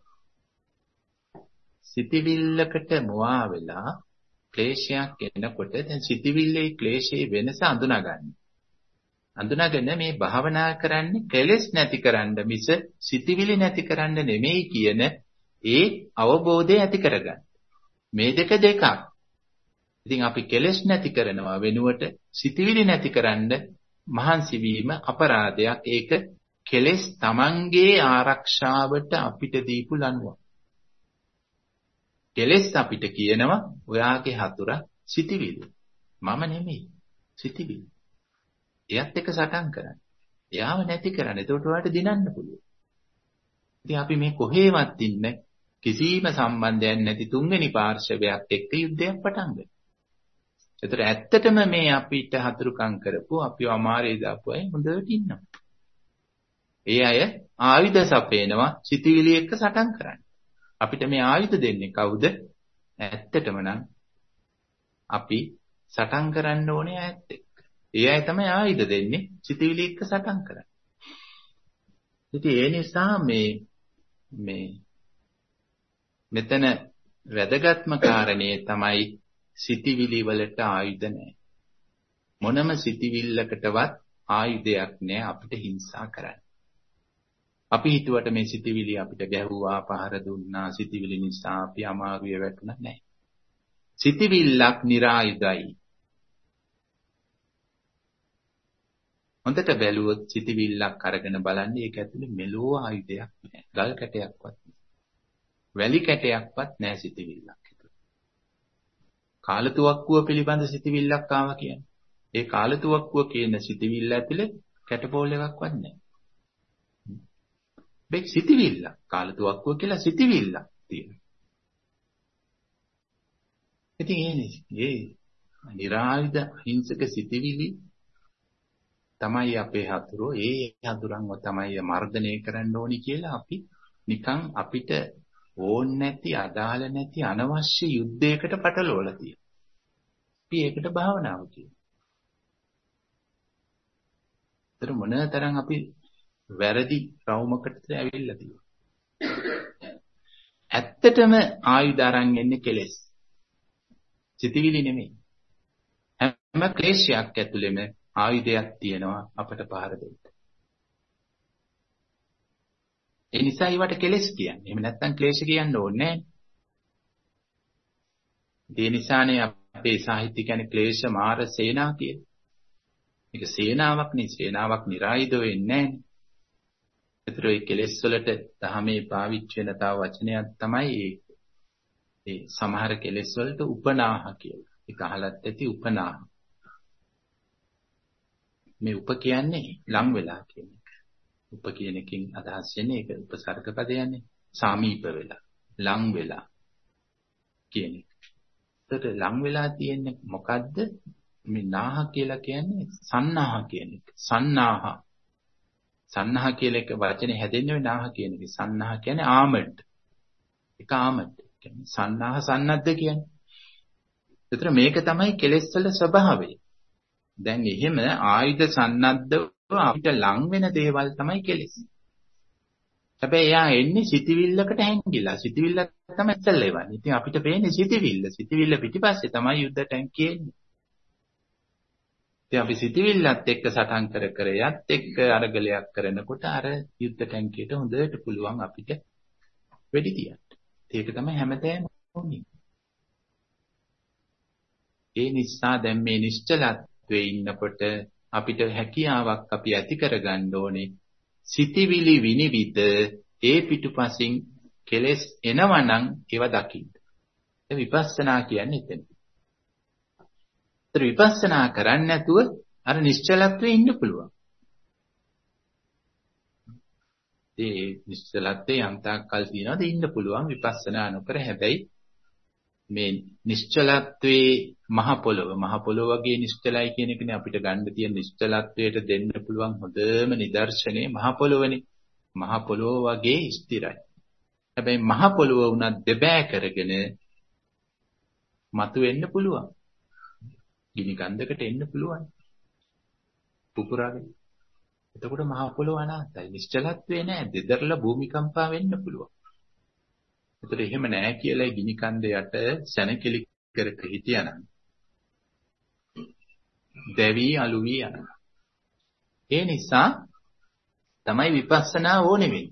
Speaker 1: සිතිවිල්ලකට මුවා වෙලා ක්ලේශයක් එනකොට දැන් සිතිවිල්ලේ ක්ලේශයේ වෙනස අඳුනා ගන්න. අඳුනාගෙන මේ භාවනා කරන්නේ කෙලෙස් නැති කරන්න මිස සිතිවිලි නැති කරන්න නෙමෙයි කියන ඒ අවබෝධය ඇති කරගන්න. මේ දෙක දෙකක්. ඉතින් අපි කෙලෙස් නැති කරනවා වෙනුවට සිතිවිලි නැති කරන්න මහන්සි වීම අපරාධයක්. ඒක කෙලෙස් Tamanගේ ආරක්ෂාවට අපිට දීපු ලනුවක්. කෙලෙස් අපිට කියනවා ඔයාගේ හතුර සිටිවිලි. මම නෙමෙයි. සිටිවිලි. එයත් එක්ක සටන් කරන්න. එයාව නැති කරන්න. එතකොට ඔයාලට දිනන්න පුළුවන්. ඉතින් අපි මේ කොහේවත් ඉන්න කිසිම සම්බන්ධයක් නැති තුන්වෙනි පාර්ශවයක් එක්ක යුද්ධයක් පටන් ගන්නවා. ඒතර ඇත්තටම මේ අපිට හතුරුකම් කරපු අපිව අමාරේ දාපු අය හොඳට ඉන්නවා. ඒ අය ආයුධ සපේනවා සිටිවිලි එක්ක සටන් කරන්න. අපිට මේ ආයුධ දෙන්නේ කවුද? ඇත්තටම නම් අපි සටන් කරන්න ඕනේ ඇත්ත එක්ක. ඒ අය තමයි ආයුධ දෙන්නේ සිටිවිලි එක්ක සටන් කරන්න. ඉතින් ඒ නිසා මේ මේ මෙතන වැදගත්ම කාරණේ තමයි සිටිවිලි වලට ආයුධ නැහැ. මොනම සිටිවිල්ලකටවත් ආයුධයක් නැහැ අපිට හිංසා කරන්න. අපි හිතුවට මේ සිටිවිලි අපිට ගැහුවා පහර දුන්නා සිටිවිලි නිසා අපි අමාරුවේ වැටුණා නැහැ. සිටිවිල්ලක් નિરાයුධයි. හොඳට බැලුවොත් සිටිවිල්ලක් අරගෙන බලන්න ඒක ඇතුලේ මෙලෝ ආයුධයක් නැහැ. ගල් කැටයක්වත් නැහැ. වැලි කැටයක්වත් නැහැ සිටිවිල්ලක් ඇතුලේ. කාලතුවක්කුව පිළිබඳ සිටිවිල්ලක් ආවා කියන්නේ. ඒ කාලතුවක්කුව කියන සිටිවිල්ල ඇතුලේ කැටපෝල් එකක්වත් නැහැ. මේ සිටිවිල්ල කාලතුවක්කුව කියලා සිටිවිල්ලක් තියෙනවා. ඉතින් ඒ ඒ નિરાයුධ හිංසක සිටිවිලි තමයි අපේ හතුරෝ. ඒ හතුරන්ව තමයි මර්ධනය කරන්න ඕනි කියලා අපි නිකන් අපිට ඕන් නැති අදාළ නැති අනවශ්‍ය යුද්ධයකට පටලවලා තියෙනවා. අපි ඒකට භාවනාව කියනවා. ඒතර මොනතරම් අපි වැරදි රවුමකටද ඇවිල්ලා තියෙන්නේ. ඇත්තටම ආයුධ අරන් එන්නේ කෙලෙස්. සිතිවිලි නෙමෙයි. හැම ක්ලේශයක් ඇතුළෙම ආයුධයක් තියෙනවා අපට පහර දෙන්න. ඒ නිසා ඒවට කෙලෙස් කියන්නේ. එහෙම නැත්නම් ක්ලේශ කියන්න ඕනේ නැහැ. ඒ නිසානේ අපේ සාහිත්‍ය කියන්නේ ක්ලේශ මාර සේනා කියන්නේ. මේක සේනාවක් නේ. සේනාවක් નિરાයුධ වෙන්නේ නැහැ. ඒතර ඒ කෙලෙස් වලට දහමේ පාවිච්චි වෙන තව වචනයක් තමයි ඒ ඒ සමහර කෙලෙස් වලට උපනාහ කියලා. ඒක අහලත් ඇති උපනාහ. මේ උප කියන්නේ ලං වෙලා කියන එක. උප කියන එකෙන් අදහස් වෙන්නේ ඒක උපසර්ග පදයන්නේ. සාමීප වෙලා, ලං වෙලා කියන එක. ඒකට ලං වෙලා තියෙන්නේ මොකද්ද? මේ නාහ කියලා කියන්නේ සන්නාහ කියන එක. සන්නාහ. සන්නාහ කියලා එක වචනේ හැදෙන්නේ නාහ කියන එක. සන්නාහ කියන්නේ ආමඩ්. ඒක ආමඩ්. කියන්නේ සන්නාහ සන්නද්ද කියන්නේ. ඒතර මේක තමයි කෙලෙස් වල ස්වභාවය. දැන් එහෙම ආයුධ සන්නද්ධව අපිට ලං වෙන දේවල් තමයි කෙලෙස්. හැබැයි එයා එන්නේ සිටිවිල්ලකට හැංගිලා. සිටිවිල්ල තමයි ඉස්සෙල්ලා එවන්නේ. ඉතින් අපිට පේන්නේ සිටිවිල්ල. සිටිවිල්ල පිටිපස්සේ තමයි යුද්ධ ටැංකිය එන්නේ. ඉතින් අපි සිටිවිල්ලත් එක්ක සටන් කර කර යත් එක්ක අරගලයක් කරනකොට අර යුද්ධ ටැංකියට හොඳට පුළුවන් අපිට වෙඩි තියන්න. ඒක තමයි හැමතැනම ඕනේ. ඒ නිසා දැන් මේ නිශ්චලත්වයේ ඉන්නකොට අපිට හැකියාවක් අපි ඇති කරගන්න ඕනේ. සිටිවිලි විනිවිද ඒ පිටුපසින් කෙලෙස් එනවනම් ඒව දකින්න. ඒ විපස්සනා කියන්නේ එතන. ඒතර විපස්සනා කරන්නේ නැතුව අර නිශ්චලත්වයේ ඉන්න පුළුවන්. ඒ නිශ්චලත්වයේ යම්තාක්කල් තියනවාද ඉන්න පුළුවන් විපස්සනා නොකර. හැබැයි මේ නිශ්චලත්වයේ මහ පොළොව මහ පොළොව වගේ නිශ්චලයි කියන එකනේ අපිට ගන්න තියෙන නිශ්චලත්වයට දෙන්න පුළුවන් හොඳම නිදර්ශනේ මහ පොළොවනේ. මහ පොළොව වගේ ස්ථිරයි. හැබැයි මහ පොළොව උනත් දෙබෑ කරගෙන මතුවෙන්න පුළුවන්. ගිනි කන්දකට එන්න පුළුවන්. පුපුරාගෙන. එතකොට මහ පොළොව අනාතයි. නිශ්චලත්වේ නෑ. දෙදරලා භූමිකම්පා වෙන්න පුළුවන්. ඒතර එහෙම නෑ කියලා ගිනි කන්ද යට සැනකෙලි කර කර හිටියානම් දෙවි අලුවි යනවා. ඒ නිසා තමයි විපස්සනා ඕනේ වෙන්නේ.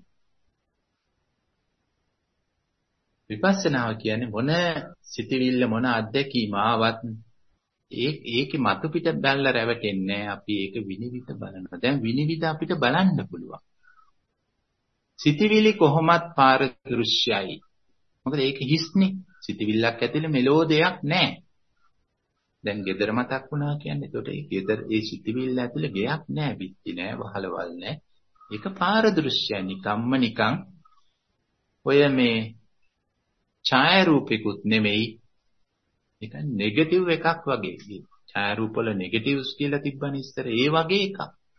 Speaker 1: විපස්සනාව කියන්නේ මොන සිතිවිල්ල මොන අත්දැකීම ආවත් ඒ ඒකේ මතු පිට බැලලා රැවටෙන්නේ නැහැ. අපි ඒක විනිවිද බලනවා. දැන් විනිවිද අපිට බලන්න පුළුවන්. සිතිවිලි කොහොමත් පාරදෘශ්‍යයි. මොකද ඒක හිස්නේ. සිතවිල්ලක් ඇතුලේ මෙලෝ දෙයක් නැහැ. දැන් ගෙදර මතක් වුණා කියන්නේ එතකොට ඒ ගෙදර ඒ සිතවිල්ල ඇතුලේ ගයක් නැහැ, පිටි නැහැ, වහලවල් නැහැ. ඒක පාරදෘශ්‍යයි. නිකම්ම නිකං ඔය මේ ඡායාරූපිකුත් නෙමෙයි. ඒක නෙගටිව් එකක් වගේ. ඡායාරූප වල නෙගටිව්ස් කියලා තිබ්බනේ ඉස්සර. ඒ වගේ එකක්.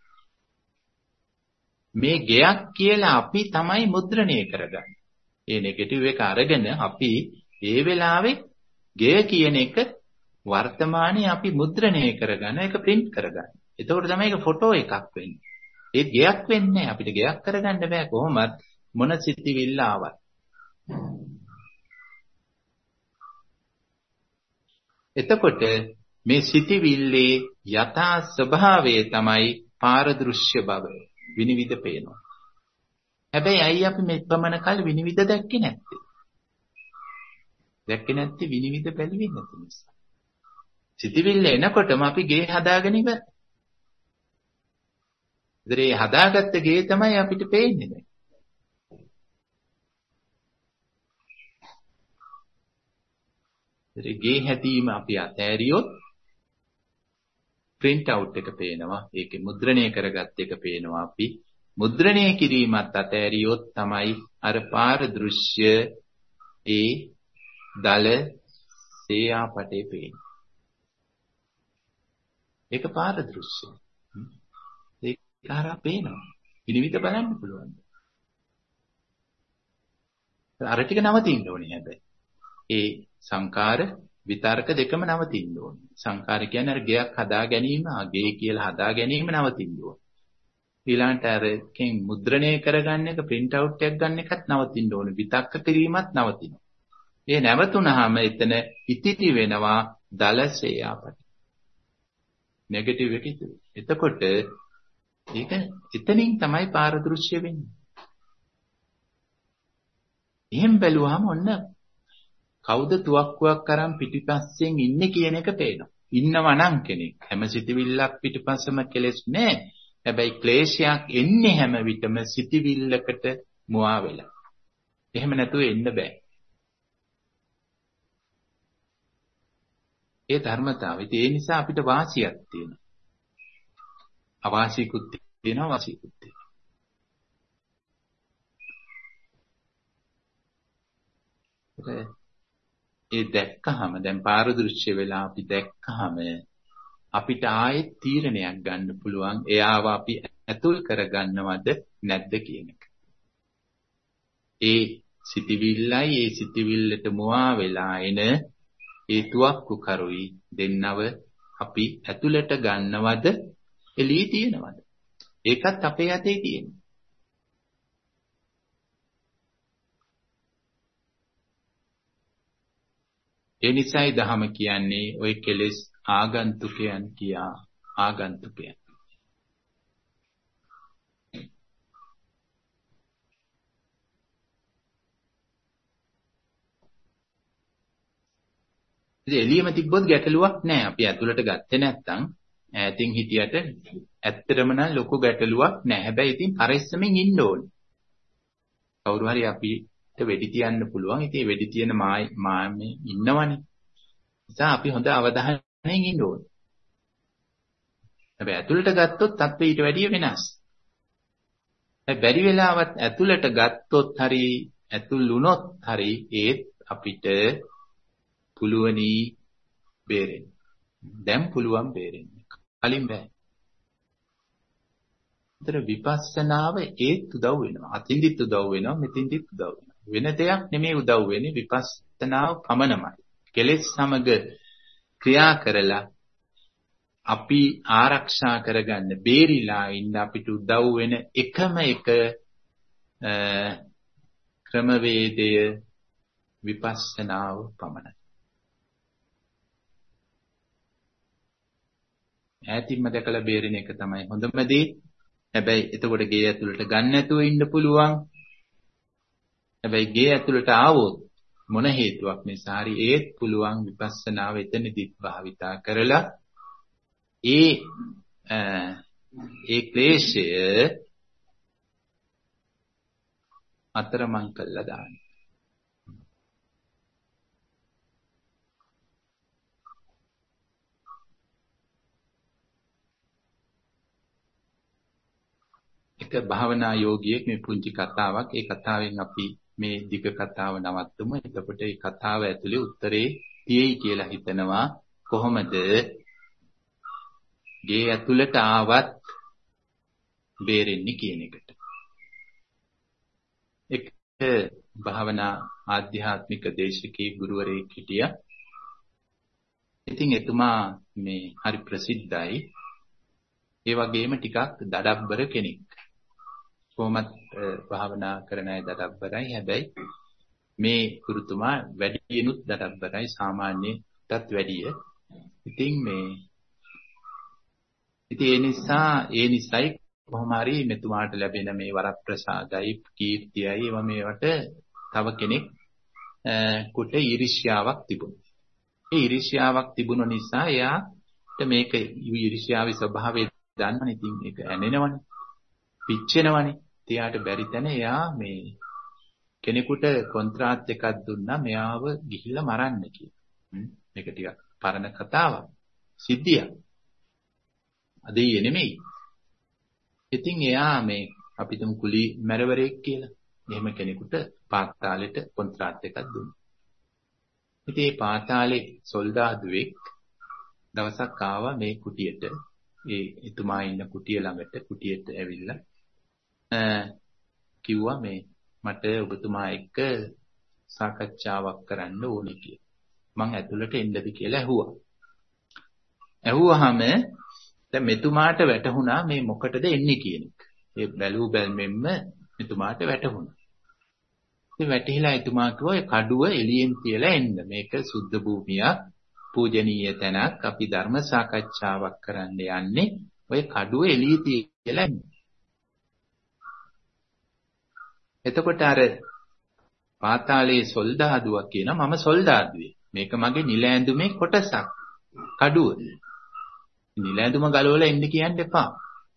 Speaker 1: මේ ගයක් කියලා අපි තමයි මුද්‍රණය කරගන්නේ. ඒ නෙගටිව් එක අරගෙන අපි ඒ වෙලාවේ ගෙය කියන එක වර්තමානයේ අපි මුද්‍රණය කරගන්න ඒක print කරගන්න. එතකොට තමයි ඒක ෆොටෝ එකක් වෙන්නේ. ඒ ගයක් වෙන්නේ අපිට ගයක් කරගන්න බෑ කොහොමත් මොන සිතිවිල්ල ආවත්. එතකොට මේ සිතිවිල්ලේ යථා ස්වභාවය තමයි පාරදෘශ්‍ය බව. විනිවිද පේනවා. හැබැයි අයි අපි මේ පමණ කල විනිවිද දැක්කේ නැත්තේ. දැක්කේ නැත්තේ විනිවිද බැලුවේ නැති නිසා. සිතිවිල්ල එනකොටම අපි ගේ හදාගෙන ඉවරයි. ඉතින් මේ හදාගත්ත ගේ තමයි අපිට පේන්නේ දැන්. ඉතින් ගේ හැදීම අපි අතෑරියොත් print out එක පේනවා. ඒකේ මුද්‍රණය කරගත්ත එක පේනවා අපි. මුද්‍රණය කිරීමත් අතෑරියොත් තමයි අර පාරදෘශ්‍ය ඒ දල සේයාපටේ පේන්නේ. ඒක පාරදෘශ්‍ය. ඒක හරහා පේනවා. විනිවිද බලන්න පුළුවන්. අර ටික නවතින්න ඕනේ හැබැයි. ඒ සංකාර විතර්ක දෙකම නවතින්න ඕනේ. සංකාර කියන්නේ අර ගයක් හදා ගැනීම, ගේ කියලා හදා ගැනීම නවතින්න ඕනේ. ඊළඟට අරකින් මුද්‍රණය කරගන්න එක, print out එකක් ගන්න එකත් නවතින්න ඕනේ. විතක්ක කිරීමත් නවතිනවා. ඒ නැවතුනහම එතන ඉතිති වෙනවා දලසේ ආපට. නෙගටිව් එක ඉතිරි. එතකොට ඒක එතනින් තමයි පාරදෘශ්‍ය වෙන්නේ. එහෙම බැලුවාම ඔන්න කවුද තුවක්කුවක් අරන් පිටිපස්සෙන් ඉන්නේ කියන එක පේනවා. ඉන්නවා නම් කෙනෙක්. හැම සිතිවිල්ලක් පිටිපස්සම කෙලෙස් නෑ. හැබැයි ක්ලේශයක් එන්නේ හැම විටම සිතිවිල්ලකට මුවා වෙලා. එහෙම නැතුව එන්න බෑ. ඒ ධර්මතාවය. ඒ නිසා අපිට වාසියක් තියෙනවා. අවාසියකුත් තියෙනවා, වාසියකුත් තියෙනවා. ඒ දැක්කහම දැන් පාරදෘශ්‍ය වෙලා අපි දැක්කහම අපිට ආයෙත් තීරණයක් ගන්න පුළුවන් එයාව අපි ඇතුල් කරගන්නවද නැද්ද කියන එක. ඒ සිතිවිල්ලයි ඒ සිතිවිල්ලට මුවා වෙලා එන ඒ තුවක්කු කරුයි දෙන්නව අපි ඇතුළට ගන්නවද එළියේ තියනවද? ඒකත් අපේ අතේ තියෙනවා. ඒ නිසායි දහම කියන්නේ ওই කෙලෙස් ආගන්තුකයන් කියා ආගන්තුකයන්. ඉතින් එළියම තිබ්බොත් ගැටලුවක් නැහැ. අපි ඇතුළට ගත්තේ නැත්නම් ඈතින් හිටියට ඇත්තටම නම් ලොකු ගැටලුවක් නැහැ. හැබැයි ඉතින් පරිස්සමෙන් ඉන්න ඕනේ. කවුරු හරි අපිට වෙඩි තියන්න පුළුවන්. ඉතින් වෙඩි තියන මාමේ ඉන්නවනේ. නිසා අපි හොඳ අවධානයෙන් ඉන්න ඕනේ. හැබැයි ඇතුළට ගත්තොත් තත්ත්වය ඊට වැඩිය වෙනස්. හැබැයි බැරි වෙලාවත් ඇතුළට ගත්තොත් හරි ඇතුල් වුණොත් හරි ඒත් අපිට පුළුවනි බේරෙන්න. දැන් පුළුවන් බේරෙන්න. කලින් බෑ. ඒතර විපස්සනාව ඒත් උදව් වෙනවා. අතින්දිත් උදව් වෙනවා, මෙතින්දිත් උදව් වෙනවා. වෙන දෙයක් නෙමෙයි උදව් වෙන්නේ විපස්සනාව පමණමයි. කෙලෙස් සමග ක්‍රියා කරලා අපි ආරක්ෂා කරගන්න බේරිලා ඉන්න අපිට උදව් වෙන එකම එක ක්‍රමවේදය විපස්සනාව පමණයි. ඈතින්ම දැකලා බේරෙන එක තමයි හොඳම දේ. හැබැයි එතකොට ගේ ඇතුළට ගන්න නැතුව ඉන්න පුළුවන්. හැබැයි ගේ ඇතුළට ආවොත් මොන හේතුවක් නිසා හරි ඒත් පුළුවන් විපස්සනාව එතනදිත් භාවිතා කරලා ඒ ඒ ක්ලේශය අතරමං කළා දාන්න. භාවනා යෝගියෙක් මේ පුංචි කතාවක්. ඒ කතාවෙන් අපි මේ දිග කතාව නවත්තමු. එතකොට මේ කතාව ඇතුලේ උත්තරේ තියෙයි කියලා හිතනවා. කොහොමද ගේ ඇතුළට ආවත් බේරෙන්නේ කියන එකට. එක භාවනා ආධ්‍යාත්මික දේශකී ගුරුවරයෙක් හිටියා. ඉතින් එතුමා මේ හරි ප්‍රසිද්ධයි. ඒ වගේම ටිකක් දඩබ්බර කෙනෙක්. කොහොමත් භාවනා කරන අය දඩබ්බරයි. හැබැයි මේ ගුරුතුමා වැඩියෙනුත් දඩබ්බරයි, සාමාන්‍යටත් වැඩිය. ඉතින් මේ ඉතින් ඒ නිසා ඒ නිසයි කොහොම හරි මෙතුමාට ලැබෙන මේ වරප්‍රසාදයි, කීර්තියයි ඒවා මේවට තව කෙනෙක් කුට ඊර්ෂ්‍යාවක් තිබුණා. ඒ ඊර්ෂ්‍යාවක් තිබුණ නිසා එයාට මේක ඊර්ෂ්‍යාවේ ස්වභාවය දන්නවනේ. ඉතින් ඒක ඇනෙනවනේ, පිච්චෙනවනේ. එයාට බැරි තැන එයා මේ කෙනෙකුට කොන්ත්‍රාත් එකක් දුන්නා මෙයාව ගිහිල්ලා මරන්න කියලා. මේක ටිකක් පරණ කතාවක්. සිද්ධියක්. අද ඊයේ නෙමෙයි. ඉතින් එයා මේ අපි තුමු කුලි මැරවරයෙක් කියලා. එහෙම කෙනෙකුට පාතාලෙට කොන්ත්‍රාත් එකක් දුන්නා. ඉතින් මේ පාතාලේ සොල්දාදුවෙක් දවසක් ආවා මේ කුටියට. ඒ එතුමා ඉන්න කුටිය ළඟට කුටියට ඇවිල්ලා කිව්වා මේ මට ඔබතුමා එක්ක සාකච්ඡාවක් කරන්න ඕනේ කියලා. මං ඇතුළට එන්නද කියලා ඇහුවා. ඇහුවාම දැන් මෙතුමාට වැටහුණා මේ මොකටද එන්නේ කියන එක. ඒ බැලූ බැල්මෙන්ම මෙතුමාට වැටහුණා. ඉතින් වැටිලා එතුමා කිව්වා ඒ කඩුව එළියෙන් තියලා එන්න. මේක සුද්ධ භූමියක්, පූජනීය තැනක්. අපි ධර්ම සාකච්ඡාවක් කරන්න යන්නේ. ඔය කඩුව එළිය තියලා එන්න. එතකොට අර පාතාලයේ සොල්දාදුවා කියනවා මම සොල්දාදුවේ. මේක මගේ නිල ඇඳුමේ කොටසක්. කඩුව. නිල ඇඳුම ගලවලා එන්න කියන්න එපා.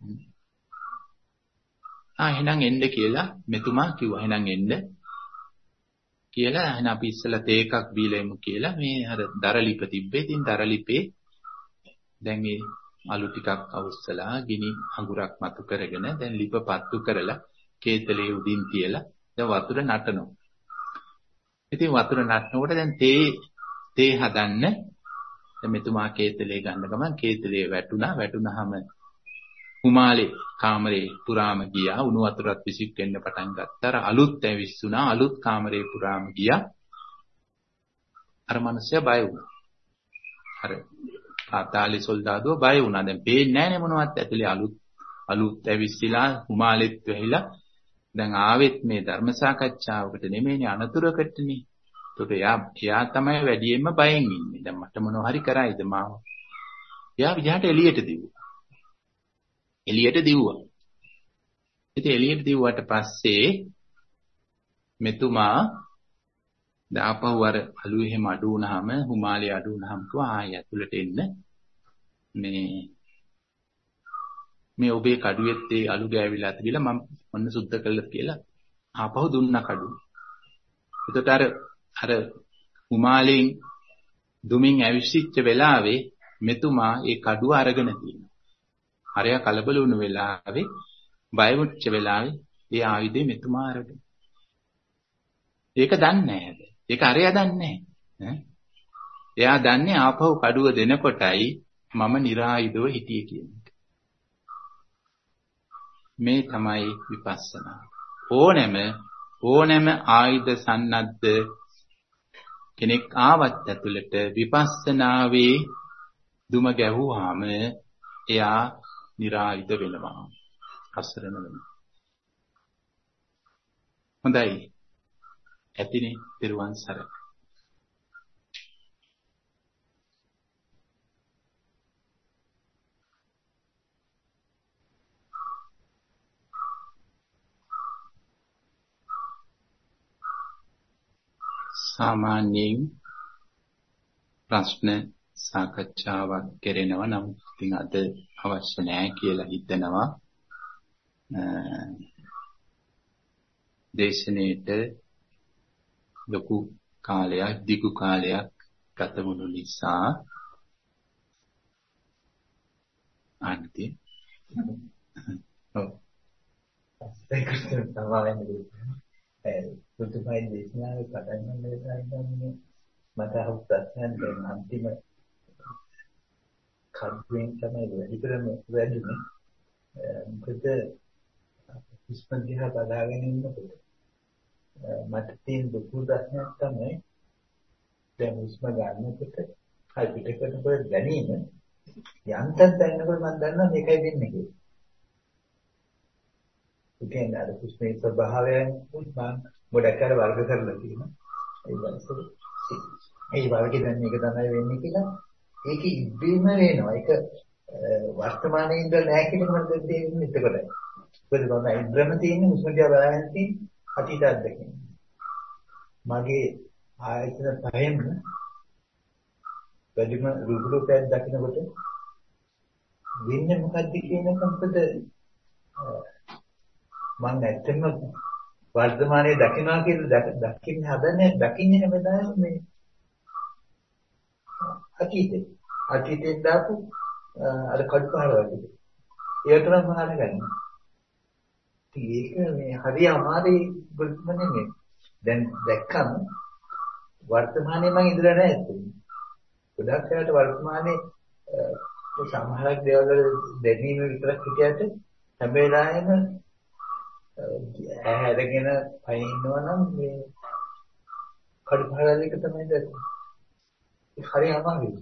Speaker 1: ආ එහෙනම් එන්න කියලා මෙතුමා කිව්වා. එහෙනම් එන්න කියලා එහෙනම් අපි ඉස්සලා තේ එකක් බීලා එමු කියලා මේ අර දරලිප තිබ්බේ. ඉතින් දරලිපේ දැන් මේ අලු ටිකක් අවුස්සලා ගිනි අඟුරක් මතු කරගෙන දැන් ලිප පත්තු කරලා කේතලේ උඩින් තියලා දැන් වතුර නටනවා. ඉතින් වතුර නටනකොට දැන් තේ තේ හදන්න දැන් මෙතුමා කේතලේ ගන්න ගමන් කේතලේ වැටුණා. වැටුණාම හුමාලේ කාමරේ පුරාම ගියා. උණු වතුරත් විසික් වෙන්න පටන් ගත්තා. අර අලුත් ඇවිස්සුණා. අලුත් කාමරේ පුරාම ගියා. අර මිනිස්සයා බය වුණා. අර පාතාලේ සොල්දාදුව බය වුණා. දැන් පේන්නේ නැහැ නේ මොනවත් ඇතුලේ අලුත් අලුත් ඇවිස්සලා හුමාලෙත් වෙහිලා දැන් ආවෙත් මේ ධර්ම සාකච්ඡාවකට නෙමෙයිනේ අනතුරකටනේ. ඒකට එයා එයා තමයි වැඩියෙන්ම බයෙන් ඉන්නේ. දැන් මට මොනව හරි කරයිද මාව? එයා විජහට එළියට දිව්වා. එළියට දිව්වා. ඉතින් එළියට දිව්වට පස්සේ මෙතුමා දාපහුව අර අලු එහෙම අඩු වුණාම හුමාලේ අඩු වුණාම කිව්වා ආයෙ ඇතුළට එන්න. මේ මේ ඔබේ කඩුවෙත් ඒ අලු ගෑවිලා තිබිලා මම මොන්න සුද්ධ කළා කියලා ආපහු දුන්නා කඩුව. එතකොට අර අර හුමාලෙන් දුමින් ඇවිස්සිච්ච වෙලාවේ මෙතුමා ඒ කඩුව අරගෙන තියෙනවා. හරයා කලබල වුණු වෙලාවේ බය වුච්ච වෙලාවේ ඒ ආයුධය මෙතුමා අරගෙන. ඒක දන්නේ නැහැ. ඒක අරයා දන්නේ නැහැ. එයා දන්නේ ආපහු කඩුව දෙනකොටයි මම નિરાයුධව හිටියේ කියන එක. මේ තමයි විපස්සනා. ඕනෑම ඕනෑම ආයුධ සන්නද්ධ කෙනෙක් ආවත් ඇතුළට විපස්සනාවේ දුම ගැහුවාම එයා નિરાයුධ වෙනවා. අසරණ වෙනවා. හොඳයි. ඇතිනේ පිරුවන් සරණයි. සාමාන්‍යයෙන් ප්‍රශ්න සාකච්ඡාවක් කරනවා නම් ඉතින් අද අවශ්‍ය නැහැ කියලා හිතනවා. දේශනෙට ලොකු කාලයක් දිගු කාලයක් ගත වුණු නිසා අන්ති ඔව්
Speaker 2: ඒක තමයි ඒ පුදුමයි දේශනාවේ පටන් ගන්න වෙලාවදී මට අහු ප්‍රශ්නයක් දැන් අන්තිම කඩුවෙන් තමයි වැඩිපුරම වැඩිනේ. මොකද ඉස්මන් දිහා බලාගෙන ඉන්නකොට මට තියෙන දුක ප්‍රශ්නයක් තමයි දැන් ඉස්ම ගන්නකොට හයි පිටකටකොට දැනීම යන්තම් දැනනකොට මම දන්නවා මේකයි වෙන්නේ කියලා. ඒ කියන්නේ අර කුස්මේ ස්වභාවයෙන් මම ගොඩක් අර වර්ග කරලා තියෙනවා. ඒ වගේ ඒ වගේ දැන් මේක තමයි වෙන්නේ කියලා ඒක ඉබ්බේම වෙනවා. ඒක වර්තමානයේ ඉඳලා නැහැ කියන එක මට තේරෙන්නේ එතකොටයි. මොකද මම ඉබ්‍රම තියෙන්නේ මුස්මටිය බලන්න තියෙන අතීත අත්දැකීම්. මගේ ආයතන පහෙම වැඩිම රූපයක් දකින්නකොට වෙන්නේ මොකද්ද කියන එක මොකද මම ඇත්තටම වර්තමානයේ දකින්නවා කියලා දකින්න හදන්නේ දකින්නේ හැමදාම මේ අතීතේ අතීතේ දාපු අර කඩපාර වගේ ඒක තමයි මම අහගන්නේ. ඒක මේ හරි අමාරුයි බුද්ධමනේ මේ දැන් දැක්කම වර්තමානයේ මම ඉඳලා නැහැ ඇත්තටම. ගොඩක් වෙලාවට වර්තමානයේ සමහරක් දේවල් වල දැනීම විතරක් හිටියට හැම වෙලාවෙම ඇහැරගෙන පයින්නවා නම් මේ කඩපාරල් එක තමයි දැක්කේ. ඒ හරි අමාරුයි.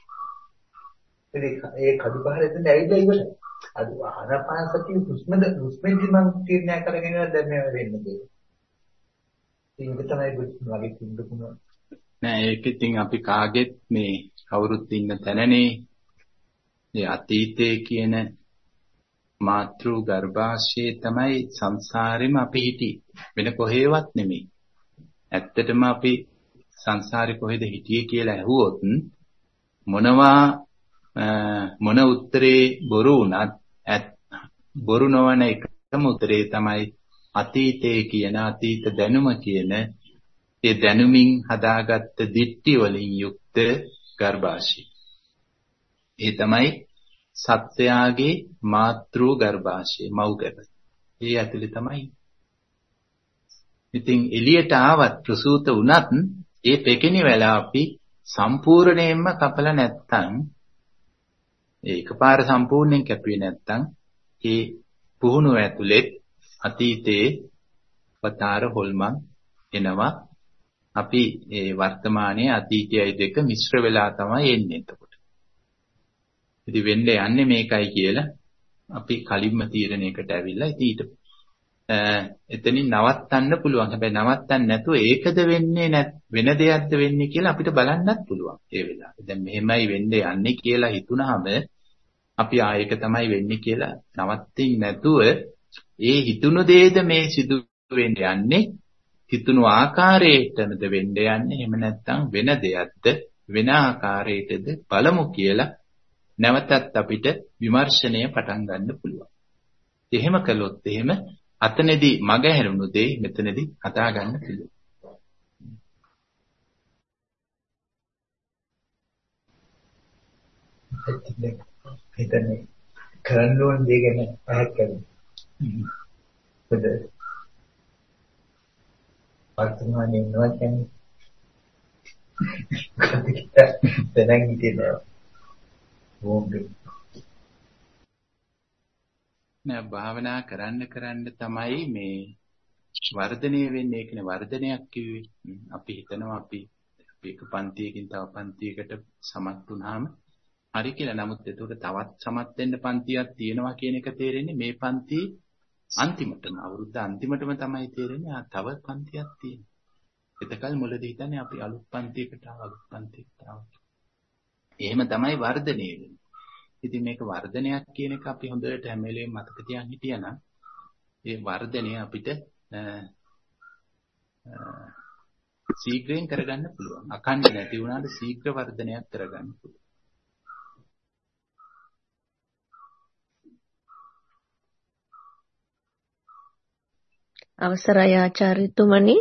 Speaker 2: ඒ කඩපාරල් එතන ඇවිල්ලා ඉවරයි. අද ආනාපානසතිය හුස්මද හුස්මෙන්දි මම තීරණය කරගෙන දැන් මේ වෙන්නේ. ඒක තමයි මගේ තිබුණ
Speaker 1: නෑ ඒක ඉතින් අපි කාගෙත් මේ කවුරුත් ඉන්න තැනනේ මේ අතීතයේ කියන මාතෘ ගර්භාෂයේ තමයි සංසාරෙම අපි හිටියේ වෙන කොහෙවත් නෙමෙයි. ඇත්තටම අපි සංසාරේ කොහෙද හිටියේ කියලා ඇහුවොත් මොනවා මොන උත්තරේ බොරු වුණත් බොරු නොවන එකම උත්තරේ තමයි අතීතයේ කියන අතීත දැනුම කියන ඒ දැනුමින් හදාගත්ත දිට්ඨි වලින් යුක්ත ගර්භාෂය. ඒ තමයි සත්‍යයේ මාතෘ ගර්භාෂය මව්ගර්භ. ඒ ඇතුලේ තමයි. ඉතින් එළියට ආවත් ප්‍රසූත වුණත් ඒ පෙකිනි වෙලා අපි සම්පූර්ණයෙන්ම කපලා නැත්තම් ඒකපාර සම්පූර්ණයෙන් කැපුවේ නැත්තම් ඒ පුහුණුව ඇතුලේ අතීතයේ වතාර හොල්මන් එනවා. අපි ඒ වර්තමානයේ අතීතයයි දෙක මිශ්‍ර වෙලා තමයි එන්නේ එතකොට. ඉතින් වෙන්නේ යන්නේ මේකයි කියලා අපි කලින්ම තීරණයකට ඇවිල්ලා ඉතින් ඊට එතනින් නවත්තන්න පුළුවන්. හැබැයි නවත්තන්න නැතුව ඒකද වෙන්නේ නැත් වෙන දෙයක්ද වෙන්නේ කියලා අපිට බලන්නත් පුළුවන් ඒ වෙලාවේ. දැන් මෙහෙමයි වෙන්නේ යන්නේ කියලා හිතුනහම අපි ආයෙක තමයි වෙන්නේ කියලා නවත්තින් නැතුව ඒ හිතුණු දේද මේ සිදු වෙන්නේ යන්නේ හිතුණු ආකාරයටද වෙන්නේ යන්නේ එහෙම නැත්නම් වෙන දෙයක්ද වෙන ආකාරයටද බලමු කියලා නැවතත් අපිට විමර්ශනය පටන් ගන්න පුළුවන්. එහෙම කළොත් එහෙම අතනදී මග හැරුණු දේ මෙතනදී හදා ගන්න පුළුවන්.
Speaker 2: හිතන්නේ කරන්න ඕන දේ ගැන පහක් කරනවා. මොකද වර්තමානයේ ඉන්නවා කියන්නේ දැනන් හිටියනවා. ඕම්බේ.
Speaker 1: නෑ භාවනා කරන්න කරන්න තමයි මේ වර්ධනය වෙන්නේ. ඒ කියන්නේ වර්ධනයක් කිව්වේ. අපි හිතනවා අපි එක පන්තියකින් තව පන්තියකට සමත් වුණාම හරි කියලා. නමුත් ඒකට තවත් සමත් වෙන්න පන්තියක් තියෙනවා කියන එක තේරෙන්නේ මේ පන්තියේ අන්තිමටම අවුරුද්ද අන්තිමටම තමයි තේරෙන්නේ ආ තව පන්තියක් තියෙනවා. එතකල් මුලදී හිතන්නේ අපි අලුත් පන්තියකට ආව අලුත් පන්තියකට ආව. එහෙම තමයි වර්ධනය වෙන්නේ. ඉතින් මේක වර්ධනයක් කියන එක අපි හොඳට හැම වෙලේම මතක තියාගෙන හිටියනම් ඒ වර්ධනය අපිට ශීඝ්‍රයෙන් කරගන්න පුළුවන්. අකණ්ඩ නැති වුණාට ශීඝ්‍ර වර්ධනයක් කරගන්න පුළුවන්.
Speaker 3: අවසරයි ආචාර්යතුමනි.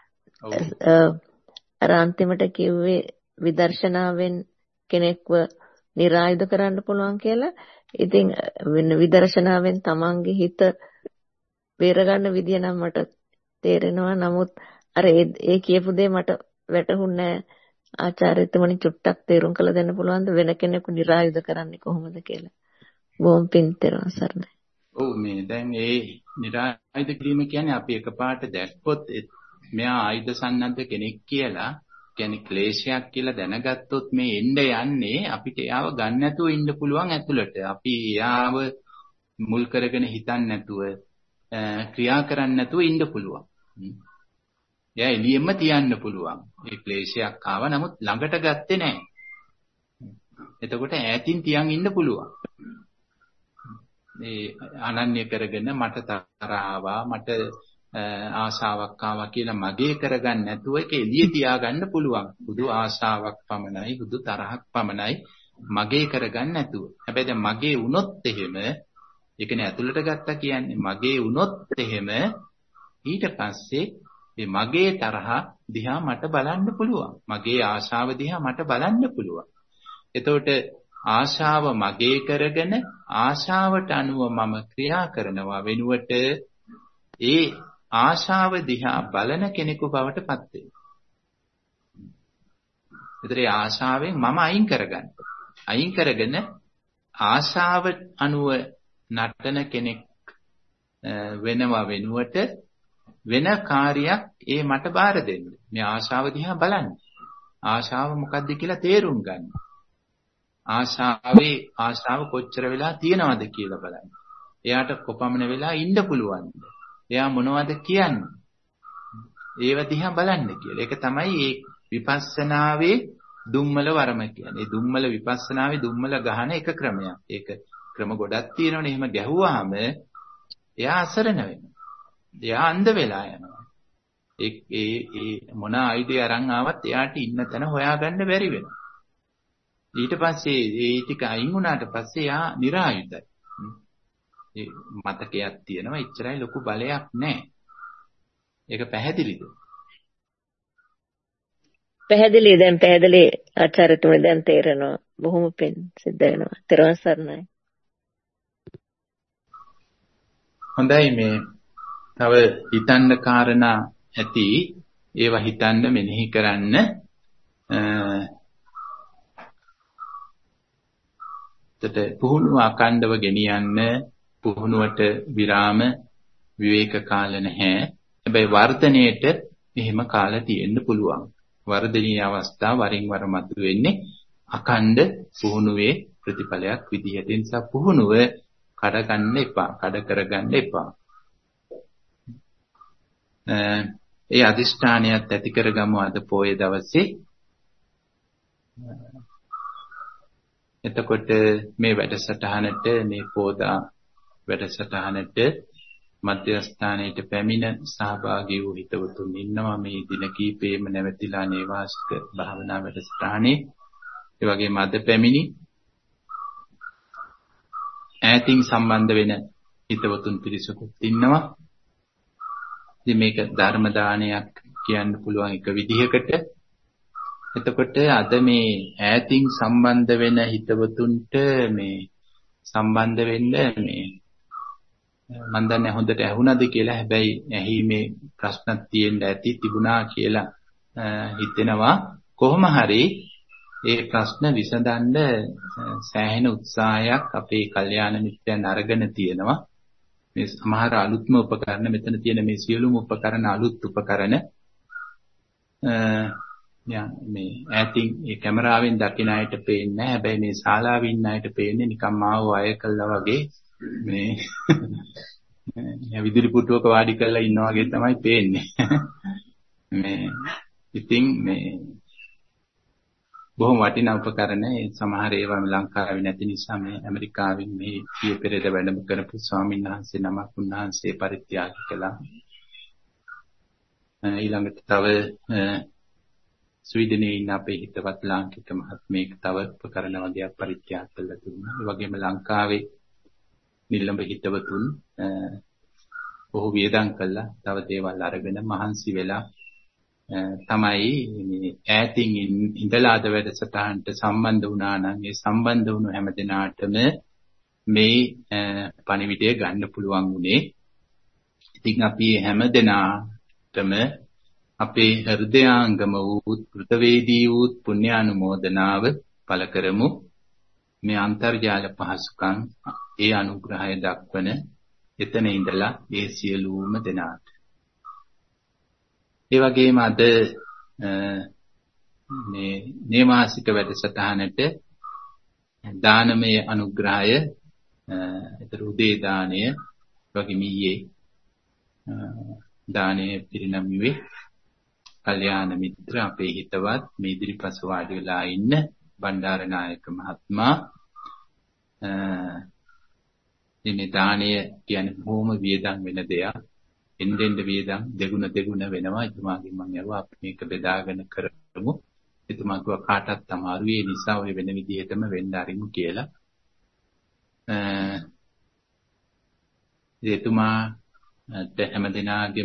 Speaker 3: අර අන්තිමට කිව්වේ විදර්ශනාවෙන් කෙනෙක්ව නිරායුධ කරන්න පුළුවන් කියලා. ඉතින් විදර්ශනාවෙන් තමන්ගේ හිත බේරගන්න විදිය නම් මට තේරෙනවා. නමුත් අර ඒ කියපු දේ මට වැටහුන්නේ ආචාර්යතුමනි චුට්ටක් තේරුම් කළ දෙන්න පුළුවන්ද වෙන කෙනෙකු નિરાයුධ කරන්නේ කොහොමද කියලා? බොහොම පිං තෙරුවන් සරණයි.
Speaker 1: ඔව් මේ දැන් ඒ નિરાයුධ කිරීම කියන්නේ අපි එකපාරට දැක්කොත් මෙයා ආයුධ සන්නද්ධ කෙනෙක් කියලා කියන්නේ ක්ලේශයක් කියලා දැනගත්තොත් මේ එන්න යන්නේ අපිට එයාව ගන්න නැතුව ඉන්න පුළුවන් ඇතුළට. අපි එයාව මුල් කරගෙන හිතන්නේ නැතුව ක්‍රියා කරන්නේ නැතුව ඉන්න පුළුවන්. එයා එළියෙම තියන්න පුළුවන්. මේ ක්ලේශයක් ආව නමුත් ළඟට ගත්තේ නැහැ. එතකොට ඈතින් තියන් ඉන්න පුළුවන්. මේ අනන්‍ය කරගෙන මට තරහවා මට ආශාවක් ආවා කියලා මගේ කරගන්න නැතුව ඒක එළිය තියාගන්න පුළුවන්. බුදු ආශාවක් පමණයි, බුදු තරහක් පමණයි මගේ කරගන්න නැතුව. හැබැයි දැන් මගේ වුණොත් එහෙම ඒ කියන්නේ ඇතුළට ගත්තා කියන්නේ මගේ වුණොත් එහෙම ඊට පස්සේ මේ මගේ තරහ දිහා මට බලන්න පුළුවන්. මගේ ආශාව දිහා මට බලන්න පුළුවන්. එතකොට ආශාව මගේ කරගෙන ආශාවට අනුව මම ක්‍රියා කරනවා වෙනුවට ඒ ආශාව දිහා බලන කෙනෙකු බවට පත් වෙනවා. ඒතරේ ආශාවෙන් මම අයින් කරගන්න. අයින් කරගෙන ආශාව අනුව නටන කෙනෙක් වෙනවා වෙනුවට වෙන කාර්යයක් ඒ මට බාර දෙන්න. මේ ආශාව දිහා බලන්න. ආශාව මොකක්ද කියලා තේරුම් ගන්න. ආශාවේ ආශාව කොච්චර වෙලා තියෙනවද කියලා බලන්න. එයාට කොපමණ වෙලා ඉන්න පුළුවන්ද? එයා මොනවද කියන්නේ? ඒව දිහා බලන්න කියලා. ඒක තමයි මේ විපස්සනාවේ දුම්මල වරම කියන්නේ. දුම්මල විපස්සනාවේ දුම්මල ගහන එක ක්‍රමයක්. ඒක ක්‍රම ගොඩක් තියෙනවනේ. එහෙම ගැහුවාම එයා අසරණ වෙනවා. එයා අන්ධ වෙලා යනවා. ඒ ඒ ඒ මොන ආයුධය අරන් ආවත් එයාට ඉන්න තැන හොයාගන්න බැරි වෙනවා. ඊට පස්සේ ඒ ටික අයින් වුණාට පස්සේ යා નિરાයුධයි. ඒ මතකයක් තියෙනවා. එච්චරයි ලොකු බලයක් නැහැ. ඒක පැහැදිලිද?
Speaker 3: පැහැදිලි. දැන් පැහැදිලි ආචාර්යතුමනි දැන් තේරෙනවා. බොහොම පිං සිද්ධ වෙනවා. තෙරුවන් සරණයි.
Speaker 1: හොඳයි මේ තව හිතන්න කාරණා ඇති. ඒවා හිතන්න මෙනෙහි කරන්න. එතට පුහුණුව අකණ්ඩව ගෙනියන්න පුහුණුවට විරාම විවේක කාල නැහැ. හැබැයි වර්ධනයේට එහෙම කාල තියෙන්න පුළුවන්. වර්ධනීය අවස්ථා වරින් වර මතුවෙන්නේ අකණ්ඩ පුහුණුවේ ප්‍රතිඵලයක් විදිහට. ඒ නිසා පුහුණුව කඩ ගන්න එපා. කඩ කරගන්න එපා. ඒ අදිෂ්ඨානයත් ඇති කරගමු අද පොයේ දවසේ. එතකොට මේ වැඩසටහනට මේ පොදා වැඩසටහනට මධ්‍යස්ථානයේ පැමිණ සහභාගී වූ හිතවතුන් ඉන්නවා. මේ දින කීපෙම නැවතිලා නේවාසික භාවනා වැඩසටහනේ. ඒ වගේම අද පැමිණි ඈතින් සම්බන්ධ වෙන හිතවතුන් පිරිසකුත් ඉන්නවා. ඉතින් මේක ධර්ම දානයක් කියන්න පුළුවන් එක විදිහකට. එතකොට අද මේ ඈතින් සම්බන්ධ වෙන හිතවතුන්ට මේ සම්බන්ධ වෙන්න මේ මම දන්නේ හොඳට ඇහුණාද කියලා. හැබැයි ඇහිීමේ ප්‍රශ්නක් තියෙන්න ඇති තිබුණා කියලා හිතෙනවා. කොහොම හරි ඒ ප්‍රශ්න විසඳන්න සෑහෙන උත්සාහයක් අපේ කල්යාණ මිත්‍රයන් අරගෙන තියෙනවා. මේ සමහර අලුත්ම උපකරණ මෙතන තියෙන මේ සියලුම උපකරණ අලුත් උපකරණ යා මේ ඈතින් මේ කැමරාවෙන් දකින අයට පේන්නේ නැහැ. හැබැයි මේ ශාලාවේ ඉන්න අයට පේන්නේ නිකන් මාව අය කළා වගේ මේ විදුලි පුටුවක වාඩි කරලා ඉන්නා වගේ තමයි පේන්නේ. මේ ඉතින් මේ බොහොම වටිනා උපකරණ. ඒ සමහර ඒවා ලංකාවේ නැති නිසා මේ ඇමරිකාවෙන් මේ ඊයේ පෙරේද වැඩම කරපු ස්වාමීන් වහන්සේ නමක් උන්වහන්සේ පරිත්‍යාග කළා. ඊළඟට තව ස්වීඩනයේ ඉන්න අපේ හිතවත් ලාංකික මහත්මයෙක් තව උපකරණ වගේක් පරිත්‍යාග කළා දුන්නා. ඒ වගේම ලංකාවේ නිලම්බ හිතවතුන් බොහෝ වියදම් කළා. තව දේවල් අරගෙන මහන්සි වෙලා තමයි මේ ඈතින් ඉඳලා අද වැඩසටහනට සම්බන්ධ වුණා නම් ඒ සම්බන්ධ වුණු හැම දිනාටම මේ පණිවිඩය ගන්න පුළුවන් උනේ. ඉතින් අපි හැම දෙනාටම අපේ හෘදයාංගම වූ කෘතවේදී වූ පුණ්‍යානුමෝදනාව පළ කරමු. මේ අන්තර්ජාල පහසුකම් ඒ අනුග්‍රහය දක්වන එතන ඉඳලා ඒ සියලුම දෙනාට. ඒ වගේම අද මේ නේවාසික වැඩසටහනට දානමය අනුග්‍රහය ඒතර උදේ දාණය වගේ මීයේ දාණය පිරිනැමුවේ කල්යාණ මිත්‍ර අපේ හිතවත් මේ ඉදිරිපස වාඩි වෙලා ඉන්න බණ්ඩාරනායක මහත්මයා මේ දාණය කියන්නේ බොහොම වියදම් වෙන දෙයක්. එන්නෙන් වියදම් දෙගුණ දෙගුණ වෙනවා. එතුමාගෙන් මම යවුවා අපි මේක බෙදාගෙන කරමු. එතුමා කිව්වා කාටවත් අමාරු ඒ නිසා ඔය වෙන විදිහටම වෙන්න ආරිමු කියලා. එතුමාට හැම දිනාගෙම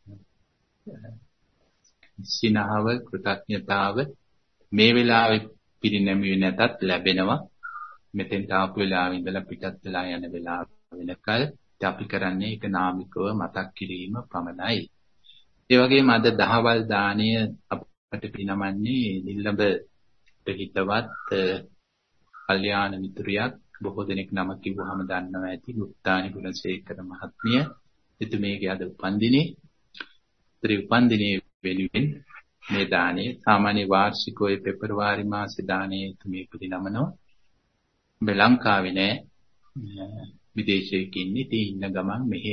Speaker 1: සිනහව කෘතඥතාව මේ වෙලාවේ පිරිනැමුවේ නැතත් ලැබෙනවා. මෙතෙන් ආපු වෙලාවෙ ඉඳලා පිටත් වෙලා යන වෙලාව වෙනකල් අපි කරන්නේ ඒක නාමිකව මතක් කිරීම පමණයි. ඒ වගේම අද දහවල් දාණය අපට පිරිනමන්නේ නිල්ලඹට හිතවත් කල්යාණ මිතුරියක් බොහෝ දෙනෙක් නම කිව්වහම දන්නවා ඇති ගුප්තානි ගුණසේකර මහත්මිය. එතුමියගේ අද උපන්දිනේ. ත්‍රි උපන්දිනේ වෙනුවෙන් මේ දාණය සාමාන්‍ය වාර්ෂිකව පෙබරවාරි මාසේ දාණය එතුමිය පිරිනමනවා. මේ ලංකාවේ නෑ විදේශයක ඉන්නේ. ඉතින් ඉන්න ගමන් මෙහි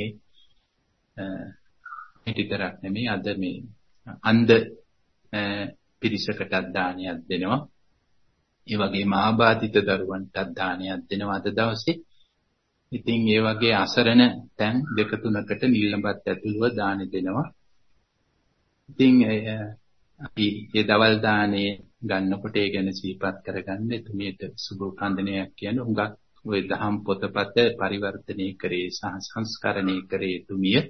Speaker 1: හිටිතරක් නෙමෙයි අද මේ අන්ධ පිරිසකටත් දානයක් දෙනවා. ඒ වගේම ආබාධිත දරුවන්ටත් දානයක් දෙනවා අද දවසේ. ඉතින් ඒ වගේ අසරණ තැන් දෙක තුනකට නිල්ලඹත් ඇතුළුව දාන දෙනවා. ඉතින් අපි මේ දවල් දානේ ගන්නකොට ඒ ගැන සිහිපත් කරගන්න එතුමියට සුබ උපන්දිනයක් කියන හුඟක් ওই දහම් පොතපත පරිවර්තනය කරේ සහ සංස්කරණය කරේ එතුමිය.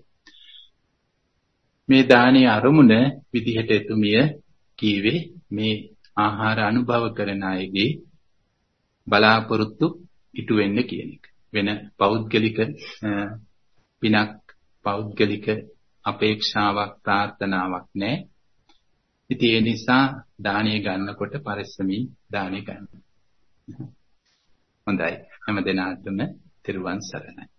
Speaker 1: මේ දානේ අරමුණ විදිහට එතුමිය කීවේ මේ ආහාර අනුභව කරන අයගේ බලාපොරොත්තු ඉටු වෙන්න කියන එක. වෙන පෞද්ගලික පිනක් පෞද්ගලික අපේක්ෂාවක් ප්‍රාර්ථනාවක් නැහැ. ඉතින් ඒ නිසා දාණය ගන්නකොට පරිස්සමින් දාණය ගන්න. හොඳයි. හැම දිනාටම තෙරුවන් සරණයි.